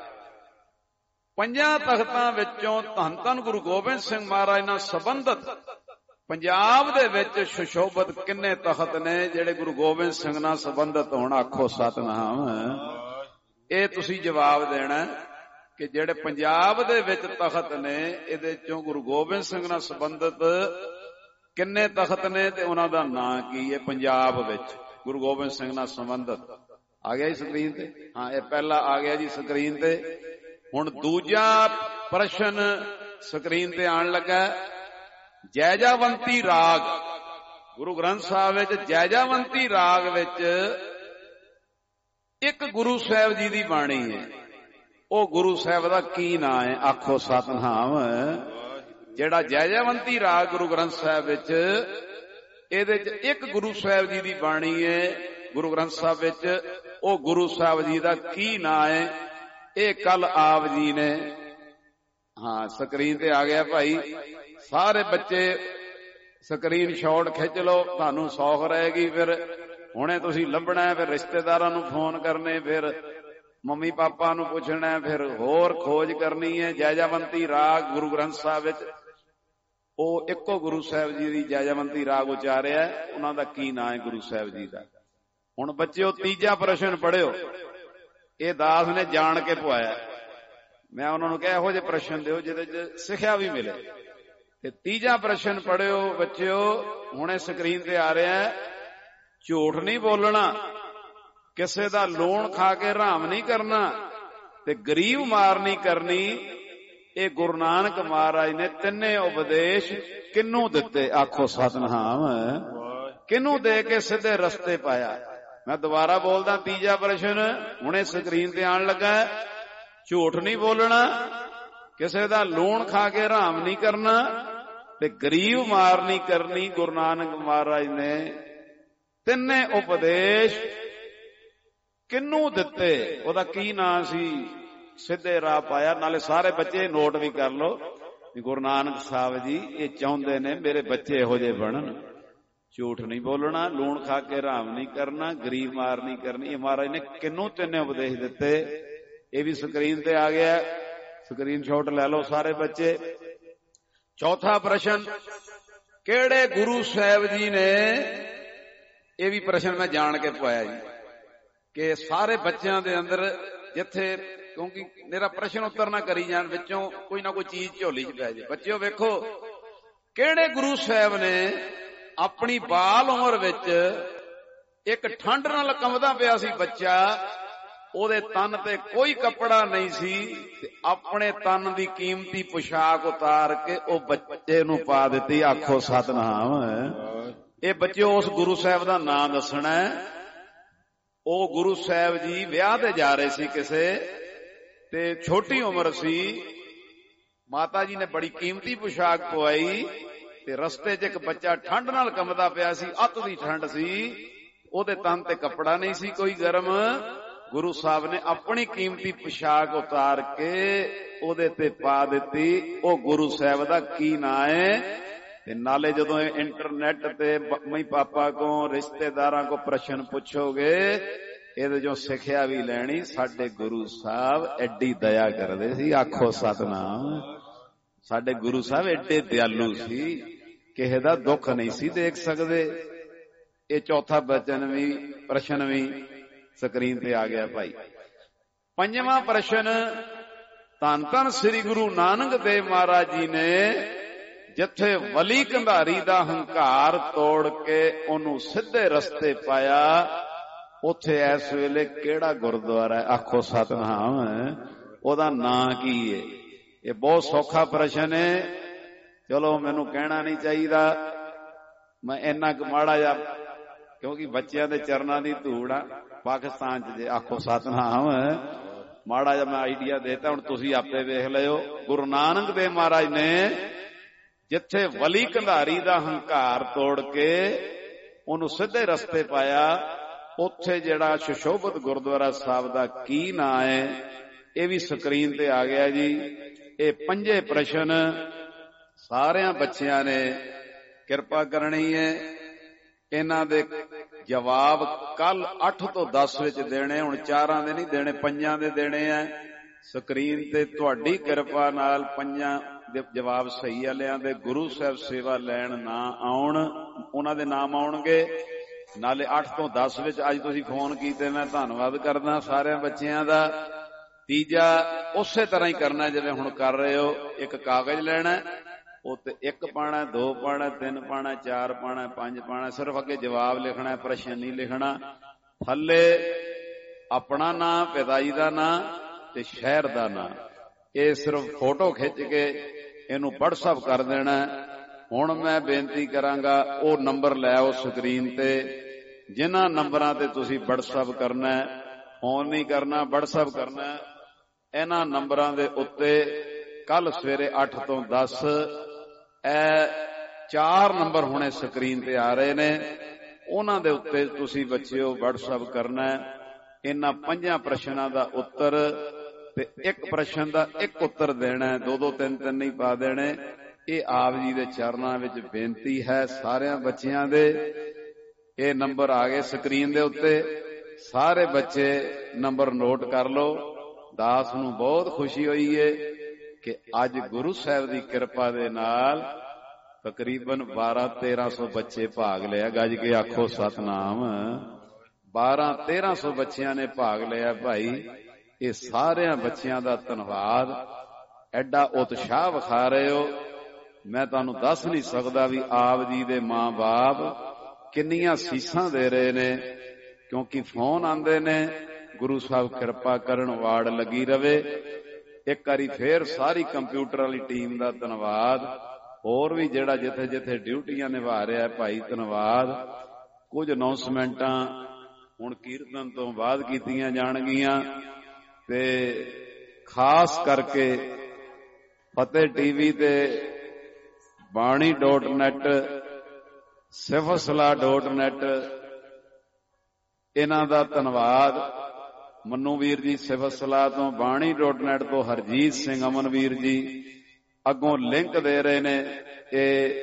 5 ਤਖਤਾਂ ਵਿੱਚੋਂ ਧੰਨ ਧੰਨ ਗੁਰੂ ਗੋਬਿੰਦ ਸਿੰਘ ਮਹਾਰਾਜ ਨਾਲ ਸੰਬੰਧਿਤ ਪੰਜਾਬ ਦੇ ਵਿੱਚ ਸੁਸ਼ੋਭਿਤ ਕਿੰਨੇ ਤਖਤ ਨੇ ਜਿਹੜੇ ਗੁਰੂ ਗੋਬਿੰਦ ਸਿੰਘ ਨਾਲ ਸੰਬੰਧਿਤ ਹੋਣ? ਆਖੋ ਸਤਿਨਾਮ। ਇਹ ਤੁਸੀਂ ਜਵਾਬ ਦੇਣਾ ਕਿ ਜਿਹੜੇ ਪੰਜਾਬ ਦੇ ਵਿੱਚ ਤਖਤ ਨੇ ਇਹਦੇ ਚੋਂ ਗੁਰੂ ਗੋਬਿੰਦ ਸਿੰਘ ਨਾਲ ਸੰਬੰਧਿਤ ਕਿੰਨੇ ਤਖਤ ਨੇ ਤੇ ਉਹਨਾਂ ਦਾ ਨਾਂ ਕੀ ਹੈ ਪੰਜਾਬ ਵਿੱਚ ਗੁਰੂ ਗੋਬਿੰਦ ਸਿੰਘ ਨਾਲ ਸੰਬੰਧਿਤ। ਆ ਗਿਆ ਜੀ ਸਕਰੀਨ ਤੇ? ਹਾਂ, ਇਹ ਪਹਿਲਾ ਆ ਗਿਆ ਜੀ ਸਕਰੀਨ ਤੇ। ਹੁਣ ਦੂਜਾ ਪ੍ਰਸ਼ਨ ਸਕਰੀਨ ਤੇ ਆਉਣ ਲੱਗਾ। ਜੈਜਾਵੰਤੀ ਰਾਗ, ਗੁਰੂ ਗ੍ਰੰਥ ਸਾਹਿਬ ਵਿੱਚ ਜੈਜਾਵੰਤੀ ਰਾਗ ਵਿੱਚ ਇੱਕ ਗੁਰੂ ਸਾਹਿਬ ਜੀ ਦੀ ਬਾਣੀ ਹੈ। ਉਹ ਗੁਰੂ ਸਾਹਿਬ ਦਾ ਕੀ ਨਾਂ ਹੈ? ਆਖੋ ਸਤਿਨਾਮ। ਜਿਹੜਾ ਜੈਜਾਵੰਤੀ ਰਾਗ ਗੁਰੂ ਗ੍ਰੰਥ ਸਾਹਿਬ ਵਿੱਚ, ਇਹਦੇ ਚ ਇੱਕ ਗੁਰੂ ਸਾਹਿਬ ਜੀ ਦੀ ਬਾਣੀ ਹੈ ਗੁਰੂ ਗ੍ਰੰਥ ਸਾਹਿਬ ਵਿੱਚ। ਉਹ ਗੁਰੂ ਸਾਹਿਬ ਜੀ ਦਾ ਕੀ ਨਾਂ ਹੈ? ਇਹ ਕੱਲ ਆਪ ਜੀ ਨੇ, ਹਾਂ ਸਕਰੀਨ ਤੇ ਆ ਗਿਆ ਭਾਈ। ਸਾਰੇ ਬੱਚੇ ਸਕਰੀਨ ਸ਼ਾਟ ਖਿੱਚ ਲਓ, ਤੁਹਾਨੂੰ ਸੌਖ ਰਹੇਗੀ। ਫਿਰ ਹੁਣੇ ਤੁਸੀਂ ਲੱਭਣਾ, ਫਿਰ ਰਿਸ਼ਤੇਦਾਰਾਂ ਨੂੰ ਫੋਨ ਕਰਨੇ, ਫਿਰ ਮੰਮੀ ਪਾਪਾ ਨੂੰ ਪੁੱਛਣਾ, ਫਿਰ ਹੋਰ ਖੋਜ ਕਰਨੀ ਹੈ। ਜੈਜਾਵੰਤੀ ਰਾਗ ਗੁਰੂ ਗ੍ਰੰਥ ਸਾਹਿਬ ਵਿੱਚ ਉਹ ਇੱਕੋ ਗੁਰੂ ਸਾਹਿਬ ਜੀ ਦੀ ਜੈਜਾਵੰਤੀ ਰਾਗ ਉਚਾਰਿਆ, ਉਹਨਾਂ ਦਾ ਕੀ ਨਾਂ ਹੈ ਗੁਰੂ ਸਾਹਿਬ ਜੀ ਦਾ। ਹੁਣ ਬੱਚਿਓ ਤੀਜਾ ਪ੍ਰਸ਼ਨ ਪੜ੍ਹਿਓ, ਇਹ ਦਾਸ ਨੇ ਜਾਣ ਕੇ ਪਵਾਇਆ। ਮੈਂ ਉਹਨਾਂ ਨੂੰ ਕਿਹਾ ਇਹੋ ਜਿਹੇ ਪ੍ਰਸ਼ਨ ਦਿਓ ਜਿਹਦੇ ਚ ਸਿੱਖਿਆ ਵੀ ਮਿਲੇ। ਤੇ ਤੀਜਾ ਪ੍ਰਸ਼ਨ ਪੜ੍ਹਿਓ ਬੱਚਿਓ, ਹੁਣੇ ਸਕਰੀਨ ਤੇ ਆ ਰਿਹਾ, ਝੂਠ ਨਹੀਂ ਬੋਲਣਾ, ਕਿਸੇ ਦਾ ਲੂਣ ਖਾ ਕੇ ਹਰਾਮ ਨਹੀਂ ਕਰਨਾ, ਤੇ ਗਰੀਬ ਮਾਰ ਨਹੀਂ ਕਰਨੀ। ਇਹ ਗੁਰੂ ਨਾਨਕ ਮਹਾਰਾਜ ਨੇ ਤਿੰਨੇ ਉਪਦੇਸ਼ ਕਿਹਨੂੰ ਦਿੱਤੇ? ਆਖੋ ਸਤਿਨਾਮ। ਕਿਹਨੂੰ ਦੇ ਕੇ ਸਿੱਧੇ ਰਸਤੇ ਪਾਇਆ? ਮੈਂ ਦੁਬਾਰਾ ਬੋਲਦਾ, ਤੀਜਾ ਪ੍ਰਸ਼ਨ ਹੁਣੇ ਸਕਰੀਨ ਤੇ ਆਉਣ ਲੱਗਾ। ਝੂਠ ਨਹੀਂ ਬੋਲਣਾ, ਕਿਸੇ ਦਾ ਲੂਣ ਖਾ ਕੇ ਹਰਾਮ ਨਹੀਂ ਕਰਨਾ, ਤੇ ਗਰੀਬ ਮਾਰ ਨਹੀਂ ਕਰਨੀ। ਗੁਰੂ ਨਾਨਕ ਮਹਾਰਾਜ ਨੇ ਤਿੰਨੇ ਉਪਦੇਸ਼ ਕਿਹਨੂੰ ਦਿੱਤੇ? ਉਹਦਾ ਕੀ ਨਾਂ ਸੀ? ਸਿੱਧੇ ਰਾਹ ਪਾਇਆ। ਨਾਲੇ ਸਾਰੇ ਬੱਚੇ ਨੋਟ ਵੀ ਕਰ ਲਓ ਵੀ ਗੁਰੂ ਨਾਨਕ ਸਾਹਿਬ ਜੀ ਇਹ ਚਾਹੁੰਦੇ ਨੇ ਮੇਰੇ ਬੱਚੇ ਇਹੋ ਜਿਹੇ ਬਣਨ। ਝੂਠ ਨਹੀਂ ਬੋਲਣਾ, ਲੂਣ ਖਾ ਕੇ ਹਰਾਮ ਨਹੀਂ ਕਰਨਾ, ਗਰੀਬ ਮਾਰ ਨਹੀਂ ਕਰਨੀ। ਇਹ ਮਹਾਰਾਜ ਨੇ ਕਿਹਨੂੰ ਤਿੰਨੇ ਉਪਦੇਸ਼ ਦਿੱਤੇ? ਇਹ ਵੀ ਸਕਰੀਨ ਤੇ ਆ ਗਿਆ, ਸਕਰੀਨ ਸ਼ਾਟ ਲੈ ਲਓ ਸਾਰੇ ਬੱਚੇ। ਚੌਥਾ ਪ੍ਰਸ਼ਨ, ਕਿਹੜੇ ਗੁਰੂ ਸਾਹਿਬ ਜੀ ਨੇ? ਇਹ ਵੀ ਪ੍ਰਸ਼ਨ ਮੈਂ ਜਾਣ ਕੇ ਪਵਾਇਆ ਜੀ ਕਿ ਸਾਰੇ ਬੱਚਿਆਂ ਦੇ ਅੰਦਰ ਜਿੱਥੇ, ਕਿਉਂਕਿ ਮੇਰਾ ਪ੍ਰਸ਼ਨ ਉੱਤਰ ਨਾ ਕਰੀ ਜਾਣ, ਵਿੱਚੋਂ ਕੋਈ ਨਾ ਕੋਈ ਚੀਜ਼ ਝੋਲੀ ਚ ਪੈ ਜੇ। ਬੱਚਿਓ ਵੇਖੋ, ਕਿਹੜੇ ਗੁਰੂ ਸਾਹਿਬ ਨੇ ਆਪਣੀ ਬਾਲ ਉਮਰ ਵਿੱਚ ਇੱਕ ਠੰਡ ਨਾਲ ਕੰਬਦਾ ਪਿਆ ਸੀ ਬੱਚਾ, ਉਹਦੇ ਤਨ ਤੇ ਕੋਈ ਕੱਪੜਾ ਨਹੀਂ ਸੀ, ਤੇ ਆਪਣੇ ਤਨ ਦੀ ਕੀਮਤੀ ਪੁਸ਼ਾਕ ਉਤਾਰ ਕੇ ਉਹ ਬੱਚੇ ਨੂੰ ਪਾ ਦਿੱਤੀ। ਆਖੋ ਸਤਿਨਾਮ। ਇਹ ਬੱਚਿਓ ਉਸ ਗੁਰੂ ਸਾਹਿਬ ਦਾ ਨਾਂ ਦੱਸਣਾ। ਉਹ ਗੁਰੂ ਸਾਹਿਬ ਜੀ ਵਿਆਹ ਤੇ ਜਾ ਰਹੇ ਸੀ ਕਿਸੇ, ਤੇ ਛੋਟੀ ਉਮਰ ਸੀ। ਮਾਤਾ ਜੀ ਨੇ ਬੜੀ ਕੀਮਤੀ ਪੁਸ਼ਾਕ ਪਵਾਈ, ਤੇ ਰਸਤੇ 'ਚ ਇੱਕ ਬੱਚਾ ਠੰਡ ਨਾਲ ਕੰਬਦਾ ਪਿਆ ਸੀ, ਅੱਤ ਦੀ ਠੰਡ ਸੀ, ਉਹਦੇ ਤਨ ਤੇ ਕੱਪੜਾ ਨਹੀਂ ਸੀ ਕੋਈ ਗਰਮ। ਗੁਰੂ ਸਾਹਿਬ ਨੇ ਆਪਣੀ ਕੀਮਤੀ ਪੁਸ਼ਾਕ ਉਤਾਰ ਕੇ ਉਹਦੇ ਤੇ ਪਾ ਦਿੱਤੀ। ਉਹ ਗੁਰੂ ਸਾਹਿਬ ਦਾ ਕੀ ਨਾਂ ਹੈ? ਤੇ ਨਾਲੇ ਜਦੋਂ ਇੰਟਰਨੈਟ ਤੇ ਮੰਮੀ ਪਾਪਾ ਕੋ, ਰਿਸ਼ਤੇਦਾਰਾਂ ਕੋ ਪ੍ਰਸ਼ਨ ਪੁੱਛੋਗੇ, ਇਹਦੇ ਚੋਂ ਸਿੱਖਿਆ ਵੀ ਲੈਣੀ। ਸਾਡੇ ਗੁਰੂ ਸਾਹਿਬ ਐਡੀ ਦਇਆ ਕਰਦੇ ਸੀ। ਆਖੋ ਸਤਿਨਾਮ। ਸਾਡੇ ਗੁਰੂ ਸਾਹਿਬ ਐਡੇ ਦਿਆਲੂ ਸੀ, ਕਿਸੇ ਦਾ ਦੁੱਖ ਨਹੀਂ ਸੀ ਦੇਖ ਸਕਦੇ। ਇਹ ਚੌਥਾ ਪ੍ਰਸ਼ਨ ਵੀ ਸਕਰੀਨ ਤੇ ਆ ਗਿਆ ਭਾਈ। ਪੰਜਵਾਂ ਪ੍ਰਸ਼ਨ, ਧੰਨ ਧੰਨ ਸ੍ਰੀ ਗੁਰੂ ਨਾਨਕ ਦੇਵ ਮਹਾਰਾਜ ਜੀ ਨੇ ਜਿੱਥੇ ਵਲੀ ਕੰਧਾਰੀ ਦਾ ਹੰਕਾਰ ਤੋੜ ਕੇ ਉਹਨੂੰ ਸਿੱਧੇ ਰਸਤੇ ਪਾਇਆ, ਉੱਥੇ ਇਸ ਵੇਲੇ ਕਿਹੜਾ ਗੁਰਦੁਆਰਾ ਹੈ? ਆਖੋ ਸਤਿਨਾਮ। ਉਹਦਾ ਨਾਂ ਕੀ ਹੈ? ਇਹ ਬਹੁਤ ਸੌਖਾ ਪ੍ਰਸ਼ਨ ਹੈ। ਚਲੋ ਮੈਨੂੰ ਕਹਿਣਾ ਨਹੀਂ ਚਾਹੀਦਾ, ਮੈਂ ਇੰਨਾ ਕੁ ਮਾੜਾ ਜਿਹਾ, ਕਿਉਂਕਿ ਬੱਚਿਆਂ ਦੇ ਚਰਨਾਂ ਦੀ ਧੂੜ ਆ ਪਾਕਿਸਤਾਨ 'ਚ। ਜੇ ਆਖੋ ਸਤਿਨਾਮ, ਮਾੜਾ ਜਿਹਾ ਮੈਂ ਆਈਡੀਆ ਦੇਤਾ, ਹੁਣ ਤੁਸੀਂ ਆਪੇ ਵੇਖ ਲਿਓ। ਗੁਰੂ ਨਾਨਕ ਦੇਵ ਮਹਾਰਾਜ ਨੇ ਜਿੱਥੇ ਵਲੀ ਕੰਧਾਰੀ ਦਾ ਹੰਕਾਰ ਤੋੜ ਕੇ ਉਹਨੂੰ ਸਿੱਧੇ ਰਸਤੇ ਪਾਇਆ, ਉੱਥੇ ਜਿਹੜਾ ਸੁਸ਼ੋਭਿਤ ਗੁਰਦੁਆਰਾ ਸਾਹਿਬ ਦਾ ਕੀ ਨਾਂ ਹੈ? ਇਹ ਵੀ ਸਕਰੀਨ ਤੇ ਆ ਗਿਆ ਜੀ। ਇਹ ਪੰਜੇ ਪ੍ਰਸ਼ਨ ਸਾਰਿਆਂ ਬੱਚਿਆਂ ਨੇ ਕਿਰਪਾ ਕਰਨੀ ਹੈ। ਇਹਨਾਂ ਦੇ ਜਵਾਬ ਕੱਲ 8 ਤੋਂ 10 ਵਿੱਚ ਦੇਣੇ। ਹੁਣ 4 ਦੇ ਨਹੀਂ ਦੇਣੇ, 5 ਦੇ ਦੇਣੇ ਆ। ਸਕਰੀਨ ਤੇ ਤੁਹਾਡੀ ਕਿਰਪਾ ਨਾਲ 5 ਦੇ ਜਵਾਬ ਸਹੀ ਵਾਲਿਆਂ ਦੇ ਗੁਰੂ ਸਾਹਿਬ ਸੇਵਾ ਲੈਣ ਨਾ ਆਉਣ, ਉਹਨਾਂ ਦੇ ਨਾਮ ਆਉਣਗੇ। ਨਾਲੇ 8 ਤੋਂ 10 ਵਿੱਚ ਅੱਜ ਤੁਸੀਂ ਫੋਨ ਕੀਤੇ, ਮੈਂ ਧੰਨਵਾਦ ਕਰਦਾ ਸਾਰਿਆਂ ਬੱਚਿਆਂ ਦਾ। ਤੀਜਾ ਉਸੇ ਤਰ੍ਹਾਂ ਹੀ ਕਰਨਾ ਜਿਵੇਂ ਹੁਣ ਕਰ ਰਹੇ ਹੋ। ਇੱਕ ਕਾਗਜ਼ ਲੈਣਾ, ਉੱਤੇ 1 ਪਾਣਾ, 2 ਪਾਣਾ, 3 ਪਾਣਾ, 4 ਪਾਣਾ, 5 ਪਾਣਾ। ਸਿਰਫ ਅੱਗੇ ਜਵਾਬ ਲਿਖਣਾ, ਪ੍ਰਸ਼ਨ ਨਹੀਂ ਲਿਖਣਾ। ਥੱਲੇ ਆਪਣਾ ਨਾਂ, ਪਿਤਾ ਜੀ ਦਾ ਨਾਂ ਤੇ ਸ਼ਹਿਰ ਦਾ ਨਾਂ। ਇਹ ਸਿਰਫ ਫੋਟੋ ਖਿੱਚ ਕੇ ਇਹਨੂੰ WhatsApp ਕਰ ਦੇਣਾ। ਹੁਣ ਮੈਂ ਬੇਨਤੀ ਕਰਾਂਗਾ, ਉਹ ਨੰਬਰ ਲੈ ਆਓ ਸਕਰੀਨ ਤੇ, ਜਿਨ੍ਹਾਂ ਨੰਬਰਾਂ ਤੇ ਤੁਸੀਂ WhatsApp ਕਰਨਾ, ਫੋਨ ਨਹੀਂ ਕਰਨਾ, WhatsApp ਕਰਨਾ। ਇਹਨਾਂ ਨੰਬਰਾਂ ਦੇ ਉੱਤੇ ਕੱਲ ਸਵੇਰੇ 8 ਤੋਂ 10 ਇਹ 4 ਨੰਬਰ ਹੁਣੇ ਸਕਰੀਨ ਤੇ ਆ ਰਹੇ ਨੇ, ਉਹਨਾਂ ਦੇ ਉੱਤੇ ਤੁਸੀਂ ਬੱਚਿਓ WhatsApp ਕਰਨਾ। ਇਹਨਾਂ 5 ਪ੍ਰਸ਼ਨਾਂ ਦਾ ਉੱਤਰ ਤੇ 1 ਪ੍ਰਸ਼ਨ ਦਾ 1 ਉੱਤਰ ਦੇਣਾ। 2-2 3-3 ਨਹੀਂ ਪਾ ਦੇਣੇ। ਇਹ ਆਪ ਜੀ ਦੇ ਚਰਨਾਂ ਵਿੱਚ ਬੇਨਤੀ ਹੈ ਸਾਰਿਆਂ ਬੱਚਿਆਂ ਦੇ। ਇਹ ਨੰਬਰ ਆ ਗਏ ਸਕਰੀਨ ਦੇ ਉੱਤੇ। ਸਾਰੇ ਬੱਚੇ ਨੰਬਰ ਨੋਟ ਕਰ ਲਓ। ਦਾਸ ਨੂੰ ਬਹੁਤ ਖੁਸ਼ੀ ਹੋਈ ਏ ਕਿ ਅੱਜ ਗੁਰੂ ਸਾਹਿਬ ਦੀ ਕਿਰਪਾ ਦੇ ਨਾਲ ਤਕਰੀਬਨ 1200-1300 ਬੱਚੇ ਭਾਗ ਲਿਆ। ਗੱਜ ਕੇ ਆਖੋ ਸਤਨਾਮ। 1200-1300 ਬੱਚਿਆਂ ਨੇ ਭਾਗ ਲਿਆ ਭਾਈ। ਇਹ ਸਾਰਿਆਂ ਬੱਚਿਆਂ ਦਾ ਧੰਨਵਾਦ। ਐਡਾ ਉਤਸ਼ਾਹ ਵਿਖਾ ਰਹੇ ਹੋ, ਮੈਂ ਤੁਹਾਨੂੰ ਦੱਸ ਨਹੀਂ ਸਕਦਾ ਵੀ ਆਪ ਜੀ ਦੇ ਮਾਂ-ਬਾਪ ਕਿੰਨੀਆਂ ਸੀਸਾਂ ਦੇ ਰਹੇ ਨੇ, ਕਿਉਂਕਿ ਫੋਨ ਆਉਂਦੇ ਨੇ। ਗੁਰੂ ਸਾਹਿਬ ਕਿਰਪਾ ਕਰਨ, ਵਾੜ ਲੱਗੀ ਰਵੇ। ਇੱਕ ਵਾਰੀ ਫੇਰ ਸਾਰੀ ਕੰਪਿਊਟਰ ਵਾਲੀ ਟੀਮ ਦਾ ਧੰਨਵਾਦ। ਹੋਰ ਵੀ ਜਿਹੜਾ ਜਿੱਥੇ ਜਿੱਥੇ ਡਿਊਟੀਆਂ ਨਿਭਾ ਰਿਹਾ ਭਾਈ, ਧੰਨਵਾਦ। ਕੁਝ ਅਨਾਉਂਸਮੈਂਟਾਂ ਹੁਣ ਕੀਰਤਨ ਤੋਂ ਬਾਅਦ ਕੀਤੀਆਂ ਜਾਣਗੀਆਂ, ਤੇ ਖਾਸ ਕਰਕੇ ਫਤਿਹ ਟੀਵੀ ਤੇ ਬਾਣੀ.net, ਸਿਫਤਸਲਾਹ.net, ਇਹਨਾਂ ਦਾ ਧੰਨਵਾਦ। ਮੰਨੂ ਵੀਰ ਜੀ ਸਿਫਤਸਲਾਹ ਤੋਂ, ਬਾਣੀ.net ਤੋਂ ਹਰਜੀਤ ਸਿੰਘ ਅਮਨਵੀਰ ਜੀ ਅੱਗੋਂ ਲਿੰਕ ਦੇ ਰਹੇ ਨੇ। ਇਹ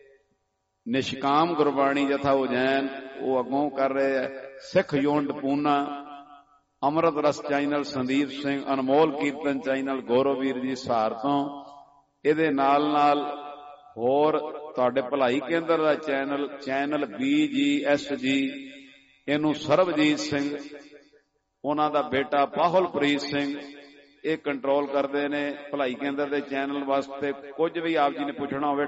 ਨਿਸ਼ਕਾਮ ਗੁਰਬਾਣੀ ਜਥਾ ਉਜੈਨ ਉਹ ਅੱਗੋਂ ਕਰ ਰਹੇ ਹੈ। ਸਿੱਖ unit Poona, Amrit Ras channel Sandeep Singh, Anmol Kirtan channel Gauravveer ji Sahar ਤੋਂ। ਇਹਦੇ ਨਾਲ ਨਾਲ ਹੋਰ ਤੁਹਾਡੇ ਭਲਾਈ ਕੇਂਦਰ ਦਾ ਚੈਨਲ BGSG, ਇਹਨੂੰ ਸਰਬਜੀਤ ਸਿੰਘ, ਉਹਨਾਂ ਦਾ ਬੇਟਾ ਪਾਹੁਲਪ੍ਰੀਤ ਸਿੰਘ ਇਹ ਕੰਟਰੋਲ ਕਰਦੇ ਨੇ। ਭਲਾਈ ਕੇਂਦਰ ਦੇ ਚੈਨਲ ਵਾਸਤੇ ਕੁਝ ਵੀ ਆਪ ਜੀ ਨੇ ਪੁੱਛਣਾ ਹੋਵੇ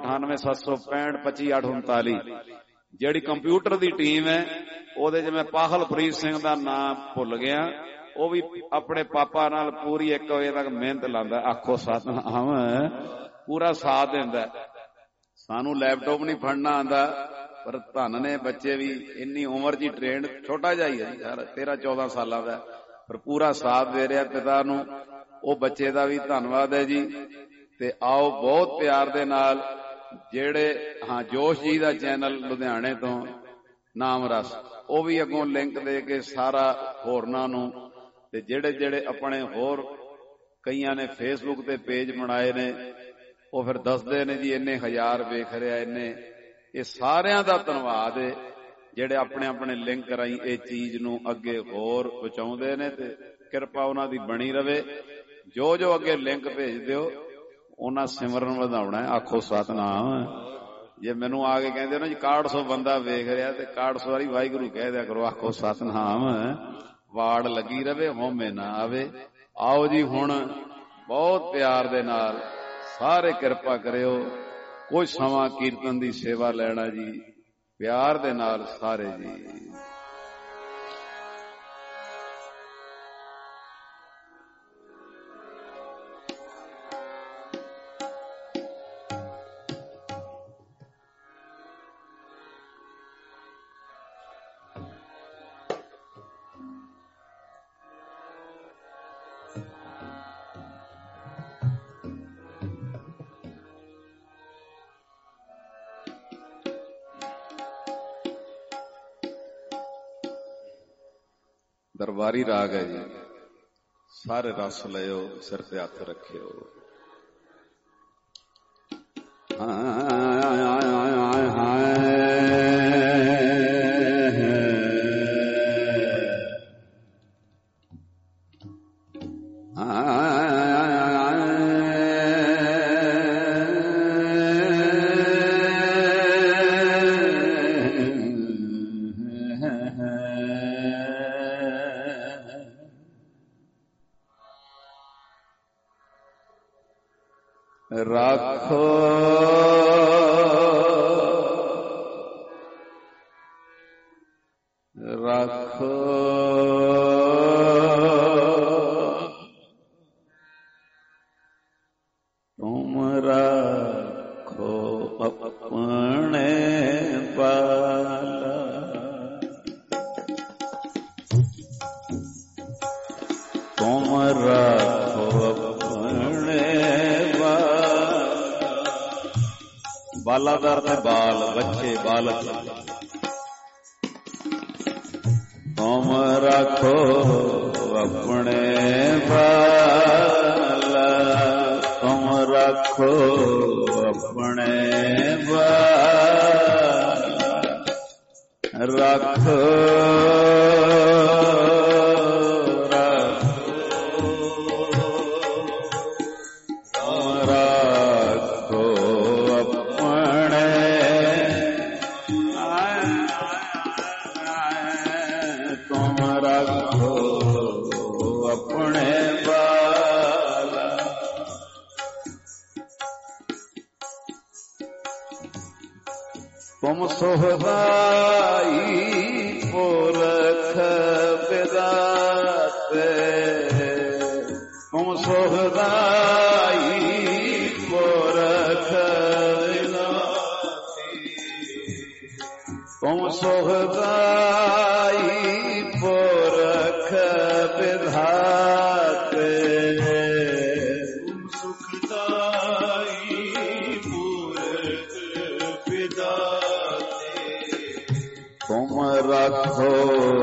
9876525839। ਜਿਹੜੀ ਕੰਪਿਊਟਰ ਦੀ ਟੀਮ ਹੈ ਉਹਦੇ 'ਚ ਮੈਂ ਪਾਹੁਲਪ੍ਰੀਤ ਸਿੰਘ ਦਾ ਨਾਮ ਭੁੱਲ ਗਿਆ। ਉਹ ਵੀ ਆਪਣੇ ਪਾਪਾ ਨਾਲ ਪੂਰੀ 1 ਵਜੇ ਤੱਕ ਮਿਹਨਤ ਲਾਉਂਦਾ। ਆਖੋ ਸਤਨਾਮ। ਪੂਰਾ ਸਾਥ ਦਿੰਦਾ। ਸਾਨੂੰ ਲੈਪਟਾਪ ਨਹੀਂ ਫੜਨਾ ਆਉਂਦਾ, ਪਰ ਧੰਨ ਨੇ ਬੱਚੇ ਵੀ। ਇੰਨੀ ਉਮਰ 'ਚ ਟ੍ਰੇਨਡ, ਛੋਟਾ ਜਿਹਾ ਹੀ ਹੈ ਜੀ, 13-14 ਸਾਲਾਂ ਦਾ, ਪਰ ਪੂਰਾ ਸਾਥ ਦੇ ਰਿਹਾ ਪਿਤਾ ਨੂੰ। ਉਹ ਬੱਚੇ ਦਾ ਵੀ ਧੰਨਵਾਦ ਹੈ ਜੀ। ਤੇ ਆਓ ਬਹੁਤ ਪਿਆਰ ਦੇ ਨਾਲ ਜਿਹੜੇ ਜੋਸ਼ ਜੀ ਦਾ ਚੈਨਲ ਲੁਧਿਆਣੇ ਤੋਂ ਨਾਮ ਰਸ, ਉਹ ਵੀ ਅੱਗੋਂ ਲਿੰਕ ਦੇ ਕੇ ਸਾਰਾ ਹੋਰਨਾਂ ਨੂੰ। ਤੇ ਜਿਹੜੇ ਜਿਹੜੇ ਆਪਣੇ ਹੋਰ ਕਈਆਂ ਨੇ ਫੇਸਬੁੱਕ ਤੇ ਪੇਜ ਬਣਾਏ ਨੇ, ਉਹ ਫਿਰ ਦੱਸਦੇ ਨੇ ਜੀ ਇੰਨੇ ਹਜ਼ਾਰ ਵੇਖ ਰਿਹਾ ਇੰਨੇ। ਇਹ ਸਾਰਿਆਂ ਦਾ ਧੰਨਵਾਦ ਹੈ ਜਿਹੜੇ ਆਪਣੇ ਆਪਣੇ ਲਿੰਕ ਰਾਹੀਂ ਇਹ ਚੀਜ਼ ਨੂੰ ਅੱਗੇ ਹੋਰ ਪਹੁੰਚਾਉਂਦੇ ਨੇ। ਤੇ ਕਿਰਪਾ ਉਹਨਾਂ ਦੀ ਬਣੀ ਰਵੇ। ਜੋ ਜੋ ਅੱਗੇ ਲਿੰਕ ਭੇਜ ਦਿਓ ਉਹਨਾਂ ਸਿਮਰਨ ਵਧਾਉਣਾ। ਆਖੋ ਸਤਨਾਮ। ਜੇ ਮੈਨੂੰ ਆ ਕੇ ਕਹਿੰਦੇ ਨਾ ਜੀ 6100 ਬੰਦਾ ਵੇਖ ਰਿਹਾ, ਤੇ 6100 ਵਾਰੀ ਵਾਹਿਗੁਰੂ ਕਹਿ ਦਿਆ ਕਰੋ। ਆਖੋ ਸਤਨਾਮ। ਵਾੜ ਲੱਗੀ ਰਵੇ, ਹਉਮੈ ਨਾ ਆਵੇ। ਆਓ ਜੀ ਹੁਣ ਬਹੁਤ ਪਿਆਰ ਦੇ ਨਾਲ ਸਾਰੇ ਕਿਰਪਾ ਕਰਿਓ। ਕੁਝ ਸਮਾਂ ਕੀਰਤਨ ਦੀ ਸੇਵਾ ਲੈਣਾ ਜੀ, ਪਿਆਰ ਦੇ ਨਾਲ ਸਾਰੇ ਜੀ। ਦਰਬਾਰੀ ਰਾਗ ਹੈ ਜੀ। ਸਾਰੇ ਰਸ ਲਿਓ, ਸਿਰ ਤੇ ਹੱਥ ਰੱਖਿਓ। ਰੱਖੋ ਰੱਖੋ ਤੁਮ ਰੱਖੋ ਆਪਣੇ ਬਾਲਾ। ਤੁਮ ਰੱਖੋ ਆਪਣੇ ਬਾਲਾ ਦਾ ਅਰਥ ਹੈ ਬਾਲ, ਬੱਚੇ, ਬਾਲਕ। ਤੁਮ ਰੱਖੋ ਆਪਣੇ ਬਾਲਾ, ਤੁਮ ਰੱਖੋ ਆਪਣੇ ਬਾਲਾ। ਰੱਖੋ अपने बाला। तुम सोहदाई पुरख विदाते, तुम सोहदाई पुरख विदाते, तुम सोहदाई पुरख विधाते, सुखदाई पुरख विदाते। तुम रखो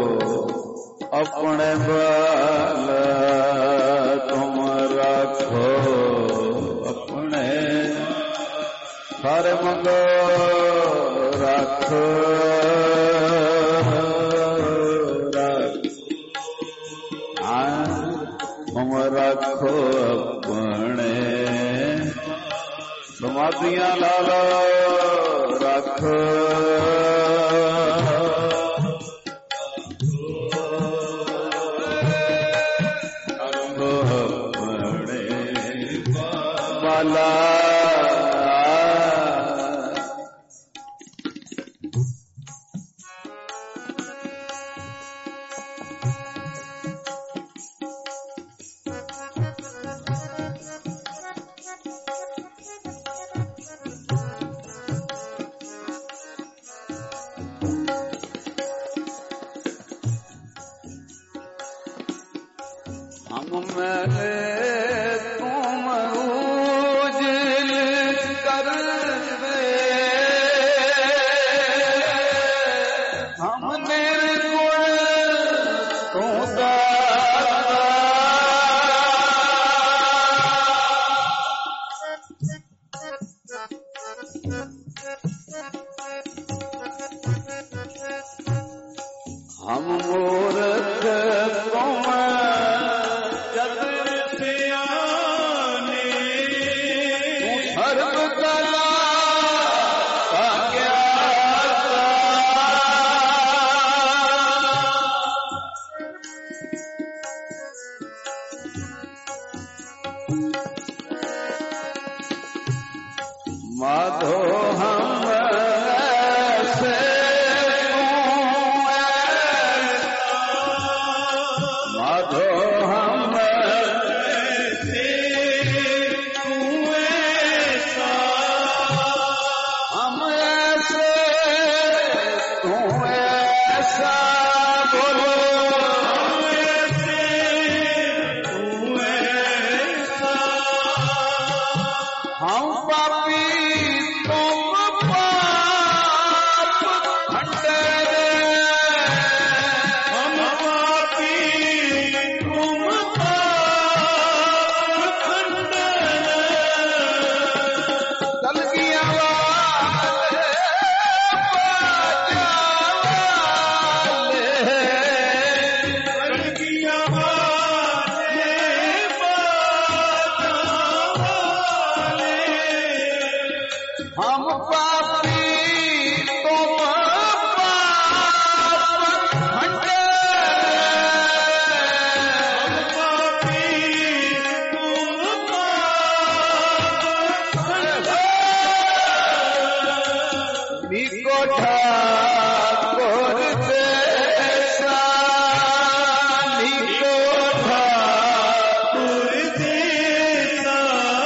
अपने बाला, तुम रखो अपने सारे मंगो रखो, तुम रखो अपने समाधियां लालो रखो, अपने बाला। हम मैंने तुम उजल कर दे, हम निर्गुण तू दाता, हम मूर्ख तुम माधो हम ऐसे माधो हम ऐसे हम ऐसे तू ऐसा बोलो, हम ऐसे तू ऐसा, हम पापी तुम पाप खंडरे, हम पापी तुम पाप खंडरे, कल किया वाले कल किया वाले हम पापी तुम पाप खंडरे, हम पापी तुम पाप खंडरे, निको ठाकुर देसा, निको ठाकुर देसा,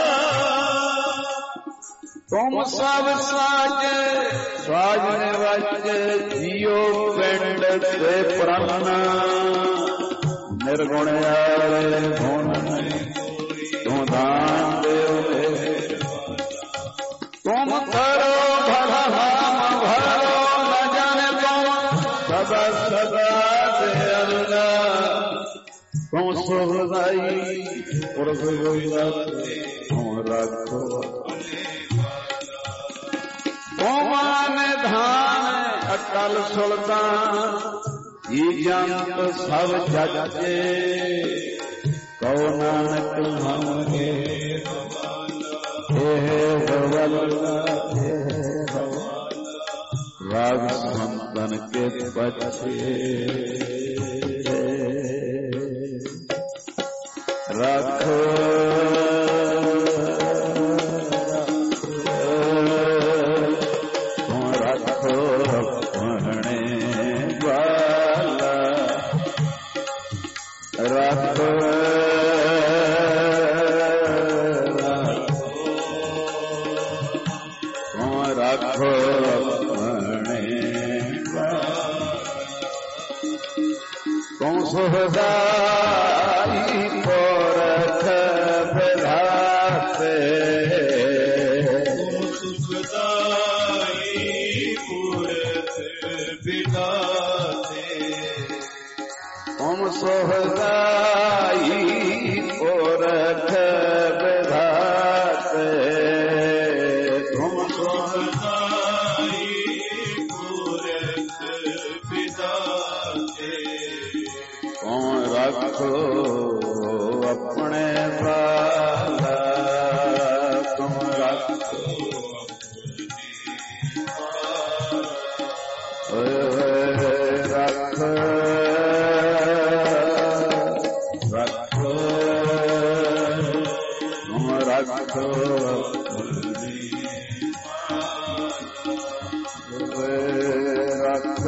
तुम सब साज साजने वाजे जियो पिंड से प्राण, निर्गुण आले गुण तू दान देवे, तुम करो भला हम भरो न जाने तुम सदा सदा दे अल्लाह, तुम सोहदाई पुरख विदाते, तुम रखो तुमान धान अटल सुल्तान, ये जंत सब जजे, कहो नानक हमरे हे भगवाना, हे भगवाना, राग संतन के बच्चे। ਰੱਖੋ ਸੁਹਦਾਈ ਪੁਰਖ ਵਿਧਾਤੇ ਸੁਖਦਾਈ ਪੁਰਖ ਵਿਧਾਤੇ ਓਮ ਸੁਹਦਾਈ ਪੁਰਖ ਵਿਧਾਤੇ ਓਮ ਸੁਹਦਾਈ ਪੁਰਖ ਵਿਧਾਤੇ ਰੱਖੋ ਆਪਣੇ ਵਾਲਾ ਤੁਮ ਰੱਖੋ ਰੱਖ ਰੱਖੋ ਤੁਮ ਰੱਖੋ ਰੱਖ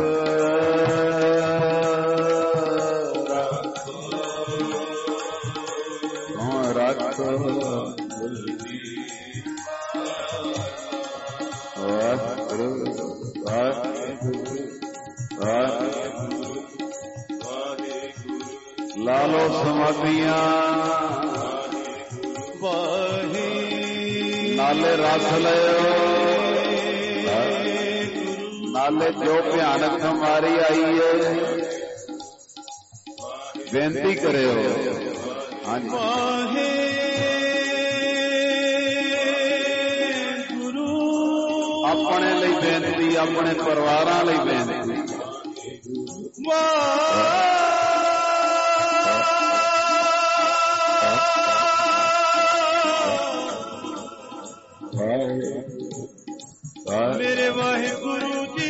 ਲਾਲੋ ਸਮਾਧੀਆਂ ਨਾਲੇ ਰਸ ਲਿਓ ਨਾਲੇ ਜੋ ਭਿਆਨਕ ਬਿਮਾਰੀ ਆਈ ਹੈ ਬੇਨਤੀ ਕਰਿਓ। ਹਾਂਜੀ ਆਪਣੇ ਲਈ ਬੇਨਤੀ, ਆਪਣੇ ਪਰਿਵਾਰਾਂ ਲਈ ਬੇਨਤੀ। ਮੇਰੇ ਵਾਹਿਗੁਰੂ ਜੀ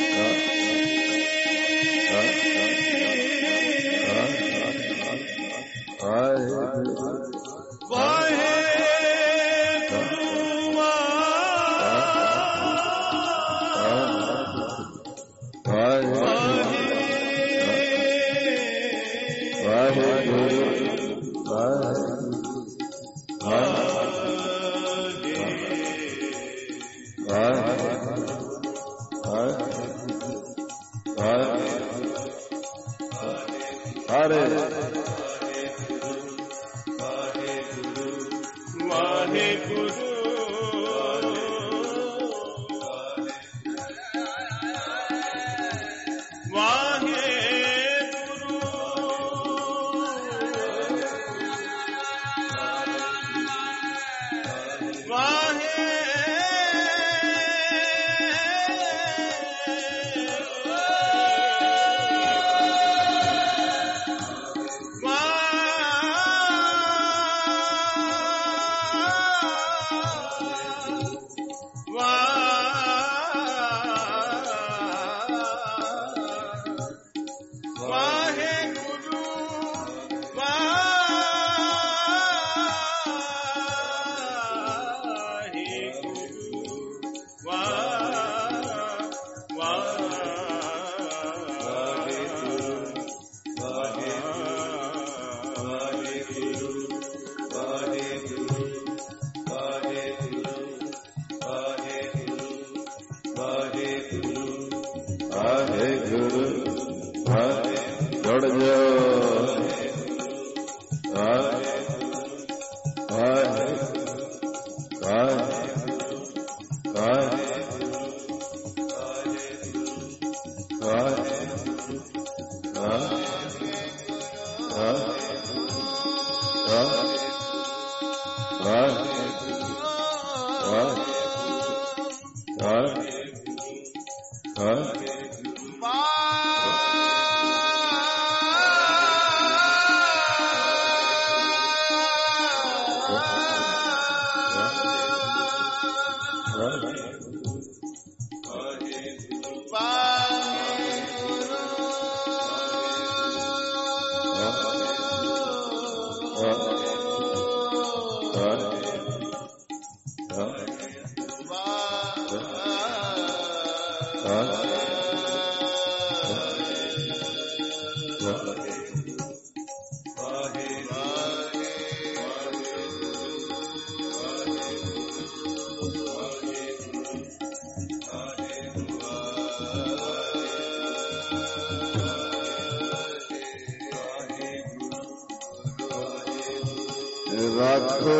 ਰੱਖੋ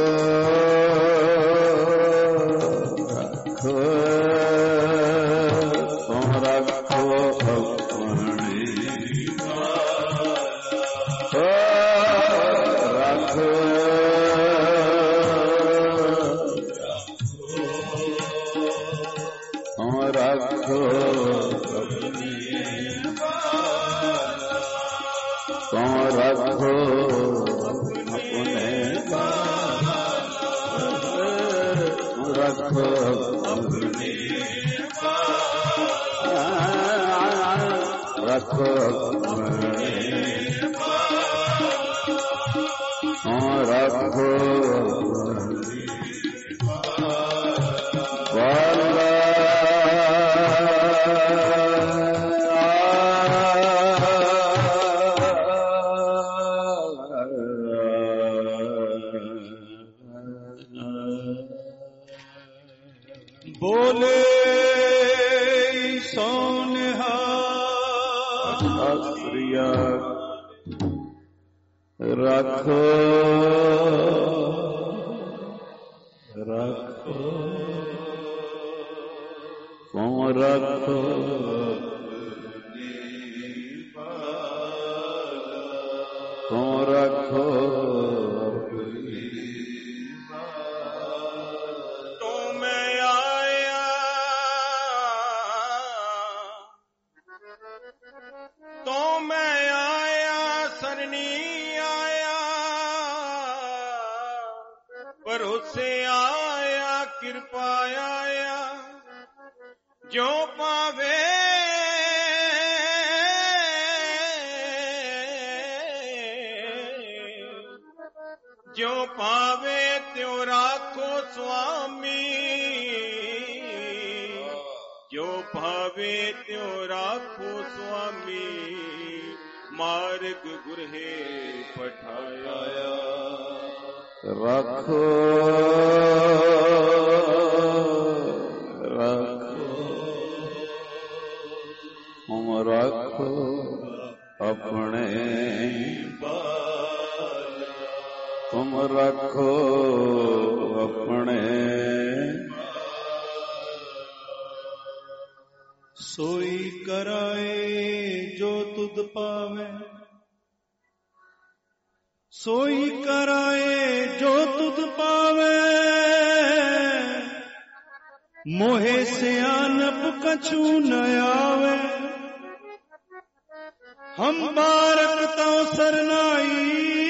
ਰੱਖੋ ਤੁਮ ਰੱਖੋ ਆਪਣੀ ਰੱਖੋ ਤੁਮ ਰੱਖੋ ਤੁਮ ਰੱਖੋ ਆਪਣੇ ਰੱਖੋ ਆਪਣੇ ਰੱਖੋ ਆਪਣੇ ਰੱਖੋ ਵਾਲਾ ਬੋਲੇ ਸੋਨਿਹਾ ਆਸਰੀਆ ਰੱਖੋ ਰੱਖੋ ਤੁਮ ਰੱਖੋ ਤੁਮ ਰੱਖੋ ਭਰੋਸੇ ਆਇਆ ਕਿਰਪਾ ਆਇਆ ਜੋ ਪਾਵੇ ਜੋ ਪਾਵੇ ਤਿਉ ਰਾਖੋ ਸੁਆਮੀ ਜੋ ਭਾਵੇ ਤਿਉ ਰਾਖੋ ਸੁਆਮੀ ਮਾਰਗ ਗੁਰਹੇ ਪਠਾਇਆ ਰੱਖੋ ਰੱਖੋ ਤੁਮ ਰੱਖੋ ਆਪਣੇ ਤੁਮ ਰੱਖੋ ਆਪਣੇ ਸੋਈ ਕਰਾਏ ਜੋ ਤੁਧ ਪਾਵੇ ਸੋਈ ਕਰਾਏ ਜੋ ਤੁਧ ਪਾਵੇ ਮੋਹਿ ਸਿਆਨਪ ਕਛੂ ਨ ਆਵੇ ਹਮ ਬਾਰਕ ਤਉ ਸਰਨਾਈ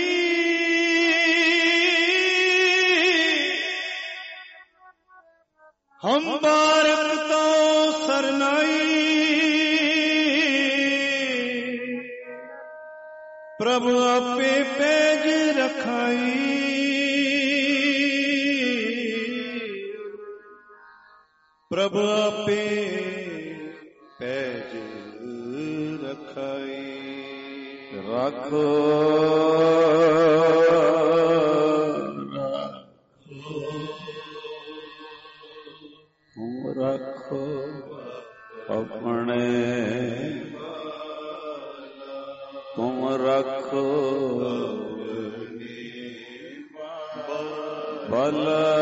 ਹਮ ਬਾਰਕ ਤਉ ਸਰਨਾਈ ਪ੍ਰਭ ਆਪੇ ਪੈਜ ਰਖਾਈ ਪ੍ਰਭ ਆਪੇ ਪੈਜ ਰਖਾਈ ਰੱਖੋ ਤੁਮ ਰੱਖੋ ਆਪਣੇ ਤੁਮ ਰੱਖੋ ਬਲ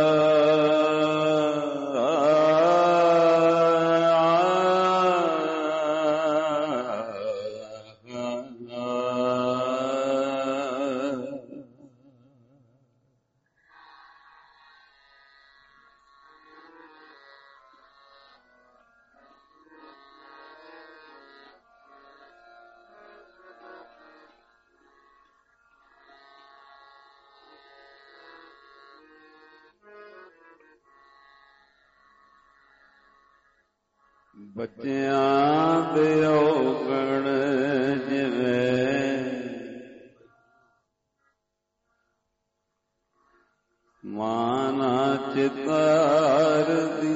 ਬੱਚਿਆਂ ਦੇ ਔਗਣ ਜਿਵੇਂ ਮਾਨਾ ਚਿਤਾਰਦੀ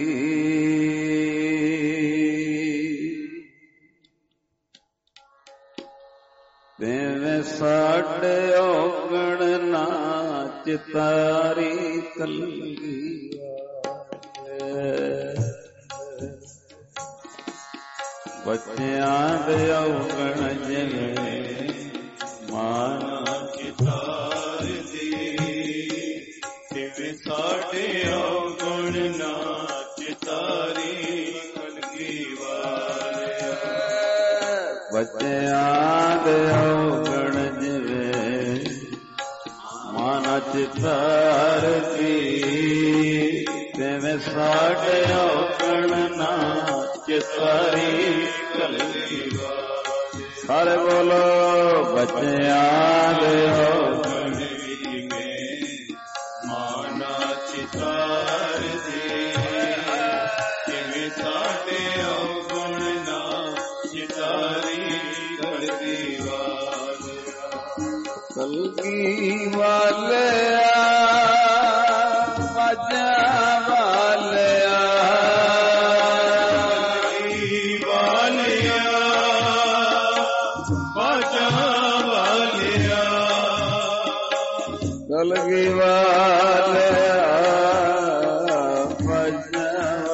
ਤਿਵੇਂ ਸਾਡੇ ਔਗਣ ਨਾ ਚਿਤਾਰੀ ਕਲਗੀਵਾਲੇ ਬੱਚਿਆਂ ਦੇ ਔਗਣ ਜਿਵੇਂ ਮਾਨਾ ਚਿਤਾਰਦੀ ਚਿਤਾਰ ਦੀ ਤਿਵੇਂ ਸਾਡੇ ਔਗਣ ਨਾ ਚਿਤਾਰੀ ਕਲਗੀ ਸਾਰੇ ਬੋਲੋ ਬੱਚਿਆਂ ਦੇ ਔਗਣ ਮਾਨਾ ਚਿਤਾਰ ਦੀ ਤਿਵੇਂ ਸਾਡੇ ਔਗਣ ਨਾ ਚਿਤਾਰੀ ਕਲਗੀ ਵਾਲਿਆ ਬਾਜਾ ਵਾਲਿਆ ਬਾਜਾ ਵਾਲਿਆ ਕਲਗੀ ਵਾਲਿਆ ਬਾਜਾ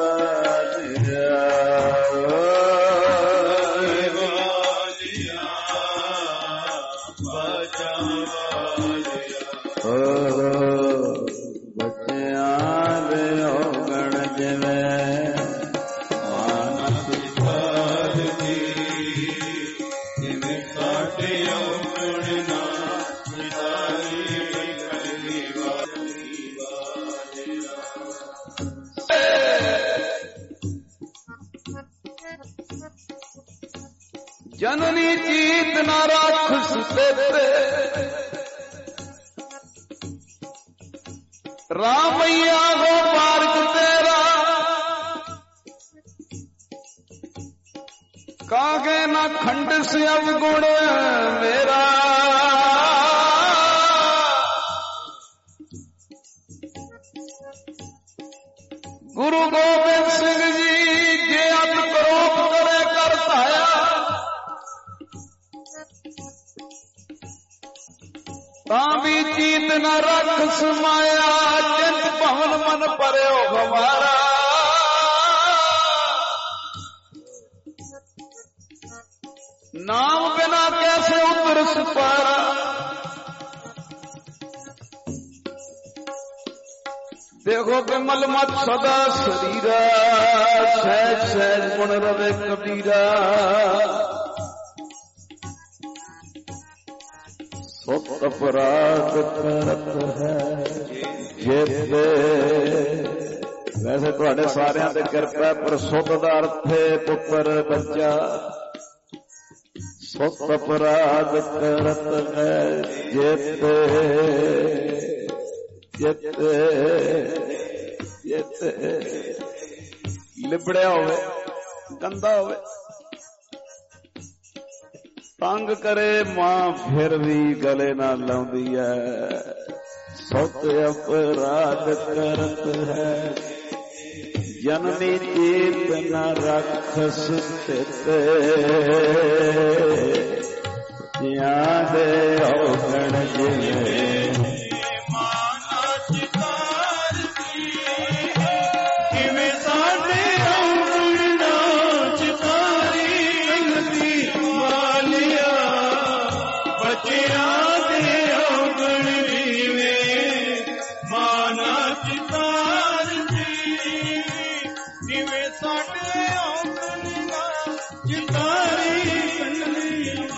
जननी जीत न राखस तेरे रामैया गो पार्क तेरा कागे न खंड से अवगुण मेरा गुरु गोबिंद सिंह जी जे अत करोप करे करताया तांबी जीत न रख समाया चिंत भवन मन परयो हमारा नाम बिना कैसे उतर सुपारा देखो विमल मत सदा शरीरा सहज सहज गुण रवे कबीरा सुख अपराध करत है जेते वैसे तुहाडे सारियां ते किरपा पर सुख दा अर्थ है पुत्र बच्चा सुख अपराध करत है जेते जेते जेते लिबड़िया होवे गंदा होवे तंग करे मां फिर भी गले ना लाउंदी है सुख अपराध करत है जननी जीत न रखस तेते जियां दे औगण जिवें माना चितार दी किवें साडे औगण ना चितारी कलगी वालिया बचियां दे औगण जिवें माना चितार दी किवें साडे औगण ना चितारी कलगी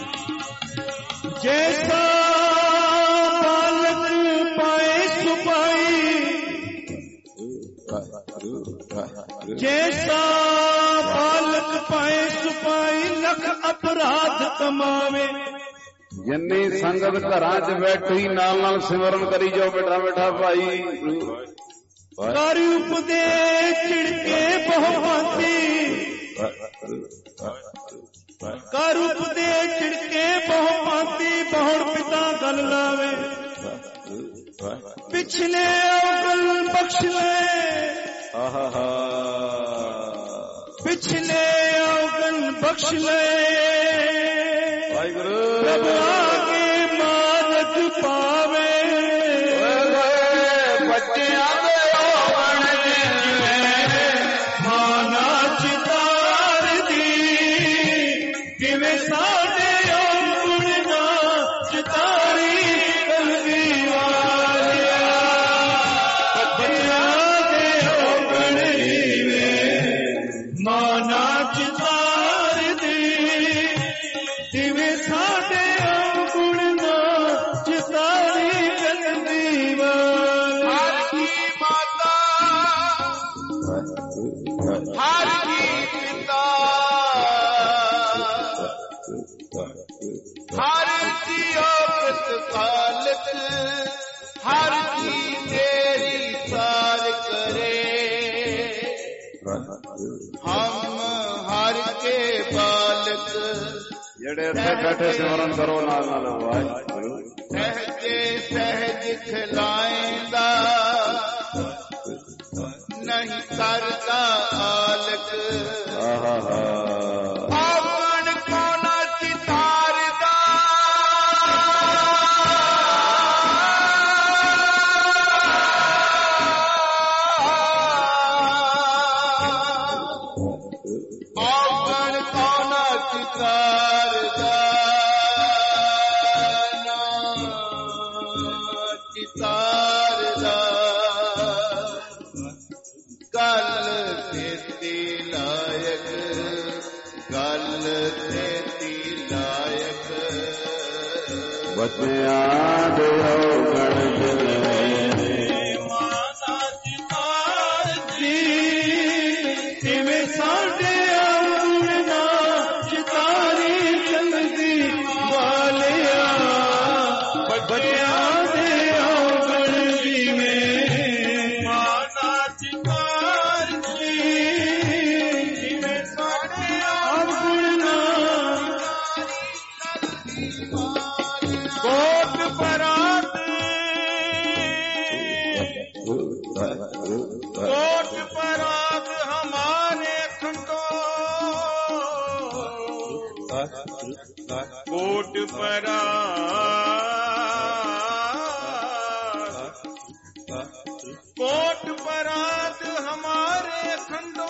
जैसा बालक पाए सुपाई जैसा बालक पाए सुपाई लख अपराध कमावे जिन्नी संगत घरां च बैठी नाल नाल सिमरन करी जाओ बेटा बेटा भाई कर उपदेश छिड़के बहुभांति कर उपदेश छिड़के बहुभांति बहुड़ पिता गल लावे पिछले अवगल बख्श ले पिछले अवगल बख्श ले प्रभु आगे मानक पावे बच्चियां दे औगण जिवें माना चितार दी किवें साडे औगण ना चितारी कलगी वालिया बच्चियां दे औगण जिवें माना चितार दी किवें साडे बालक हर की तेरी सार करे। हम हर के बालक ਜਿਹੜੇ ਇੱਥੇ ਬੈਠੇ ਸਿਮਰਨ ਕਰੋ ਨਾਲ ਨਾਲ ਵਾਹਿਗੁਰੂ। सहजे सहज खिलाएंदा नहीं करता आलक। आपन कोना चितारदा आपन कोना चितारदा चितारदा गल तेती लायक गल तेती लायक। ਬੱਚਿਆਂ ਦੇ ਔਗਣ ਜਿਵੇਂ ਮਾਤਾ चितार जी तिवें साडे औगणा चितारी चलदी वालिया। बच्चियां दे औगण जिवें माता चितार जी तिवें साडे औगणा कोट परात कोट परात हमारे खंडो कोट परात हमारे खंडो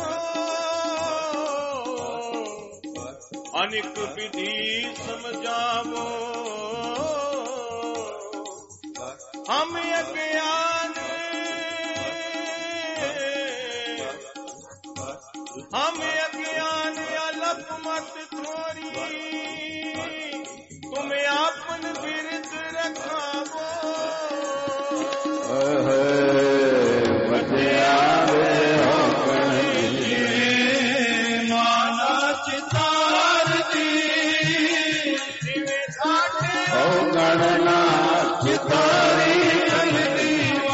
अनिक विधि समझावो। हम अज्ञान अलप मत थोरी तुम आपन बिरद रखावो। ਬੱਚਿਆਂ ਦੇ ਔਗਣ माना चितार दी जिवें साडे ਔਗਣ ਨਾ चितारी चलदी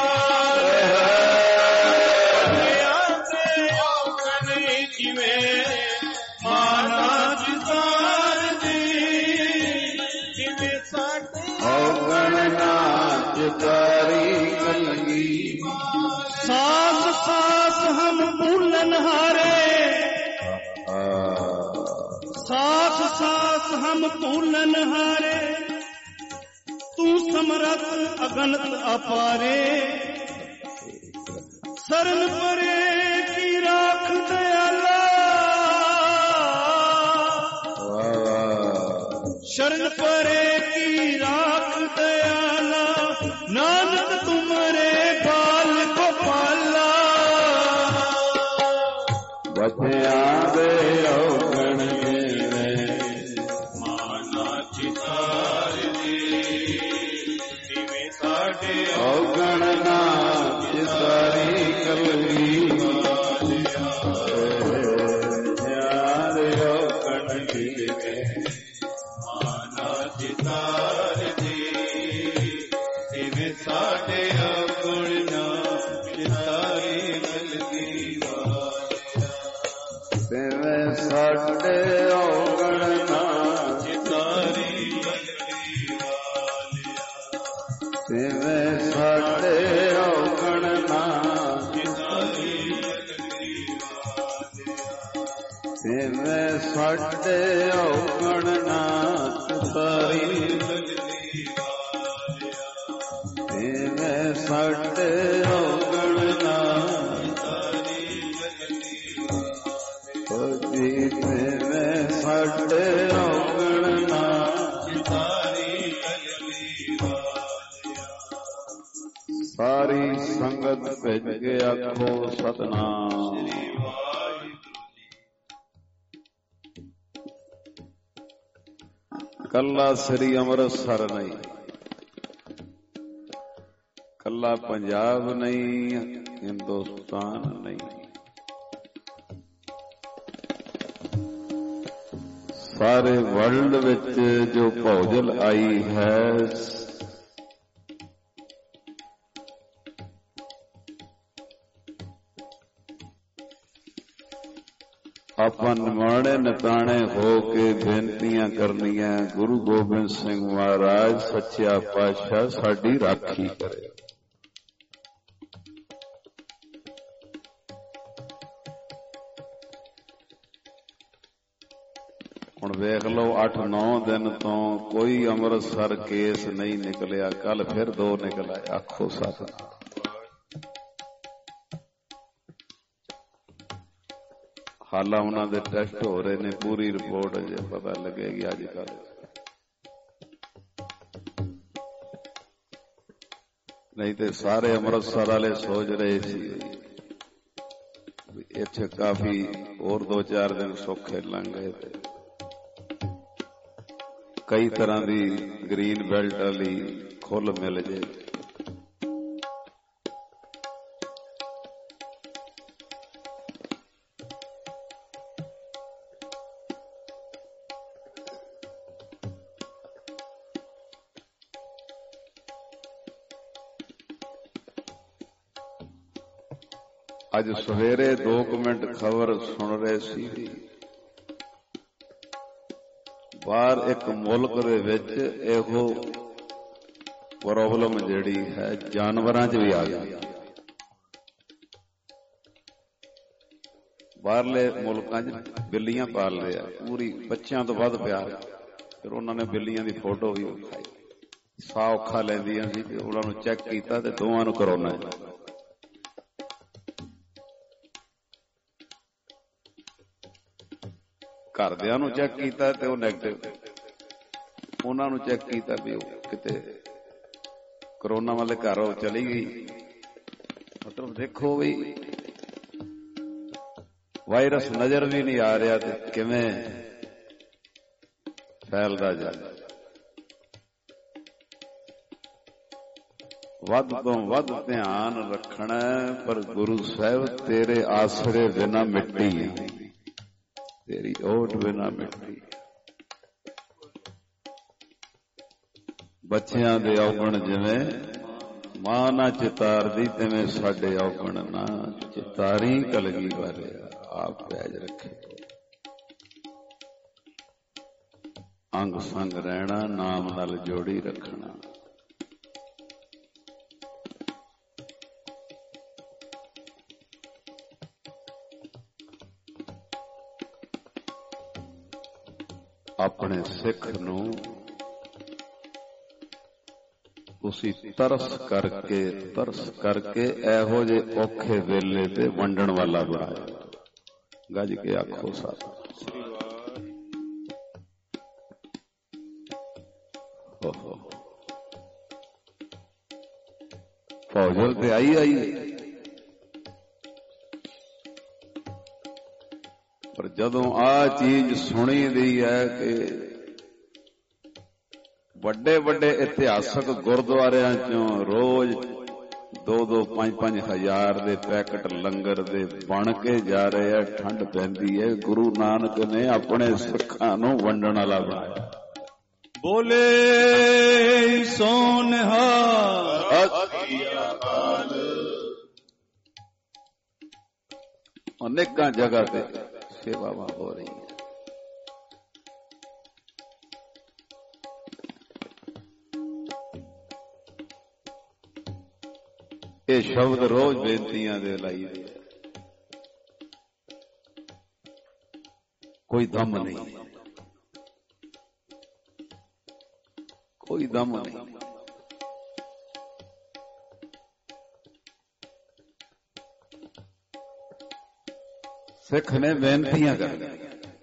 वालिया ते औगण जिवें माना चितार दी जिवें साडे ਔਗਣ ਨਾ ਚਿਤਾਰੀ ਕਲਗੀ। सास सास हम भूलन हारे सास सास हम भूलन हारे तू समरथ अगनत अपारे। शरण परे की राख दयाला शरण परे की राख दयाला नानक तुमरे बाल गोपाला। ਬੱਚਿਆਂ ਦੇ ਔਗਣ ਜਿਵੇਂ माना चितार दी जिवें साडे ਔਗਣ ਨਾ ਚਿਤਾਰੀ ਕਲਗੀ। ਬੱਚਿਆਂ ਦੇ ਔਗਣ ਜਿਵੇਂ माना चितार दी जिवें साडे औगणा चितारी चलदी वालिया। ਤਿਵੇਂ ਸਾਡੇ ਔਗਣ ਨਾ चितारी चलदी वालिया। ਤਿਵੇਂ ਸਾਡੇ ਔਗਣ ਨਾ चितारी चलदी वालिया। ਤਿਵੇਂ ਸਾਡੇ ਔਗਣ ਨਾ ਚਿਤਾਰੀ चलदी वालिया। ਤਿਵੇਂ ਸਾਡੇ ਔਗਣ ਨਾ ਜੀ ਤਿਵੇਂ ਸਾਡੇ ਔਗਣ ਨਾ ਸਾਰੀ ਸੰਗਤ ਭਿੱਜ ਕੇ ਆਖੋ ਸਤਨਾਮ। ਕੱਲਾ ਸ੍ਰੀ ਅੰਮ੍ਰਿਤਸਰ ਨਹੀਂ, ਕੱਲਾ ਪੰਜਾਬ ਨਹੀਂ, ਹਿੰਦੁਸਤਾਨ ਨਹੀਂ, ਸਾਰੇ ਵਰਲਡ ਵਿੱਚ ਜੋ ਭੌਜਲ ਆਈ ਹੈ ਆਪਾਂ ਨਿਮਾਣੇ ਨਿਤਾਣੇ ਹੋ ਕੇ ਬੇਨਤੀਆਂ ਕਰਨੀਆਂ। ਗੁਰੂ ਗੋਬਿੰਦ ਸਿੰਘ ਮਹਾਰਾਜ ਸੱਚਾ ਪਾਤਸ਼ਾਹ ਸਾਡੀ ਰਾਖੀ ਕਰੇ। ਹੁਣ ਵੇਖ ਲਓ 8-9 ਦਿਨ ਤੋਂ ਕੋਈ ਅੰਮ੍ਰਿਤਸਰ ਕੇਸ ਨਹੀਂ ਨਿਕਲਿਆ, ਕੱਲ ਫਿਰ 2 ਨਿਕਲ ਆਏ। ਆਖੋ ਸਤਿ। ਹਾਲਾਂ ਉਹਨਾਂ ਦੇ ਟੈਸਟ ਹੋ ਰਹੇ ਨੇ, ਪੂਰੀ ਰਿਪੋਰਟ ਅਜੇ ਪਤਾ ਲੱਗੇਗੀ ਅੱਜ ਕੱਲ। ਨਹੀਂ ਤੇ ਸਾਰੇ ਅੰਮ੍ਰਿਤਸਰ ਵਾਲੇ ਸੋਚ ਰਹੇ ਸੀ ਇੱਥੇ ਕਾਫੀ ਹੋਰ 2-4 ਦਿਨ ਸੌਖੇ ਲੰਘ ਗਏ ਤੇ ਕਈ ਤਰ੍ਹਾਂ ਦੀ ਗ੍ਰੀਨ ਬੈਲਟ ਵਾਲੀ ਖੁੱਲ ਮਿਲ ਜੇ। ਅੱਜ ਸਵੇਰੇ 2 ਮਿੰਟ ਖਬਰ ਸੁਣ ਰਹੇ ਸੀ, ਬਾਹਰ ਇੱਕ ਮੁਲਕ ਦੇ ਵਿੱਚ ਇਹੋ ਪ੍ਰੋਬਲਮ ਜਿਹੜੀ ਹੈ ਜਾਨਵਰਾਂ 'ਚ ਵੀ ਆ ਗਈ। ਬਾਹਰਲੇ ਮੁਲਕਾਂ 'ਚ ਬਿੱਲੀਆਂ ਪਾਲਦੇ ਆ, ਪੂਰੀ ਬੱਚਿਆਂ ਤੋਂ ਵੱਧ ਪਿਆਰ। ਫਿਰ ਉਹਨਾਂ ਨੇ ਬਿੱਲੀਆਂ ਦੀ ਫੋਟੋ ਵੀ ਵਿਖਾਈ, ਸਾਹ ਔਖਾ ਲੈਂਦੀਆਂ ਸੀ ਤੇ ਉਹਨਾਂ ਨੂੰ ਚੈੱਕ ਕੀਤਾ ਤੇ ਦੋਵਾਂ ਨੂੰ ਕਰੋਨਾ। ਘਰਦਿਆਂ ਨੂੰ ਚੈੱਕ ਕੀਤਾ ਤੇ ਉਹ ਨੈਗੇਟਿਵ, ਉਹਨਾਂ ਨੂੰ ਚੈੱਕ ਕੀਤਾ ਵੀ ਉਹ ਕਿਤੇ ਕਰੋਨਾ ਵਾਲੇ ਘਰ ਉਹ ਚਲੀ ਗਈ। ਮਤਲਬ ਦੇਖੋ ਵੀ ਵਾਇਰਸ ਨਜ਼ਰ ਵੀ ਨਹੀਂ ਆ ਰਿਹਾ ਤੇ ਕਿਵੇਂ ਫੈਲਦਾ ਜਾਂਦਾ। ਵੱਧ ਤੋਂ ਵੱਧ ਧਿਆਨ ਰੱਖਣਾ, ਪਰ ਗੁਰੂ ਸਾਹਿਬ ਤੇਰੇ ਆਸਰੇ ਬਿਨਾਂ ਮਿੱਟੀ ਹੈ, ਤੇਰੀ ਓਟ ਬਿਨਾਂ ਮਿੱਟੀ। ਬੱਚਿਆਂ ਦੇ ਔਗਣ ਜਿਵੇਂ ਮਾਂ ਨਾ ਚਿਤਾਰਦੀ, ਤਿਵੇਂ ਸਾਡੇ ਔਗਣ ਨਾ ਚਿਤਾਰੀ। ਕਲਗੀ ਵਾਲੇ ਆਪ ਪੈਜ ਰੱਖੇ, ਅੰਗ ਸੰਗ ਰਹਿਣਾ, ਨਾਮ ਨਾਲ ਜੋੜੀ ਰੱਖਣਾ। ਆਪਣੇ ਸਿੱਖ ਨੂੰ ਤੁਸੀਂ ਤਰਸ ਕਰਕੇ ਇਹੋ ਜਿਹੇ ਔਖੇ ਵੇਲੇ ਤੇ ਵੰਡਣ ਵਾਲਾ ਬਣਾਇਆ। ਗੱਜ ਕੇ ਆਖੋ ਸਤਿ। ਫੌਜਲ ਤੇ ਆਈ ਪਰ ਜਦੋਂ ਆ ਚੀਜ਼ ਸੁਣੀ ਦੀ ਹੈ ਕਿ ਵੱਡੇ ਵੱਡੇ ਇਤਿਹਾਸਕ ਗੁਰਦੁਆਰਿਆਂ ਚੋਂ ਰੋਜ਼ 2-2, 5-5 ਹਜ਼ਾਰ ਦੇ ਪੈਕਟ ਲੰਗਰ ਦੇ ਬਣ ਕੇ ਜਾ ਰਹੇ ਆ, ਠੰਡ ਪੈਂਦੀ ਹੈ। ਗੁਰੂ ਨਾਨਕ ਨੇ ਆਪਣੇ ਸਿੱਖਾਂ ਨੂੰ ਵੰਡਣ ਵਾਲਾ ਬਣਾਇਆ। ਬੋਲੇ ਸੋ ਨਿਹਾਲ। ਅਨੇਕਾਂ ਜਗ੍ਹਾ ਤੇ ਸੇਵਾਵਾਂ ਹੋ ਰਹੀਆਂ। ਇਹ ਸ਼ਬਦ ਰੋਜ਼ ਬੇਨਤੀਆਂ ਦੇ ਲਾਈ ਦੇ, ਕੋਈ ਦਮ ਨਹੀਂ, ਕੋਈ ਦਮ ਨਹੀਂ। ਸਿੱਖ ਨੇ ਬੇਨਤੀਆਂ ਕਰਨੀਆਂ,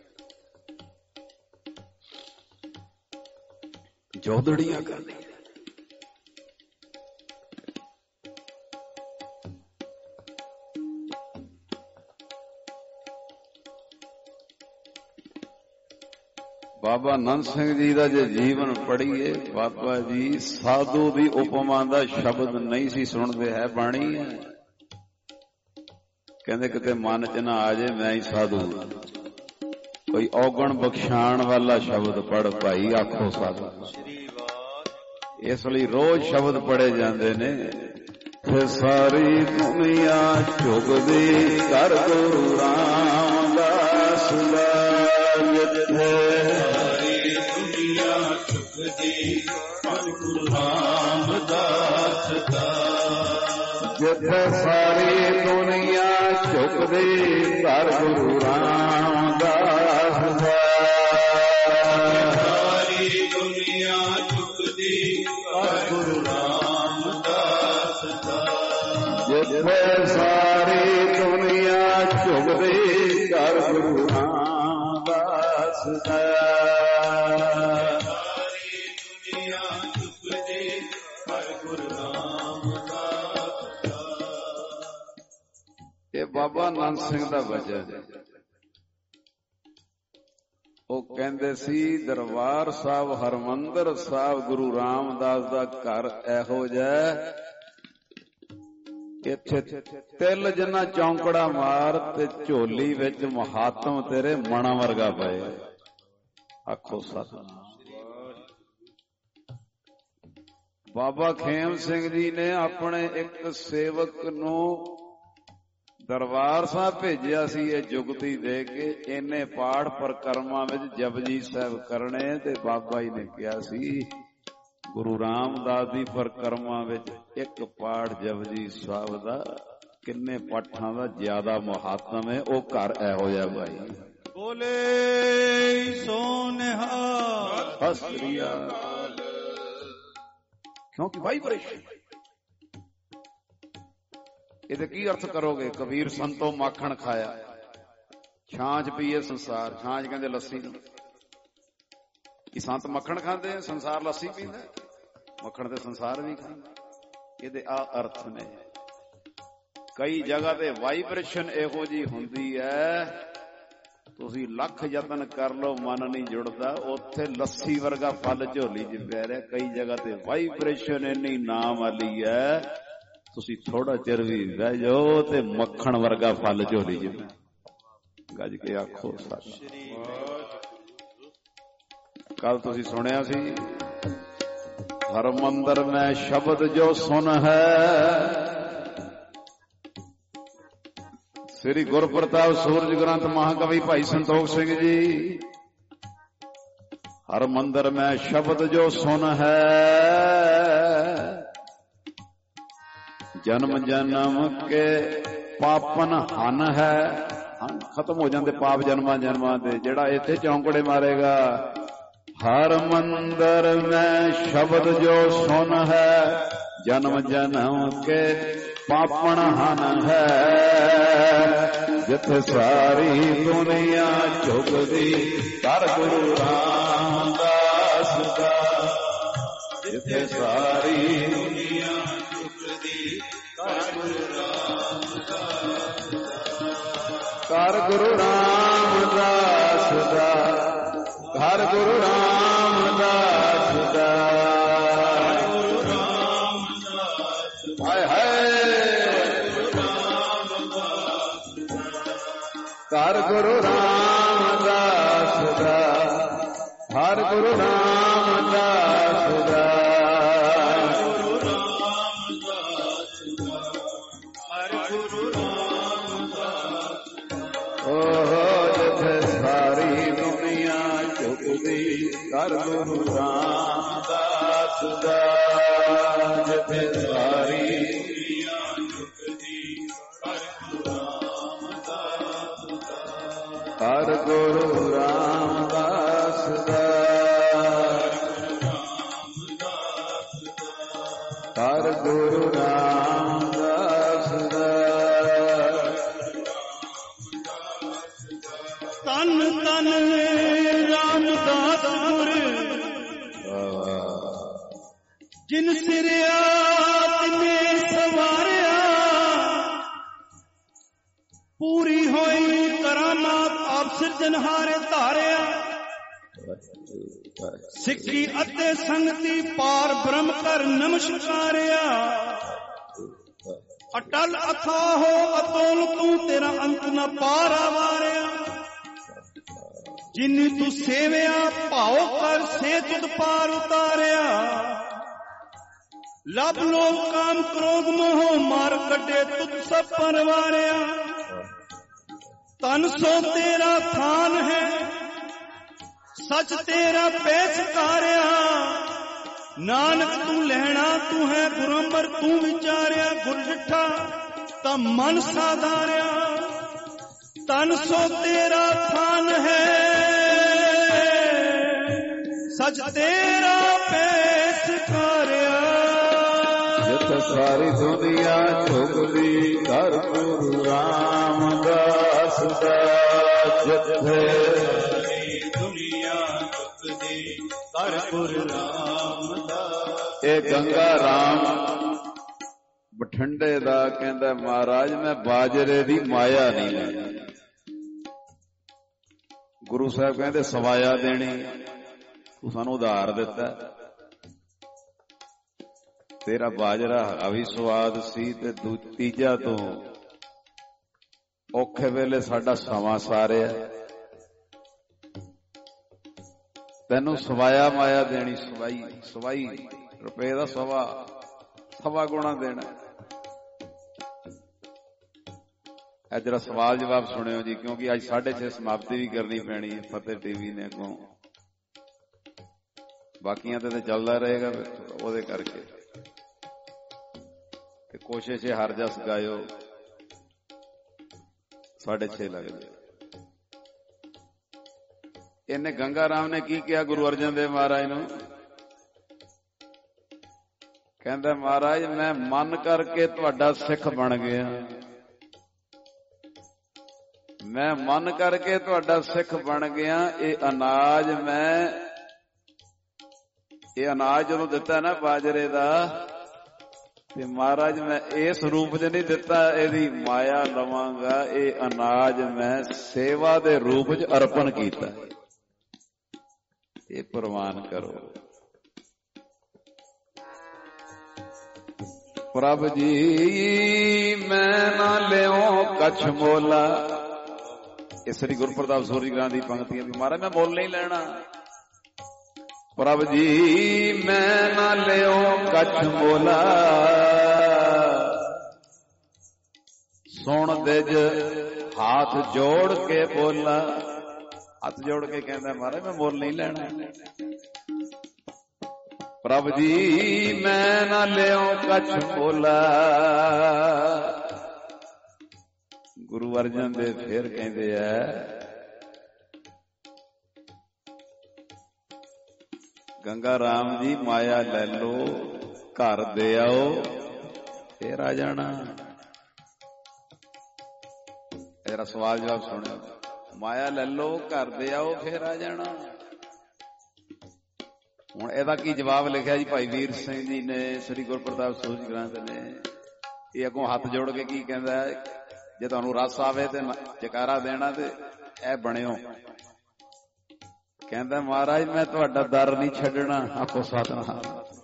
ਜੋਦੜੀਆਂ ਕਰਨੀਆਂ। ਬਾਬਾ ਨੰਦ ਸਿੰਘ ਜੀ ਦਾ ਜੇ ਜੀਵਨ ਪੜ੍ਹੀਏ, ਬਾਬਾ ਜੀ ਸਾਧੂ ਦੀ ਉਪਮਾ ਦਾ ਸ਼ਬਦ ਨਹੀਂ ਸੀ ਸੁਣਦੇ, ਹੈ ਬਾਣੀ ਹੈ। ਕਹਿੰਦੇ ਕਿਤੇ ਮਨ ਚ ਨਾ ਆ ਜਾਏ ਮੈਂ ਹੀ ਸਾਧੂ। ਕੋਈ ਔਗਣ ਬਖਸ਼ਾਣ ਵਾਲਾ ਸ਼ਬਦ ਪੜ੍ਹ ਭਾਈ, ਆਖੋ ਸਾਧੂ। ਇਸ ਲਈ ਰੋਜ਼ ਸ਼ਬਦ ਪੜ੍ਹੇ ਜਾਂਦੇ ਨੇ। ਫਿਰ ਸਾਰੀ ਦੁਨੀਆ ਝੁਕਦੀ ਕਰ ਗੁਰੂ ਰਾਮਦਾਸ, ਦਾ ਜਿੱਥੇ ਸਾਰੀ ਦੁਨੀਆ ਝੁਕਦੀ ਧੰਨ ਗੁਰੂ ਰਾਮਦਾਸ ਦਾ ਜਿੱਥੇ ਸਾਰੀ ਦੁਨੀਆ ਝੁਕਦੀ ਧੰਨ ਗੁਰੂ ਰਾਮਦਾਸ ਦਾ ਸਾਰੀ ਦੁਨੀਆ ਝੁਕਦੀ ਧੰਨ ਗੁਰੂ ਰਾਮਦਾਸ ਦਾ ਜਿੱਥੇ ਸਾਰੀ ਦੁਨੀਆ ਝੁਕਦੀ ਧੰਨ ਗੁਰੂ ਰਾਮਦਾਸ ਦਾ ਸਾਰੀ ਦੁਨੀਆ ਝੁਕਦੀ ਧੰਨ ਗੁਰੂ ਰਾਮਦਾਸ ਦਾ। ਇਹ ਬਾਬਾ ਨੰਦ ਸਿੰਘ ਦਾ ਵਚਨ ਹੈ। ਉਹ ਕਹਿੰਦੇ ਸੀ ਦਰਬਾਰ ਸਾਹਿਬ ਹਰਮੰਦਰ ਸਾਹਿਬ ਗੁਰੂ ਰਾਮਦਾਸ ਦਾ ਘਰ ਇਹੋ ਜਿਹਾ ਇੱਥੇ ਤਿਲ ਜਿੰਨਾ ਚੌਂਕੜਾ ਮਾਰ ਤੇ ਝੋਲੀ ਵਿੱਚ ਮਹਾਤਮ ਤੇਰੇ ਮਣਾ ਵਰਗਾ ਪਏ। ਆਖੋ ਸਤਿਨਾਮ। ਬਾਬਾ ਖੇਮ ਸਿੰਘ ਜੀ ਨੇ ਆਪਣੇ ਇੱਕ ਸੇਵਕ ਨੂੰ ਦਰਬਾਰ ਸਾਹਿਬ ਭੇਜਿਆ ਸੀ ਇਹ ਜੁਗਤੀ ਦੇ ਕੇ ਇਹਨੇ ਪਾਠ ਪਰਕਰਮਾਂ ਵਿੱਚ ਜਪਜੀ ਸਾਹਿਬ ਕਰਨੇ ਤੇ ਬਾਬਾ ਜੀ ਨੇ ਕਿਹਾ ਸੀ ਗੁਰੂ ਰਾਮਦਾਸ ਦੀ ਪਰਕਰਮਾਂ ਵਿੱਚ ਇੱਕ ਪਾਠ ਜਪਜੀ ਸਾਹਿਬ ਦਾ ਕਿੰਨੇ ਪਾਠਾਂ ਦਾ ਜ਼ਿਆਦਾ ਮਹਾਤਮ ਹੈ। ਉਹ ਘਰ ਇਹੋ ਜਿਹਾ ਭਾਈ ਬੋਲੇ ਸੋ ਨਿਹਾਲ ਸਤਿ ਸ੍ਰੀ ਅਕਾਲ। ਕਿਉਂਕਿ ਵਾਈਬ੍ਰੇਸ਼ਨ ਇਹਦੇ ਕੀ ਅਰਥ ਕਰੋਗੇ? ਕਬੀਰ ਸੰਤੋ ਮਾਖਣ ਖਾਇਆ ਛਾਂਚ ਪੀਏ ਸੰਸਾਰ। ਛਾਂਚ ਕਹਿੰਦੇ ਲੱਸੀ ਨੂੰ। ਇਹ ਸੰਤ ਮੱਖਣ ਖਾਂਦੇ ਆ, ਸੰਸਾਰ ਲੱਸੀ ਪੀਂਦਾ। ਮੱਖਣ ਤੇ ਸੰਸਾਰ ਵੀ ਖਾਂਦਾ। ਇਹਦੇ ਆ ਅਰਥ ਨੇ। ਕਈ ਜਗ੍ਹਾ ਤੇ ਵਾਈਬ੍ਰੇਸ਼ਨ ਇਹੋ ਜਿਹੀ ਹੁੰਦੀ ਹੈ ਤੁਸੀਂ ਲੱਖ ਯਤਨ ਕਰ ਲਓ ਮਨ ਨਹੀਂ ਜੁੜਦਾ। ਉੱਥੇ ਲੱਸੀ ਵਰਗਾ ਫਲ ਝੋਲੀ 'ਚ ਪੈ ਰਿਹਾ। ਕਈ ਜਗ੍ਹਾ ਤੇ ਵਾਈਬ੍ਰੇਸ਼ਨ ਇੰਨੀ ਨਾਮ ਵਾਲੀ ਹੈ ਤੁਸੀਂ ਥੋੜਾ ਚਿਰ ਵੀ ਬਹਿ ਜਾਓ ਤੇ ਮੱਖਣ ਵਰਗਾ ਫਲ ਝੋਲੀ 'ਚ। ਗੱਜ ਕੇ ਆਖੋ ਸਤਿ ਸ੍ਰੀ ਅਕਾਲ। ਕੱਲ ਤੁਸੀਂ ਸੁਣਿਆ ਸੀ ਹਰਮੰਦਰ ਮੈਂ ਸ਼ਬਦ ਜੋ ਸੁਨ ਹੈ। ਸ੍ਰੀ ਗੁਰਪ੍ਰਤਾਪ ਸੂਰਜ ਗ੍ਰੰਥ ਮਹਾਕਵੀ ਭਾਈ ਸੰਤੋਖ ਸਿੰਘ ਜੀ। ਹਰਮੰਦਰ ਮੈਂ ਸ਼ਬਦ ਜੋ ਸੁਨ ਹੈ ਜਨਮ ਜਨਮ ਕੇ ਪਾਪਨ ਹਨ ਹੈ। ਖਤਮ ਹੋ ਜਾਂਦੇ ਪਾਪ ਜਨਮਾਂ ਜਨਮਾਂ ਦੇ। ਜਿਹੜਾ ਇੱਥੇ ਚੌਂਕੜੇ ਮਾਰੇਗਾ ਹਰ ਮੰਦਰ ਮੈਂ ਸ਼ਬਦ ਜੋ ਸੁਨ ਹੈ ਜਨਮ ਜਨਮ ਕੇ ਪਾਪਣ ਹਨ ਹੈ। ਜਿੱਥੇ ਸਾਰੀ ਦੁਨੀਆ ਝੁਕਦੀ ਧੰਨ ਗੁਰੂ ਰਾਮਦਾਸ ਦਾ। ਜਿੱਥੇ ਸਾਰੀ ਦੁਨੀਆ ਝੁਕਦੀ ਧੰਨ ਗੁਰੂ ਰਾਮਦਾਸ ਦਾ। ਧੰਨ ਗੁਰੂ ਰਾਮਦਾਸ ਦਾ। ਧੰਨ ਗੁਰੂ ਰਾਮਦਾਸ ਦਾ। ਗੁਰੂ ਰਾਮਦਾਸ ਹਾਏ ਹਾਏ ਧੰਨ ਗੁਰੂ ਰਾਮਦਾਸ ਦਾ। ਧੰਨ ਗੁਰੂ ਰਾਮਦਾਸ ਦਾ। ਗੁਰੂ ਰਾਮਦਾਸ ਦਾ। ਗੁਰੂ ਰਾਮਦਾਸ ਓ ਜਿੱਥੇ ਸਾਰੀ ਦੁਨੀਆ ਝੁਕਦੀ ਧੰਨ ਗੁਰੂ ਰਾਮਦਾਸ ਦਾ। ਜਿੱਥੇ ਸਾਰੀ ਦੁਨੀਆ ਝੁਕਦੀ ਧੰਨ ਗੁਰੂ ਰਾਮਦਾਸ ਦਾ। ਧੰਨ ਗੁਰੂ ਰਾਮਦਾਸ ਦਾ। ਧੰਨ ਗੁਰੂ ਰਾਮਦਾਸ ਦਾ। ਧੰਨ ਧੰਨ ਰਾਮਦਾਸ ਗੁਰ ਜਿਨ ਸਿਰਿਆ ਤਿਨੇ ਸਵਾਰਿਆ। ਪੂਰੀ ਹੋਈ ਕਰਾਮਾਤ ਆਪ ਸਿਰਜਣਹਾਰੇ ਧਾਰਿਆ। ਸਿੱਖੀ ਅਤੇ ਸੰਗਤੀ ਪਾਰ ਬ੍ਰਹਮ ਕਰ ਨਮਸਕਾਰਿਆ। ਅਟਲ ਅਥਾਹੋ ਅਤੁਲ ਤੂੰ ਤੇਰਾ ਅੰਤ ਨ ਪਾਰ ਆਵਾਰਿਆ। ਜਿਨ ਤੂੰ ਸੇਵਿਆ ਭਾਉ ਕਰ ਸੇ ਤੁਧ ਪਾਰ ਉਤਾਰਿਆ। ਲਬ ਲੋਭ ਕਾਮ ਕ੍ਰੋਧ ਮੋਹ ਮਾਰ ਕੱਢੇ ਤੁਧ ਸਭ ਪਰਵਾਰਿਆ। तन सो तेरा थान है, सच तेरा पेशकारिया। नानक तू लहना तू है, गुरअंबर तू विचारिया। गुर डिठा ता मन साधारिया। तन सो तेरा थान है, सच तेरा पेशकारिया। जित सारी दुनिया झुकदी कर गुरु रामदास दा। जिथे दुनिया झुकदी कर गुरु रामदास। ਇਹ ਗੰਗਾ ਰਾਮ ਬਠਿੰਡੇ ਦਾ ਕਹਿੰਦਾ ਮਹਾਰਾਜ ਮੈਂ ਬਾਜਰੇ ਦੀ ਮਾਇਆ ਨਹੀਂ ਲੈਣੀ। ਗੁਰੂ ਸਾਹਿਬ ਕਹਿੰਦੇ ਸਵਾਇਆ ਦੇਣੀ, ਤੂੰ ਸਾਨੂੰ ਉਧਾਰ ਦਿੱਤਾ। ਤੇਰਾ ਬਾਜਰਾ ਹਵੀ ਸਵਾਦ ਸੀ ਤੇ ਤੀਜਾ ਤੋਂ ਔਖੇ ਵੇਲੇ ਸਾਡਾ ਸਮਾਂ ਸਾਰਿਆ। ਤੈਨੂੰ ਸਵਾਇਆ ਮਾਇਆ ਦੇਣੀ, ਸਵਾਈ ਰੁਪਏ ਦਾ ਸਵਾ ਗੁਣਾ ਦੇਣਾ। ਇਹ ਜਰਾ ਸਵਾਲ ਜਵਾਬ ਸੁਣਿਓ ਜੀ, ਕਿਉਂਕਿ ਅੱਜ 6:30 ਸਮਾਪਤੀ ਵੀ ਕਰਨੀ ਪੈਣੀ ਹੈ ਫਤਿਹ ਟੀਵੀ ਨੇ ਅੱਗੋਂ। ਬਾਕੀਆਂ ਤੇ ਚੱਲਦਾ ਰਹੇਗਾ ਉਹਦੇ ਕਰਕੇ। ਤੇ ਕੋਸ਼ਿਸ਼ ਹੈ ਹਰ ਜਸ ਗਾਇਓ, 6:30 ਲੱਗ ਜਾਏ। ਇਹਨੇ ਗੰਗਾ ਰਾਮ ਨੇ ਕੀ ਕਿਹਾ ਗੁਰੂ ਅਰਜਨ ਦੇਵ ਮਹਾਰਾਜ ਨੂੰ? ਕਹਿੰਦਾ ਮਹਾਰਾਜ ਮੈਂ ਮਨ ਕਰਕੇ ਤੁਹਾਡਾ ਸਿੱਖ ਬਣ ਗਿਆ। ਮੈਂ ਮਨ ਕਰਕੇ ਤੁਹਾਡਾ ਸਿੱਖ ਬਣ ਗਿਆ। ਇਹ ਅਨਾਜ ਜਦੋਂ ਦਿੱਤਾ ਨਾ ਬਾਜਰੇ ਦਾ, ਤੇ ਮਹਾਰਾਜ ਮੈਂ ਇਸ ਰੂਪ 'ਚ ਨਹੀਂ ਦਿੱਤਾ ਇਹਦੀ ਮਾਇਆ ਲਵਾਂਗਾ। ਇਹ ਅਨਾਜ ਮੈਂ ਸੇਵਾ ਦੇ ਰੂਪ 'ਚ ਅਰਪਣ ਕੀਤਾ। ਇਹ ਪ੍ਰਵਾਨ ਕਰੋ। ਪ੍ਰਭ ਜੀ ਮੈਂ ਨਾ ਲਿਓ ਕਛ ਮੋਲਾ। ਇਹ ਸ੍ਰੀ ਗੁਰੂ ਪ੍ਰਤਾਪ ਸੂਰੀ ਗ੍ਰੰਥ ਦੀ ਪੰਕਤੀਆਂ ਵੀ ਮਹਾਰਾਜ ਮੈਂ ਮੁੱਲ ਨਹੀਂ ਲੈਣਾ। ਪ੍ਰਭ ਜੀ ਮੈਂ ਨਾ ਲਿਓ ਕਛ ਮੋਲਾ। ਸੁਣ ਦਿਜ ਹੱਥ ਜੋੜ ਕੇ ਬੋਲਾ। ਹੱਥ ਜੋੜ ਕੇ ਕਹਿੰਦਾ ਮਹਾਰਾਜ ਮੈਂ ਮੁੱਲ ਨਹੀਂ ਲੈਣਾ। ਪ੍ਰਭ ਜੀ ਮੈਂ ਨਾ ਲਿਓ ਕਛ ਮੋਲਾ। ਗੁਰੂ ਅਰਜਨ ਦੇਵ ਫਿਰ ਕਹਿੰਦੇ ਆ ਗੰਗਾ ਰਾਮ ਜੀ ਮਾਇਆ ਲੈ ਲੋ, ਘਰ ਦੇ ਆਓ, ਫੇਰ ਆ ਜਾਣਾ। ਇਹਦਾ ਸਵਾਲ ਜਵਾਬ ਸੁਣਿਓ। ਮਾਇਆ ਲੈ ਲੋ, ਘਰ ਦੇ ਆਓ, ਫੇਰ ਆ ਜਾਣਾ। ਹੁਣ ਇਹਦਾ ਕੀ ਜਵਾਬ ਲਿਖਿਆ ਜੀ ਭਾਈ ਵੀਰ ਸਿੰਘ ਜੀ ਨੇ ਸ੍ਰੀ ਗੁਰੂ ਪ੍ਰਤਾਪ ਸੂਰੀ ਗ੍ਰੰਥ ਨੇ। ਇਹ ਅੱਗੋਂ ਹੱਥ ਜੋੜ ਕੇ ਕੀ ਕਹਿੰਦਾ? ਜੇ ਤੁਹਾਨੂੰ ਰਸ ਆਵੇ ਤੇ ਜਕਾਰਾ ਦੇਣਾ ਤੇ ਇਹ ਬਣਿਓ। ਕਹਿੰਦਾ ਮਹਾਰਾਜ ਮੈਂ ਤੁਹਾਡਾ ਦਰ ਨਹੀਂ ਛੱਡਣਾ। ਆਖੋ ਸਤਿਨਾਮ।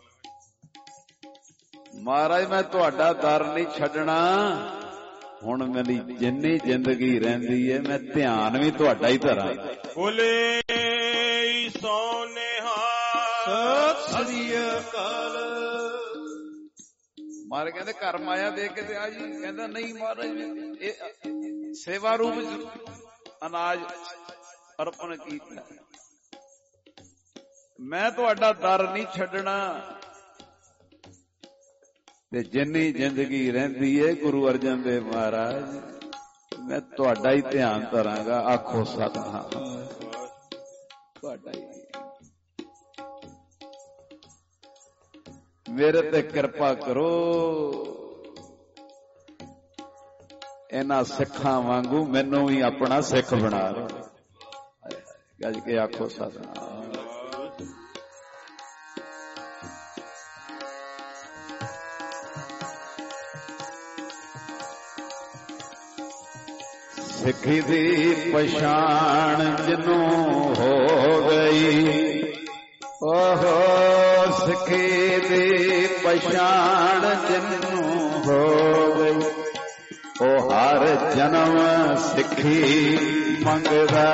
ਮਹਾਰਾਜ ਮੈਂ ਤੁਹਾਡਾ ਦਰ ਨਹੀਂ ਛੱਡਣਾ। ਹੁਣ ਮੇਰੀ ਜਿੰਨੀ ਜ਼ਿੰਦਗੀ ਰਹਿੰਦੀ ਹੈ ਮੈਂ ਧਿਆਨ ਵੀ ਤੁਹਾਡਾ ਹੀ ਧਰਾਂ। ਬੋਲੇ ਸੋਨੇਹਾ ਸਤਿ ਸ੍ਰੀ ਅਕਾਲ। ਮਹਾਰਾਜ ਕਹਿੰਦੇ ਘਰ ਮਾਇਆ ਦੇ ਕੇ ਤੇ ਆ ਜੀ। ਕਹਿੰਦਾ ਨਹੀਂ ਮਹਾਰਾਜ ਇਹ ਸੇਵਾ ਰੂਪ ਚ ਅਨਾਜ ਅਰਪਣ ਕੀਤਾ। ਮੈਂ ਤੁਹਾਡਾ ਦਰ ਨਹੀਂ ਛੱਡਣਾ। ਤੇ ਜਿੰਨੀ ਜ਼ਿੰਦਗੀ ਰਹਿੰਦੀ ਹੈ ਗੁਰੂ ਅਰਜਨ ਦੇਵ ਮਹਾਰਾਜ ਮੈਂ ਤੁਹਾਡਾ ਹੀ ਧਿਆਨ ਧਰਾਂਗਾ। ਆਖੋ ਸਤਿਨਾਮ। ਤੁਹਾਡਾ ਹੀ। ਮੇਰੇ ਤੇ ਕਿਰਪਾ ਕਰੋ। ਇਹਨਾਂ ਸਿੱਖਾਂ ਵਾਂਗੂ ਮੈਨੂੰ ਵੀ ਆਪਣਾ ਸਿੱਖ ਬਣਾ ਲਓ। ਗੱਜ ਕੇ ਆਖੋ ਸਤਿਨਾਮ। ਸਿੱਖੀ ਦੀ ਪਛਾਣ ਜਿਹਨੂੰ ਹੋ ਗਈ, ਓਹੋ ਸਿੱਖੀ ਦੀ ਪਛਾਣ ਜਿਹਨੂੰ ਹੋ ਗਈ, ਉਹ ਹਰ ਜਨਮ ਸਿੱਖੀ ਮੰਗਦਾ।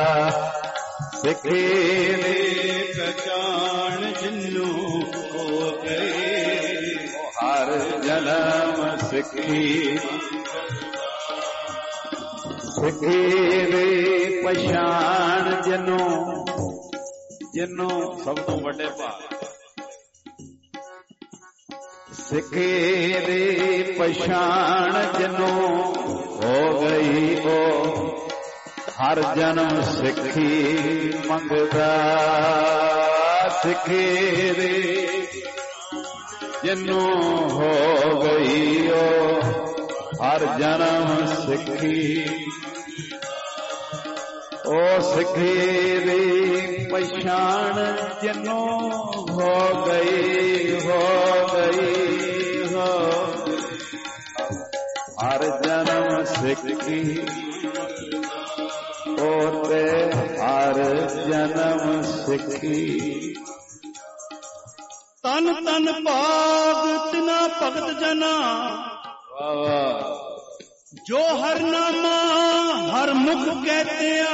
ਸਿੱਖੀ ਦੀ ਪਛਾਣ ਜਿਹਨੂੰ ਹੋ ਗਈ, ਉਹ ਹਰ ਜਨਮ ਸਿੱਖੀ ਸਿੱਖੀ ਦੀ ਪਛਾਣ ਜਿਹਨੂੰ ਸਭ ਤੋਂ ਵੱਡੇ ਭਾਗ ਸਿੱਖੀ ਦੀ ਪਛਾਣ ਜਿਹਨੂੰ ਹੋ ਗਈ ਉਹ ਹਰ ਜਨਮ ਸਿੱਖੀ ਮੰਗਦਾ। ਸਿੱਖੀ ਦੀ ਜਿਹਨੂੰ ਹੋ ਗਈ ਉਹ ਹਰ ਜਨਮ ਸਿੱਖੀ। ਉਹ ਸਿੱਖੀ ਦੀ ਪਛਾਣ ਜਿਹਨੂੰ ਹੋ ਗਈ ਹਰ ਜਨਮ ਸਿੱਖੀ। ਉਹ ਤੇ ਹਰ ਜਨਮ ਸਿੱਖੀ। ਤਨ ਤਨ ਭਾਗ ਤਿਨਾ ਭਗਤ ਜਨਾ ਜੋ ਹਰ ਨਾਮਾ ਹਰ ਮੁਖ ਕਹਤੇ ਆ।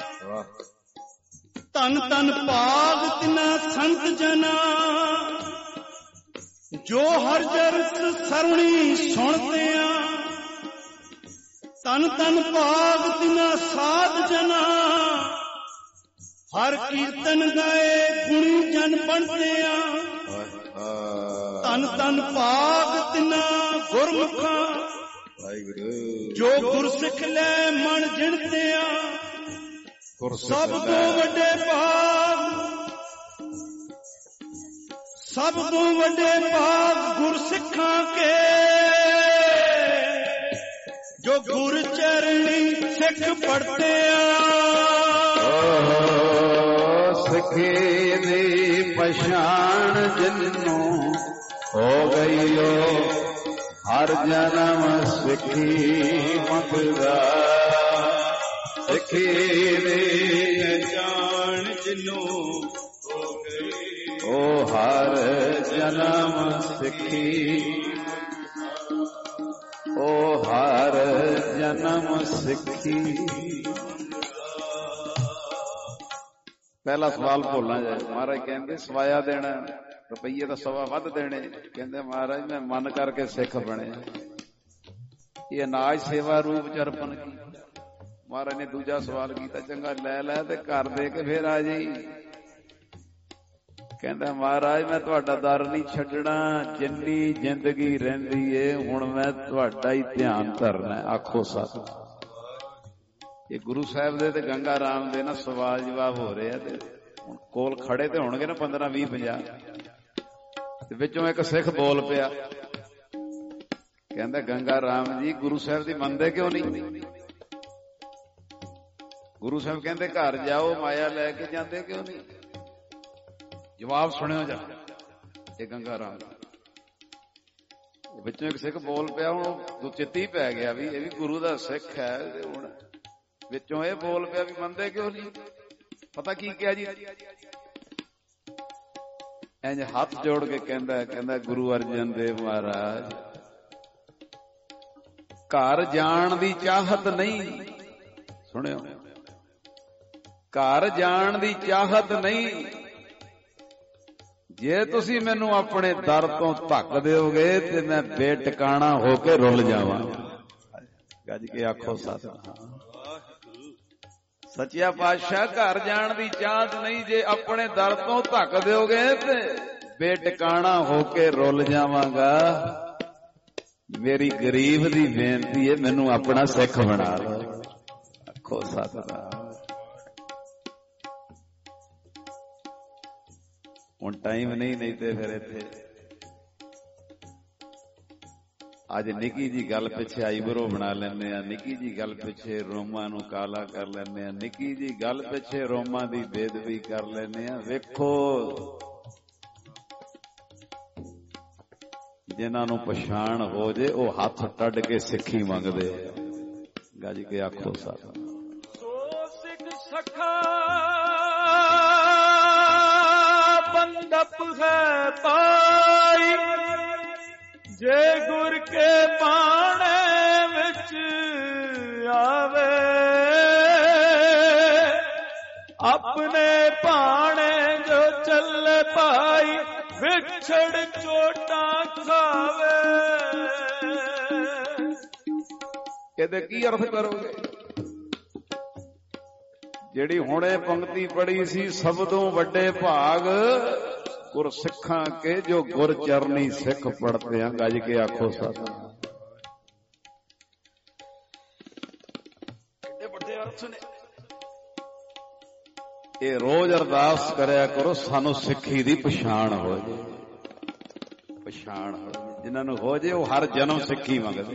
ਤਨ ਤਨ ਭਾਗ ਤਿਨਾ ਸੰਤ ਜਨਾ ਜੋ ਹਰ ਜਰਸ ਸਰਵਣੀ ਸੁਣਤੇ ਆ। ਤਨ ਤਨ ਭਾਗ ਤਿਨਾ ਸਾਧ ਜਨਾ ਹਰ ਕੀਰਤਨ ਗਾਏ ਗੁਣੀ ਜਨ ਬਣਤੇ ਆ। ਤਨ ਤਨ ਭਾਗ ਤਿਨਾ ਗੁਰਮੁਖਾਂ ਜੋ ਗੁਰਸਿੱਖ ਲੈ ਮਨ ਜਿਣਤੇ ਆ। ਸਭ ਤੋਂ ਵੱਡੇ ਭਾਗ ਗੁਰਸਿੱਖਾਂ ਕੇ ਜੋ ਗੁਰ ਚਰਣੀ ਸਿੱਖ ਪੜਤੇ ਆ। ਸਿੱਖੀ ਦੀ ਪਛਾਣ ਜਿਹਨੂੰ ਹੋ ਗਈ ਉਹ ਹਰ ਜਨਮ ਸਿੱਖੀ ਮੰਗਦਾ। ਸਿੱਖੀ ਦੀ ਪਛਾਣ ਜਿਹਨੂੰ ਹੋ ਗਈ ਉਹ ਹਰ ਜਨਮ ਸਿੱਖੀ। ਉਹ ਹਰ ਜਨਮ ਸਿੱਖੀ। ਪਹਿਲਾ ਸਵਾਲ ਭੁੱਲਣਾ ਜਾਏ। ਮਹਾਰਾਜ ਕਹਿੰਦੇ ਸਵਾਇਆ ਦੇਣਾ ਰੁਪਈਏ ਦਾ ਸਵਾ ਵੱਧ ਦੇਣੇ। ਕਹਿੰਦੇ ਮਹਾਰਾਜ ਮੈਂ ਮਨ ਕਰਕੇ ਸਿੱਖ ਬਣਿਆ। ਇਹ ਅਨਾਜ ਸੇਵਾ ਰੂਪ ਚ ਅਰਪਣ ਕੀ। ਮਹਾਰਾਜ ਨੇ ਦੂਜਾ ਸਵਾਲ ਕੀਤਾ ਚੰਗਾ ਲੈ ਤੇ ਘਰ ਦੇ ਕੇ ਫੇਰ ਆ ਜਾਈ। ਕਹਿੰਦਾ ਮਹਾਰਾਜ ਮੈਂ ਤੁਹਾਡਾ ਦਰ ਨਹੀਂ ਛੱਡਣਾ। ਜਿੰਨੀ ਜ਼ਿੰਦਗੀ ਰਹਿੰਦੀ ਏ ਹੁਣ ਮੈਂ ਤੁਹਾਡਾ ਹੀ ਧਿਆਨ ਧਰਨਾ। ਆਖੋ ਸਤਿ। ਇਹ ਗੁਰੂ ਸਾਹਿਬ ਦੇ ਤੇ ਗੰਗਾ ਰਾਮ ਦੇ ਨਾ ਸਵਾਲ ਜਵਾਬ ਹੋ ਰਹੇ ਆ ਤੇ ਹੁਣ ਕੋਲ ਖੜੇ ਤੇ ਹੋਣਗੇ ਨਾ 15 20 50 ਤੇ ਵਿੱਚੋਂ ਇੱਕ ਸਿੱਖ ਬੋਲ ਪਿਆ। ਕਹਿੰਦਾ ਗੰਗਾ ਰਾਮ ਜੀ ਗੁਰੂ ਸਾਹਿਬ ਦੀ ਮੰਨਦੇ ਕਿਉਂ ਨਹੀਂ? ਗੁਰੂ ਸਾਹਿਬ ਕਹਿੰਦੇ ਘਰ ਜਾਓ ਮਾਇਆ ਲੈ ਕੇ ਜਾਂਦੇ ਕਿਉਂ ਨਹੀਂ? ਜਵਾਬ ਸੁਣਿਓ ਜਾ। ਇਹ ਗੰਗਾ ਰਾਮ ਵਿੱਚੋਂ ਇੱਕ ਸਿੱਖ ਬੋਲ ਪਿਆ। ਹੁਣ ਚਿੱਤੀ ਪੈ ਗਿਆ ਵੀ ਇਹ ਵੀ ਗੁਰੂ ਦਾ ਸਿੱਖ ਹੈ। ਹੁਣ ਵਿੱਚੋਂ ਇਹ ਬੋਲ ਪਿਆ ਵੀ ਮੰਨਦੇ ਕਿਉਂ ਨਹੀਂ? ਪਤਾ ਕੀ ਕਿਹਾ ਜੀ? ਇੰਜ ਹੱਥ ਜੋੜ ਕੇ ਕਹਿੰਦਾ ਗੁਰੂ ਅਰਜਨ ਦੇਵ ਮਹਾਰਾਜ ਘਰ ਜਾਣ ਦੀ ਚਾਹਤ ਨਹੀਂ। ਸੁਣਿਓ, ਘਰ ਜਾਣ ਦੀ ਚਾਹਤ ਨਹੀਂ। ਜੇ ਤੁਸੀਂ ਮੈਨੂੰ ਆਪਣੇ ਦਰ ਤੋਂ ਧੱਕ ਦਿਓਗੇ ਤੇ ਮੈਂ ਬੇਟਿਕਾਣਾ ਹੋ ਕੇ ਰੁੱਲ ਜਾਵਾਂ। ਗੱਜ ਕੇ ਆਖੋ ਸਤਿ। ਸੱਚਿਆ ਪਾਤਸ਼ਾਹ ਘਰ ਜਾਣ ਦੀ ਚਾਹਤ ਨਹੀਂ। ਜੇ ਆਪਣੇ ਦਰ ਤੋਂ ਧੱਕ ਦਿਓਗੇ ਤੇ ਬੇਟਿਕਾਣਾ ਹੋ ਕੇ ਰੁੱਲ ਜਾਵਾਂਗਾ। ਮੇਰੀ ਗਰੀਬ ਦੀ ਬੇਨਤੀ ਹੈ ਮੈਨੂੰ ਆਪਣਾ ਸਿੱਖ ਬਣਾ ਲਓ। ਆਖੋ ਸਤਿ। ਹੁਣ ਟਾਈਮ ਨਹੀਂ ਤੇ ਫਿਰ ਇੱਥੇ ਅੱਜ ਨਿੱਕੀ ਜੀ ਗੱਲ ਪਿੱਛੇ ਆਈਬਰੋ ਬਣਾ ਲੈਂਦੇ ਆ। ਨਿੱਕੀ ਜੀ ਗੱਲ ਪਿੱਛੇ ਰੋਮਾਂ ਨੂੰ ਕਾਲਾ ਕਰ ਲੈਂਦੇ ਆ। ਨਿੱਕੀ ਜੀ ਗੱਲ ਪਿੱਛੇ ਰੋਮਾਂ ਦੀ ਬੇਦਬੀ ਕਰ ਲੈਂਦੇ ਆ। ਵੇਖੋ ਜਿਨ੍ਹਾਂ ਨੂੰ ਪਛਾਣ ਹੋ ਜੇ ਉਹ ਹੱਥ ਟੱਡ ਕੇ ਸਿੱਖੀ ਮੰਗਦੇ ਆ। ਗੱਜ ਕੇ ਆਖੋ ਸਤਿ। ਸੋ ਸਿੱਖ ਸਖਾ ਬੰਦਪ ਹੈ ਪਾਈ ਜੇ ਗੁਰ ਕੇ ਬਾਣੇ ਵਿੱਚ ਆਵੇ। ਆਪਣੇ ਬਾਣੇ ਜੋ ਚੱਲੇ ਪਾਈ ਵਿਛੜ ਚੋਟਾਂ ਖਾਵੇ। ਇਹਦੇ ਕੀ ਅਰਥ ਕਰੋਗੇ? ਜਿਹੜੀ ਹੁਣੇ ਪੰਕਤੀ ਪੜੀ ਸੀ, ਸਭ ਤੋਂ ਵੱਡੇ ਭਾਗ ਗੁਰ ਸਿੱਖਾਂ ਕੇ ਜੋ ਗੁਰ ਚਰਨੀ ਸਿੱਖ ਪੜਤੇ ਆ। ਗੱਜ ਕੇ ਆਖੋ ਸਤਿ। ਇਹ ਰੋਜ਼ ਅਰਦਾਸ ਕਰਿਆ ਕਰੋ, ਸਾਨੂੰ ਸਿੱਖੀ ਦੀ ਪਛਾਣ ਹੋ ਜਾਏ। ਪਛਾਣ ਹੋ ਜਾਏ, ਜਿਨ੍ਹਾਂ ਨੂੰ ਹੋ ਜਾਏ ਉਹ ਹਰ ਜਨਮ ਸਿੱਖੀ ਮੰਗਦੇ।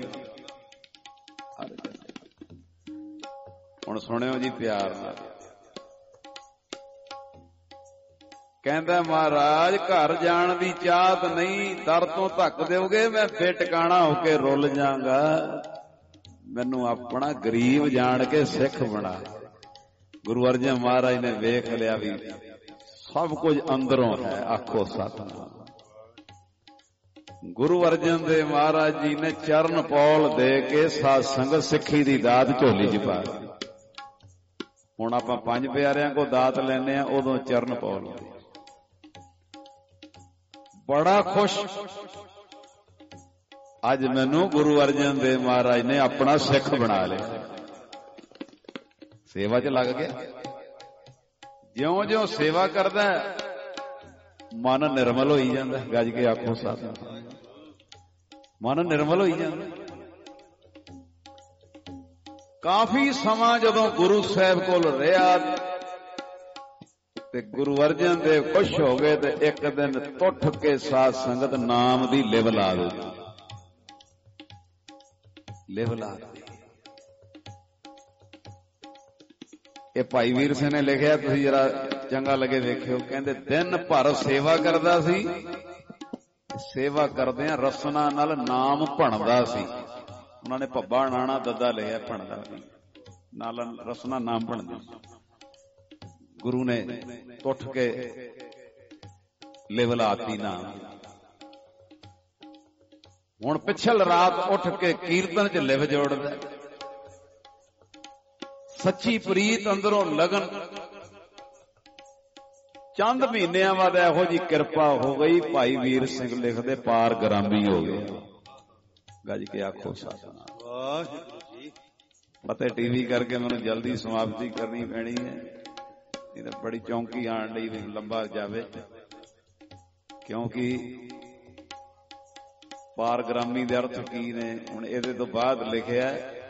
ਹੁਣ ਸੁਣਿਓ ਜੀ ਪਿਆਰ ਨਾਲ। ਕਹਿੰਦਾ ਮਹਾਰਾਜ ਘਰ ਜਾਣ ਦੀ ਚਾਹਤ ਨਹੀਂ, ਦਰ ਤੋਂ ਧੱਕ ਦਿਓਗੇ ਮੈਂ ਬੇਟਿਕਾਣਾ ਹੋ ਕੇ ਰੁੱਲ ਜਾਵਾਂਗਾ। ਮੈਨੂੰ ਆਪਣਾ ਗਰੀਬ ਜਾਣ ਕੇ ਸਿੱਖ ਬਣਾ। ਗੁਰੂ ਅਰਜਨ ਮਹਾਰਾਜ ਨੇ ਵੇਖ ਲਿਆ ਵੀ ਸਭ ਕੁਝ ਅੰਦਰੋਂ ਹੈ। ਆਖੋ ਸਤਿਨਾਮ। ਗੁਰੂ ਅਰਜਨ ਦੇਵ ਮਹਾਰਾਜ ਜੀ ਨੇ ਚਰਨ ਪੌਲ ਦੇ ਕੇ ਸਾਧ ਸੰਗਤ ਸਿੱਖੀ ਦੀ ਦਾਤ ਝੋਲੀ ਚ ਪਾ ਦਿੱਤੀ। ਹੁਣ ਆਪਾਂ ਪੰਜ ਪਿਆਰਿਆਂ ਕੋ ਦਾਤ ਲੈਨੇ ਆ, ਉਦੋਂ ਚਰਨ ਪੌਲ ਬੜਾ ਖੁਸ਼। ਅੱਜ ਮੈਨੂੰ ਗੁਰੂ ਅਰਜਨ ਦੇਵ ਮਹਾਰਾਜ ਨੇ ਆਪਣਾ ਸਿੱਖ ਬਣਾ ਲਿਆ। ਸੇਵਾ 'ਚ ਲੱਗ ਗਿਆ। ਜਿਉਂ-ਜਿਉਂ ਸੇਵਾ ਕਰਦਾ ਮਨ ਨਿਰਮਲ ਹੋਈ ਜਾਂਦਾ। ਗੱਜ ਕੇ ਆਖੋ ਸਤਿਨਾਮ। ਮਨ ਨਿਰਮਲ ਹੋਈ ਜਾਂਦਾ। ਕਾਫੀ ਸਮਾਂ ਜਦੋਂ ਗੁਰੂ ਸਾਹਿਬ ਕੋਲ ਰਿਹਾ ਤੇ ਗੁਰੂ ਅਰਜਨ ਦੇਵ ਖੁਸ਼ ਹੋ ਗਏ ਤੇ ਇੱਕ ਦਿਨ ਟੁੱਟ ਕੇ ਸਾਧ ਸੰਗਤ ਨਾਮ ਦੀ ਲਿਵ ਲਾ ਦਿੱਤੀ। ਲਿਵ ਲਾ ਦਿੱਤੀ। ਇਹ ਭਾਈ ਵੀਰ ਸਿੰਘ ਨੇ ਲਿਖਿਆ, ਤੁਸੀਂ ਜਰਾ ਚੰਗਾ ਲੱਗੇ ਵੇਖਿਓ। ਕਹਿੰਦੇ ਦਿਨ ਭਰ ਸੇਵਾ ਕਰਦਾ ਸੀ, ਸੇਵਾ ਕਰਦਿਆਂ ਰਸਨਾ ਨਾਲ ਨਾਮ ਭਣਦਾ ਸੀ। ਉਹਨਾਂ ਨੇ ਭੱਬਾ ਨਾਣਾ ਦੱਦਾ ਲਿਆ, ਭਣਦਾ ਨਾਲ ਰਸਨਾ ਨਾਮ ਭਣਦੀ। ਗੁਰੂ ਨੇ ਉੱਠ ਕੇ ਲਿਵ ਲਾਤੀ ਨਾਮ। ਹੁਣ ਪਿਛਲ ਰਾਤ ਉੱਠ ਕੇ ਕੀਰਤਨ 'ਚ ਲਿਵ ਜੋੜਦਾ। ਸੱਚੀ ਪ੍ਰੀਤ ਅੰਦਰੋਂ ਲਗਨ। ਚੰਦ ਮਹੀਨਿਆਂ ਬਾਅਦ ਇਹੋ ਜੀ ਕਿਰਪਾ ਹੋ ਗਈ। ਭਾਈ ਵੀਰ ਸਿੰਘ ਲਿਖਦੇ ਪਾਰ ਗ੍ਰਾਮੀ ਹੋ ਗਏ। ਗੱਜ ਕੇ ਆਖੋ ਸਤਿਨਾਮ। ਵਾਹਿਗੁਰੂ ਜੀ। ਫਤਿਹ ਟੀਵੀ ਕਰਕੇ ਮੈਨੂੰ ਜਲਦੀ ਸਮਾਪਤੀ ਕਰਨੀ ਪੈਣੀ ਹੈ, ਇਹ ਤਾਂ ਬੜੀ ਚੌਂਕੀ ਆਣ ਲਈ ਵੀ ਲੰਬਾ ਜਾਵੇ। ਕਿਉਂਕਿ ਪਾਰ ਗ੍ਰਾਮੀ ਦੇ ਅਰਥ ਕੀ ਨੇ? ਹੁਣ ਇਹਦੇ ਤੋਂ ਬਾਅਦ ਲਿਖਿਆ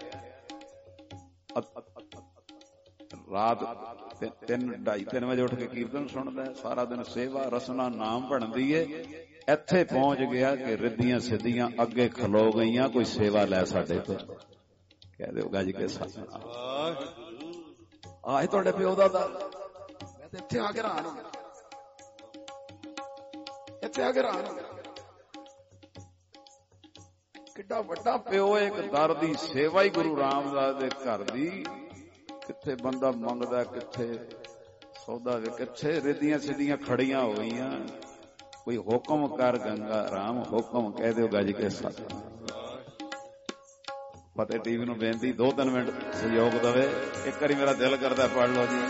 ਰਾਤ 3:30 ਵਜੇ ਉੱਠ ਕੇ ਕੀਰਤਨ ਸੁਣਦਾ, ਸਾਰਾ ਦਿਨ ਸੇਵਾ ਰਸਨਾ ਨਾਮ ਬਣਦੀ ਏ। ਇੱਥੇ ਪਹੁੰਚ ਗਿਆ ਕਿ ਰਿੱਧੀਆਂ ਸਿੱਧੀਆਂ ਅੱਗੇ ਖਲੋ ਗਈਆਂ, ਕੋਈ ਸੇਵਾ ਲੈ ਸਾਡੇ ਤੋਂ। ਕਹਿ ਦਿਓ ਗੱਜ ਕੇ ਸਤਿਨਾਮ। ਆਹ ਤੁਹਾਡੇ ਪਿਓ ਦਾ ਮੈਂ ਤੇ ਇੱਥੇ ਆ ਕੇ ਹੈਰਾਨ ਹੋ ਗਿਆ। ਇੱਥੇ ਆ ਕੇ ਹੈਰਾਨ ਹੋ ਗਿਆ। ਕਿੱਡਾ ਵੱਡਾ ਪਿਓ, ਇੱਕ ਦਰ ਦੀ ਸੇਵਾ ਹੀ ਗੁਰੂ ਰਾਮਦਾਸ ਦੇ ਘਰ ਦੀ। ਕਿੱਥੇ ਬੰਦਾ ਮੰਗਦਾ, ਕਿੱਥੇ ਸੌਦਾ ਵੇ, ਕਿੱਥੇ ਰਿੱਧੀਆਂ ਸਿੱਧੀਆਂ ਖੜੀਆਂ ਹੋ ਗਈਆਂ। ਕੋਈ ਹੁਕਮ ਕਰ ਗੰਗਾ ਰਾਮ, ਹੁਕਮ ਕਹਿ ਦਿਓ ਗੱਜ ਕੇ ਸਤਿਨਾਮ। ਫਤਿਹ ਟੀਵੀ ਨੂੰ ਬੇਨਤੀ 2-3 ਮਿੰਟ ਸਹਿਯੋਗ ਦੇਵੇ। ਇੱਕ ਵਾਰੀ ਮੇਰਾ ਦਿਲ ਕਰਦਾ ਪੜ ਲਓ ਜੀ।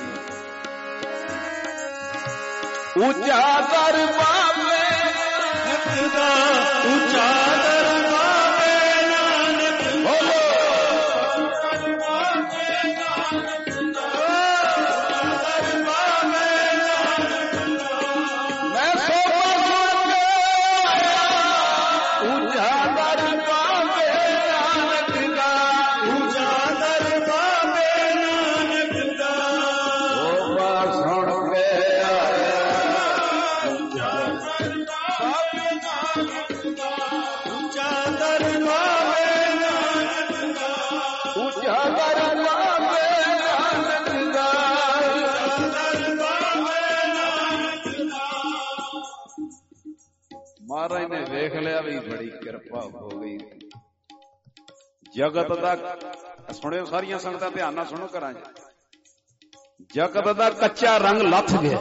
ਉੱਚਾ ਦਰ ਪਾਵੇ ਦਾ, ਉੱਚਾ ਦਰ ਪਾਵੇ ਨਾਨਕ। ਬੋਲੋ ਮਹਾਰਾਜ ਨੇ ਵੇਖ ਲਿਆ ਵੀ ਬੜੀ ਕਿਰਪਾ ਹੋ ਗਈ। ਜਗਤ ਦਾ ਸੁਣਿਓ, ਸਾਰੀਆਂ ਸੰਗਤਾਂ ਧਿਆਨ ਨਾਲ ਸੁਣੋ ਘਰਾਂ 'ਚ। ਜਗਤ ਦਾ ਕੱਚਾ ਰੰਗ ਲੱਥ ਗਿਆ।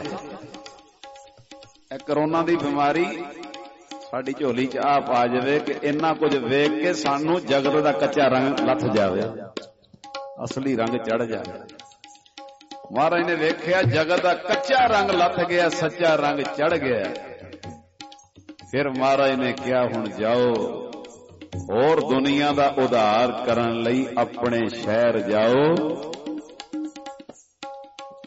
ਇਹ ਕਰੋਨਾ ਦੀ ਬਿਮਾਰੀ ਸਾਡੀ ਝੋਲੀ 'ਚ ਆ ਪਾ ਜਾਵੇ ਕਿ ਇੰਨਾ ਕੁਝ ਵੇਖ ਕੇ ਸਾਨੂੰ ਜਗਤ ਦਾ ਕੱਚਾ ਰੰਗ ਲੱਥ ਜਾਵੇ, ਅਸਲੀ ਰੰਗ ਚੜ ਜਾਵੇ। ਮਹਾਰਾਜ ਨੇ ਵੇਖਿਆ ਜਗਤ ਦਾ ਕੱਚਾ ਰੰਗ ਲੱਥ ਗਿਆ, ਸੱਚਾ ਰੰਗ ਚੜ ਗਿਆ। ਫਿਰ ਮਹਾਰਾਜ ਨੇ ਕਿਹਾ ਹੁਣ ਜਾਓ, ਹੋਰ ਦੁਨੀਆ ਦਾ ਉਧਾਰ ਕਰਨ ਲਈ ਆਪਣੇ ਸ਼ਹਿਰ ਜਾਓ।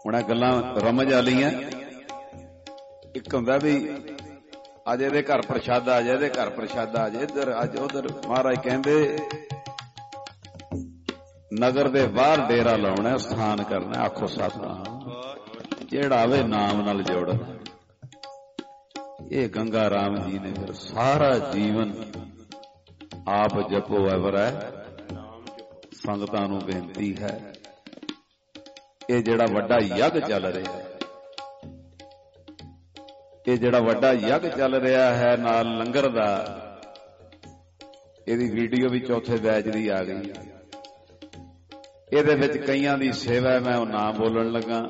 ਹੁਣ ਇਹ ਗੱਲਾਂ ਰਮਜ ਵਾਲੀਆਂ। ਇੱਕ ਹੁੰਦਾ ਵੀ ਅੱਜ ਇਹਦੇ ਘਰ ਪ੍ਰਸ਼ਾਦਾ, ਅੱਜ ਇਹਦੇ ਘਰ ਪ੍ਰਸ਼ਾਦਾ, ਅੱਜ ਇੱਧਰ, ਅੱਜ ਉਧਰ। ਮਹਾਰਾਜ ਕਹਿੰਦੇ ਨਗਰ ਦੇ ਬਾਹਰ ਡੇਰਾ ਲਾਉਣਾ, ਸਥਾਨ ਕਰਨਾ। ਆਖੋ ਸਤਿਨਾਮ। ਜਿਹੜਾ ਆਵੇ ਨਾਮ ਨਾਲ ਜੋੜ। ਇਹ ਗੰਗਾ ਰਾਮ ਜੀ ਨੇ ਫਿਰ ਸਾਰਾ ਜੀਵਨ ਆਪ ਜਪੋ ਐਵਰ ਹੈ। ਸੰਗਤਾਂ ਨੂੰ ਬੇਨਤੀ ਹੈ, ਇਹ ਜਿਹੜਾ ਵੱਡਾ ਯੱਗ ਚੱਲ ਰਿਹਾ ਹੈ, ਇਹ ਜਿਹੜਾ ਵੱਡਾ ਯੱਗ ਚੱਲ ਰਿਹਾ ਹੈ ਨਾਲ ਲੰਗਰ ਦਾ, ਇਹਦੀ ਵੀਡੀਓ ਵੀ ਚੌਥੇ ਬੈਚ ਦੀ ਆ ਗਈ। ਇਹਦੇ ਵਿੱਚ ਕਈਆਂ ਦੀ ਸੇਵਾ ਮੈਂ ਉਹ ਨਾਮ ਬੋਲਣ ਲੱਗਾ।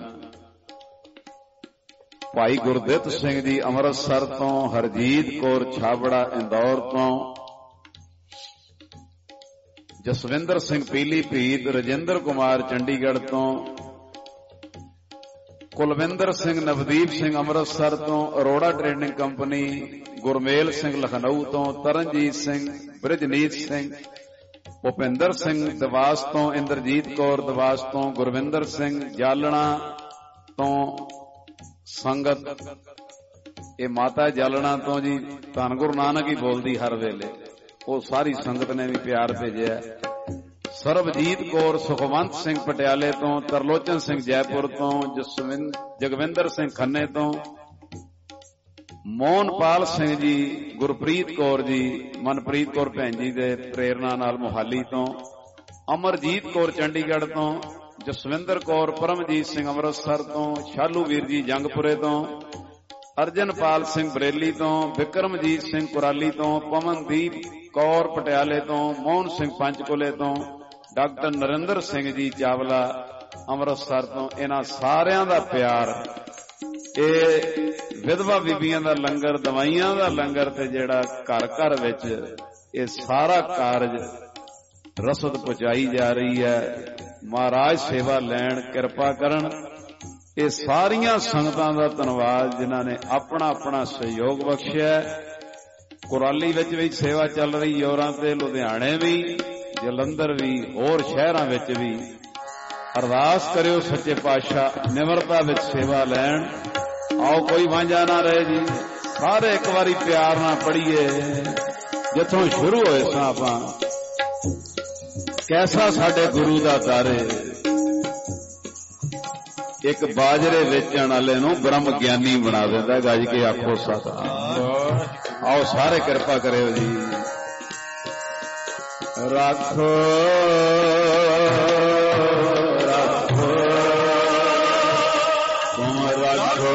ਭਾਈ ਗੁਰਦਿੱਤ ਸਿੰਘ ਜੀ ਅੰਮ੍ਰਿਤਸਰ ਤੋਂ, ਹਰਜੀਤ ਕੌਰ ਛਾਬੜਾ ਇੰਦੌਰ ਤੋਂ, ਜਸਵਿੰਦਰ ਸਿੰਘ ਪੀਲੀਭੀਤ, ਰਜਿੰਦਰ ਕੁਮਾਰ ਚੰਡੀਗੜ੍ਹ ਤੋਂ, ਕੁਲਵਿੰਦਰ ਸਿੰਘ, ਨਵਦੀਪ ਸਿੰਘ ਅੰਮ੍ਰਿਤਸਰ ਤੋਂ, ਅਰੋੜਾ ਟ੍ਰੇਡਿੰਗ ਕੰਪਨੀ, ਗੁਰਮੇਲ ਸਿੰਘ ਲਖਨਊ ਤੋਂ, ਤਰਨਜੀਤ ਸਿੰਘ, ਬ੍ਰਿਜਨੀਤ ਸਿੰਘ, ਭੁਪਿੰਦਰ ਸਿੰਘ ਦਵਾਸ ਤੋਂ, ਇੰਦਰਜੀਤ ਕੌਰ ਦਵਾਸ ਤੋਂ, ਗੁਰਵਿੰਦਰ ਸਿੰਘ ਜਾਲਣਾ ਤੋਂ ਸੰਗਤ। ਇਹ ਮਾਤਾ ਜਾਲਣਾ ਤੋਂ ਜੀ ਧੰਨ ਗੁਰੂ ਨਾਨਕ ਹੀ ਬੋਲਦੀ ਹਰ ਵੇਲੇ। ਉਹ ਸਾਰੀ ਸੰਗਤ ਨੇ ਵੀ ਪਿਆਰ ਭੇਜਿਆ। ਸਰਬਜੀਤ ਕੌਰ ਸੁਖਵੰਤ ਸਿੰਘ ਪਟਿਆਲੇ ਤੋਂ, ਤਰਲੋਚਨ ਸਿੰਘ ਜੈਪੁਰ ਤੋਂ, ਜਗਵਿੰਦਰ ਸਿੰਘ ਖੰਨੇ ਤੋਂ, ਮੋਹਨਪਾਲ ਸਿੰਘ ਜੀ, ਗੁਰਪ੍ਰੀਤ ਕੌਰ ਜੀ, ਮਨਪ੍ਰੀਤ ਕੌਰ ਭੈਣ ਜੀ ਦੇ ਪ੍ਰੇਰਨਾ ਨਾਲ ਮੋਹਾਲੀ ਤੋਂ, ਅਮਰਜੀਤ ਕੌਰ ਚੰਡੀਗੜ੍ਹ ਤੋਂ, ਜਸਵਿੰਦਰ ਕੌਰ, ਪਰਮਜੀਤ ਸਿੰਘ ਅੰਮ੍ਰਿਤਸਰ ਤੋਂ, ਸ਼ਾਲੂ ਵੀਰ ਜੀ ਜੰਗਪੁਰੇ ਤੋਂ, ਅਰਜਨਪਾਲ ਸਿੰਘ ਬਰੇਲੀ ਤੋਂ, ਵਿਕਰਮਜੀਤ ਸਿੰਘ ਕੁਰਾਲੀ ਤੋਂ, ਪਵਨਦੀਪ ਕੌਰ ਪਟਿਆਲੇ ਤੋਂ, ਮੋਹਨ ਸਿੰਘ ਪੰਚਕੂਲੇ ਤੋਂ, ਡਾਕਟਰ ਨਰਿੰਦਰ ਸਿੰਘ ਜੀ ਚਾਵਲਾ ਅੰਮ੍ਰਿਤਸਰ ਤੋਂ। ਇਹਨਾਂ ਸਾਰਿਆਂ ਦਾ ਪਿਆਰ, ਇਹ ਵਿਧਵਾ ਬੀਬੀਆਂ ਦਾ ਲੰਗਰ, ਦਵਾਈਆਂ ਦਾ ਲੰਗਰ, ਤੇ ਜਿਹੜਾ ਘਰ ਘਰ ਵਿੱਚ ਇਹ ਸਾਰਾ ਕਾਰਜ ਰਸਦ ਪਹੁੰਚਾਈ ਜਾ ਰਹੀ ਹੈ। ਮਹਾਰਾਜ ਸੇਵਾ ਲੈਣ, ਕਿਰਪਾ ਕਰਨ। ਇਹ ਸਾਰੀਆਂ ਸੰਗਤਾਂ ਦਾ ਧੰਨਵਾਦ ਜਿਨ੍ਹਾਂ ਨੇ ਆਪਣਾ ਆਪਣਾ ਸਹਿਯੋਗ ਬਖਸ਼ਿਆ। ਕੁਰਾਲੀ ਵਿੱਚ ਵੀ ਸੇਵਾ ਚੱਲ ਰਹੀ ਜ਼ੋਰਾਂ ਤੇ, ਲੁਧਿਆਣੇ ਵੀ, ਜਲੰਧਰ ਵੀ, ਹੋਰ ਸ਼ਹਿਰਾਂ ਵਿੱਚ ਵੀ। ਅਰਦਾਸ ਕਰਿਓ ਸੱਚੇ ਪਾਤਸ਼ਾਹ ਨਿਮਰਤਾ ਵਿੱਚ ਸੇਵਾ ਲੈਣ। ਆਓ ਕੋਈ ਵਾਂਝਾ ਨਾ ਰਹੇ ਜੀ, ਸਾਰੇ ਇੱਕ ਵਾਰੀ ਪਿਆਰ ਨਾਲ ਪੜ੍ਹੀਏ ਜਿੱਥੋਂ ਸ਼ੁਰੂ ਹੋਏ ਸਾਂ ਆਪਾਂ। ਕੈਸਾ ਸਾਡੇ ਗੁਰੂ ਦਾ ਦਾਰੇ, ਇੱਕ ਬਾਜਰੇ ਵੇਚਣ ਵਾਲੇ ਨੂੰ ਬ੍ਰਹਮ ਗਿਆਨੀ ਬਣਾ ਦਿੰਦਾ। ਗੱਜ ਕੇ ਆਖੋ ਸਤਿਨਾਮ। ਆਓ ਸਾਰੇ ਕਿਰਪਾ ਕਰਿਓ ਜੀ। ਰੱਖੋ ਰੱਖੋ ਤੁਮ ਰੱਖੋ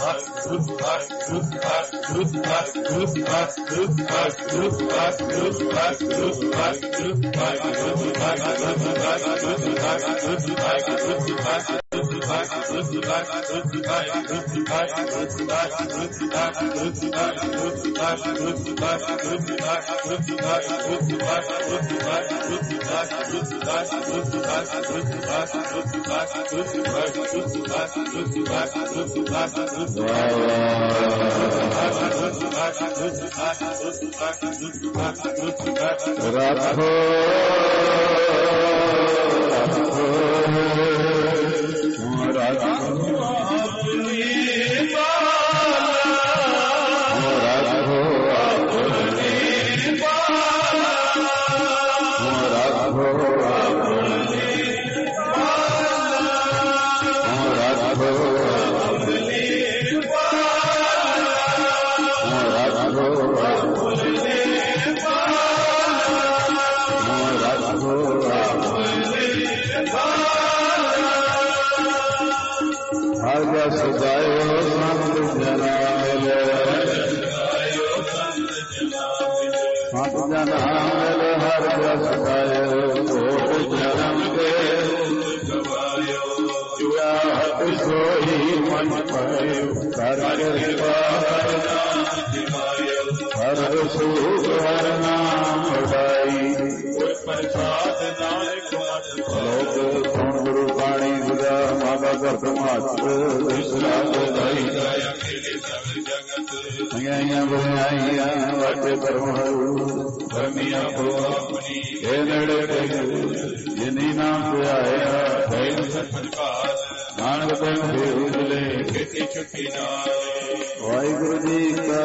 ਵਾਹਿਗੁਰੂ ਜੀ ਕਾ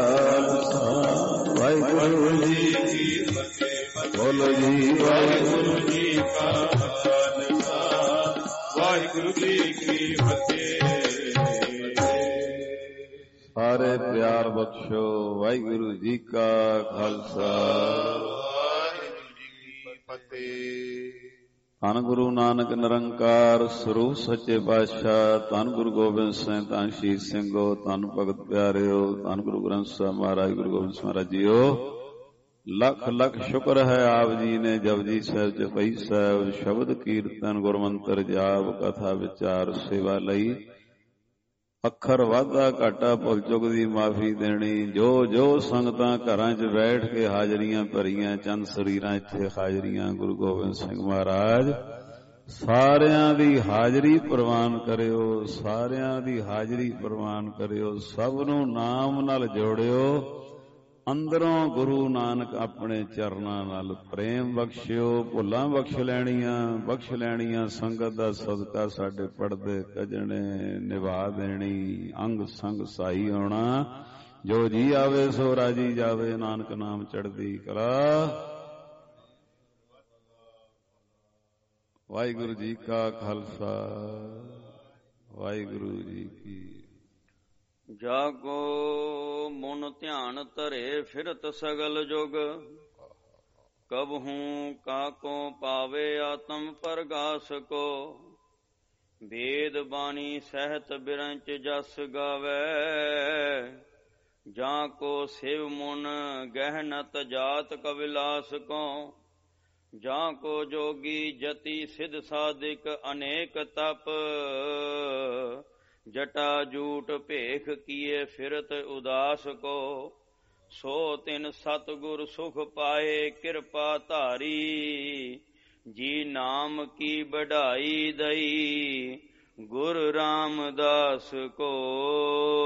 ਖਾਲਸਾ ਵਾਹਿਗੁਰੂ ਜੀ ਕੀ ਫਤਿਹ। ਬੋਲੋ ਜੀ ਵਾਹਿਗੁਰੂ ਜੀ ਕਾ ਖਾਲਸਾ ਵਾਹਿਗੁਰੂ ਜੀ ਕੀ ਫਤਿਹ। ਸਾਰੇ ਪਿਆਰ ਬਖਸ਼ੋ। ਵਾਹਿਗੁਰੂ ਜੀ ਕਾ ਖਾਲਸਾ ਵਾਹਿਗੁਰੂ ਜੀ ਕੀ ਫਤਿਹ। ਧੰਨ ਗੁਰੂ ਨਾਨਕ ਨਿਰੰਕਾਰ ਸਰੂਪ ਸੱਚੇ ਪਾਤਸ਼ਾਹ, ਧੰਨ ਗੁਰੂ ਗੋਬਿੰਦ ਸਿੰਘ, ਧੰਨ ਸ਼ਹੀਦ ਸਿੰਘੋ, ਧੰਨ ਭਗਤ ਪਿਆਰਿਓ, ਧੰਨ ਗੁਰੂ ਗ੍ਰੰਥ ਸਾਹਿਬ ਮਹਾਰਾਜ, ਗੁਰੂ ਗੋਬਿੰਦ ਸਿੰਘ ਮਹਾਰਾਜ ਜੀਓ। ਲੱਖ ਲੱਖ ਸ਼ੁਕਰ ਹੈ ਆਪ ਜੀ ਨੇ ਜਪਜੀ ਸਾਹਿਬ, ਚੌਪਈ ਸਾਹਿਬ, ਸ਼ਬਦ ਕੀਰਤਨ, ਗੁਰਮੰਤਰ ਜਾਪ, ਕਥਾ ਵਿਚਾਰ, ਸੇਵਾ ਲਈ ਅੱਖਰ ਵਾਧਾ ਘਾਟਾ ਭੁੱਲ ਚੁੱਕ ਦੀ ਮਾਫੀ ਦੇਣੀ। ਜੋ ਜੋ ਸੰਗਤਾਂ ਘਰਾਂ 'ਚ ਬੈਠ ਕੇ ਹਾਜ਼ਰੀਆਂ ਭਰੀਆਂ, ਚੰਦ ਸਰੀਰਾਂ ਇੱਥੇ ਹਾਜ਼ਰੀਆਂ, ਗੁਰੂ ਗੋਬਿੰਦ ਸਿੰਘ ਮਹਾਰਾਜ ਸਾਰਿਆਂ ਦੀ ਹਾਜ਼ਰੀ ਪ੍ਰਵਾਨ ਕਰਿਓ, ਸਾਰਿਆਂ ਦੀ ਹਾਜ਼ਰੀ ਪ੍ਰਵਾਨ ਕਰਿਓ। ਸਭ ਨੂੰ ਨਾਮ ਨਾਲ ਜੋੜਿਓ। ਅੰਦਰੋਂ ਗੁਰੂ ਨਾਨਕ ਆਪਣੇ ਚਰਨਾਂ ਨਾਲ ਪ੍ਰੇਮ ਬਖਸ਼ਿਓ। ਭੁੱਲਾਂ ਬਖਸ਼ ਲੈਣੀਆਂ ਸੰਗਤ ਦਾ ਸਦਕਾ ਸਾਡੇ ਪੜਦੇ ਕਜਣੇ ਨਿਭਾ ਦੇਣੀ। ਅੰਗ ਸੰਗ ਸਾਈ ਹੋਣਾ। ਜੋ ਜੀ ਆਵੇ ਸੋ ਰਾਜੀ ਜਾਵੇ, ਨਾਨਕ ਨਾਮ ਚੜ੍ਹਦੀ ਕਲਾ। ਵਾਹਿਗੁਰੂ ਜੀ ਕਾ ਖਾਲਸਾ ਵਾਹਿਗੁਰੂ ਜੀ ਕੀ। ਜਾਗੋ ਮਨ ਧਿਆਨ ਧਰੇ ਫਿਰਤ ਸਗਲ ਜੁਗ, ਕਬਹੂ ਕਾਕੋ ਪਾਵੇ ਆਤਮ ਪ੍ਰਗਾਸ ਕੋ। ਵੇਦ ਬਾਣੀ ਸਹਿਤ ਬਿਰੰਚ ਜਸ ਗਾਵੇ, ਜਾਂ ਕੋ ਸਿਵ ਮੁਨ ਗਹਿਨਤ ਜਾਤ ਕਵਿਲਾਸ ਕੋ। ਜਾਂ ਕੋ ਜੋਗੀ ਜਤੀ ਸਿਧ ਸਾਧਿਕ ਅਨੇਕ ਤਪ, ਜਟਾ ਜੂਟ ਭੇਖ ਕੀਏ ਫਿਰਤ ਉਦਾਸ ਕੋ। ਸੋ ਤਿਨ ਸਤਿਗੁਰ ਸੁਖ ਪਾਏ ਕਿਰਪਾ ਧਾਰੀ, ਜੀ ਨਾਮ ਕੀ ਬੜਾਈ ਦਈ ਗੁਰ ਰਾਮਦਾਸ ਕੋ।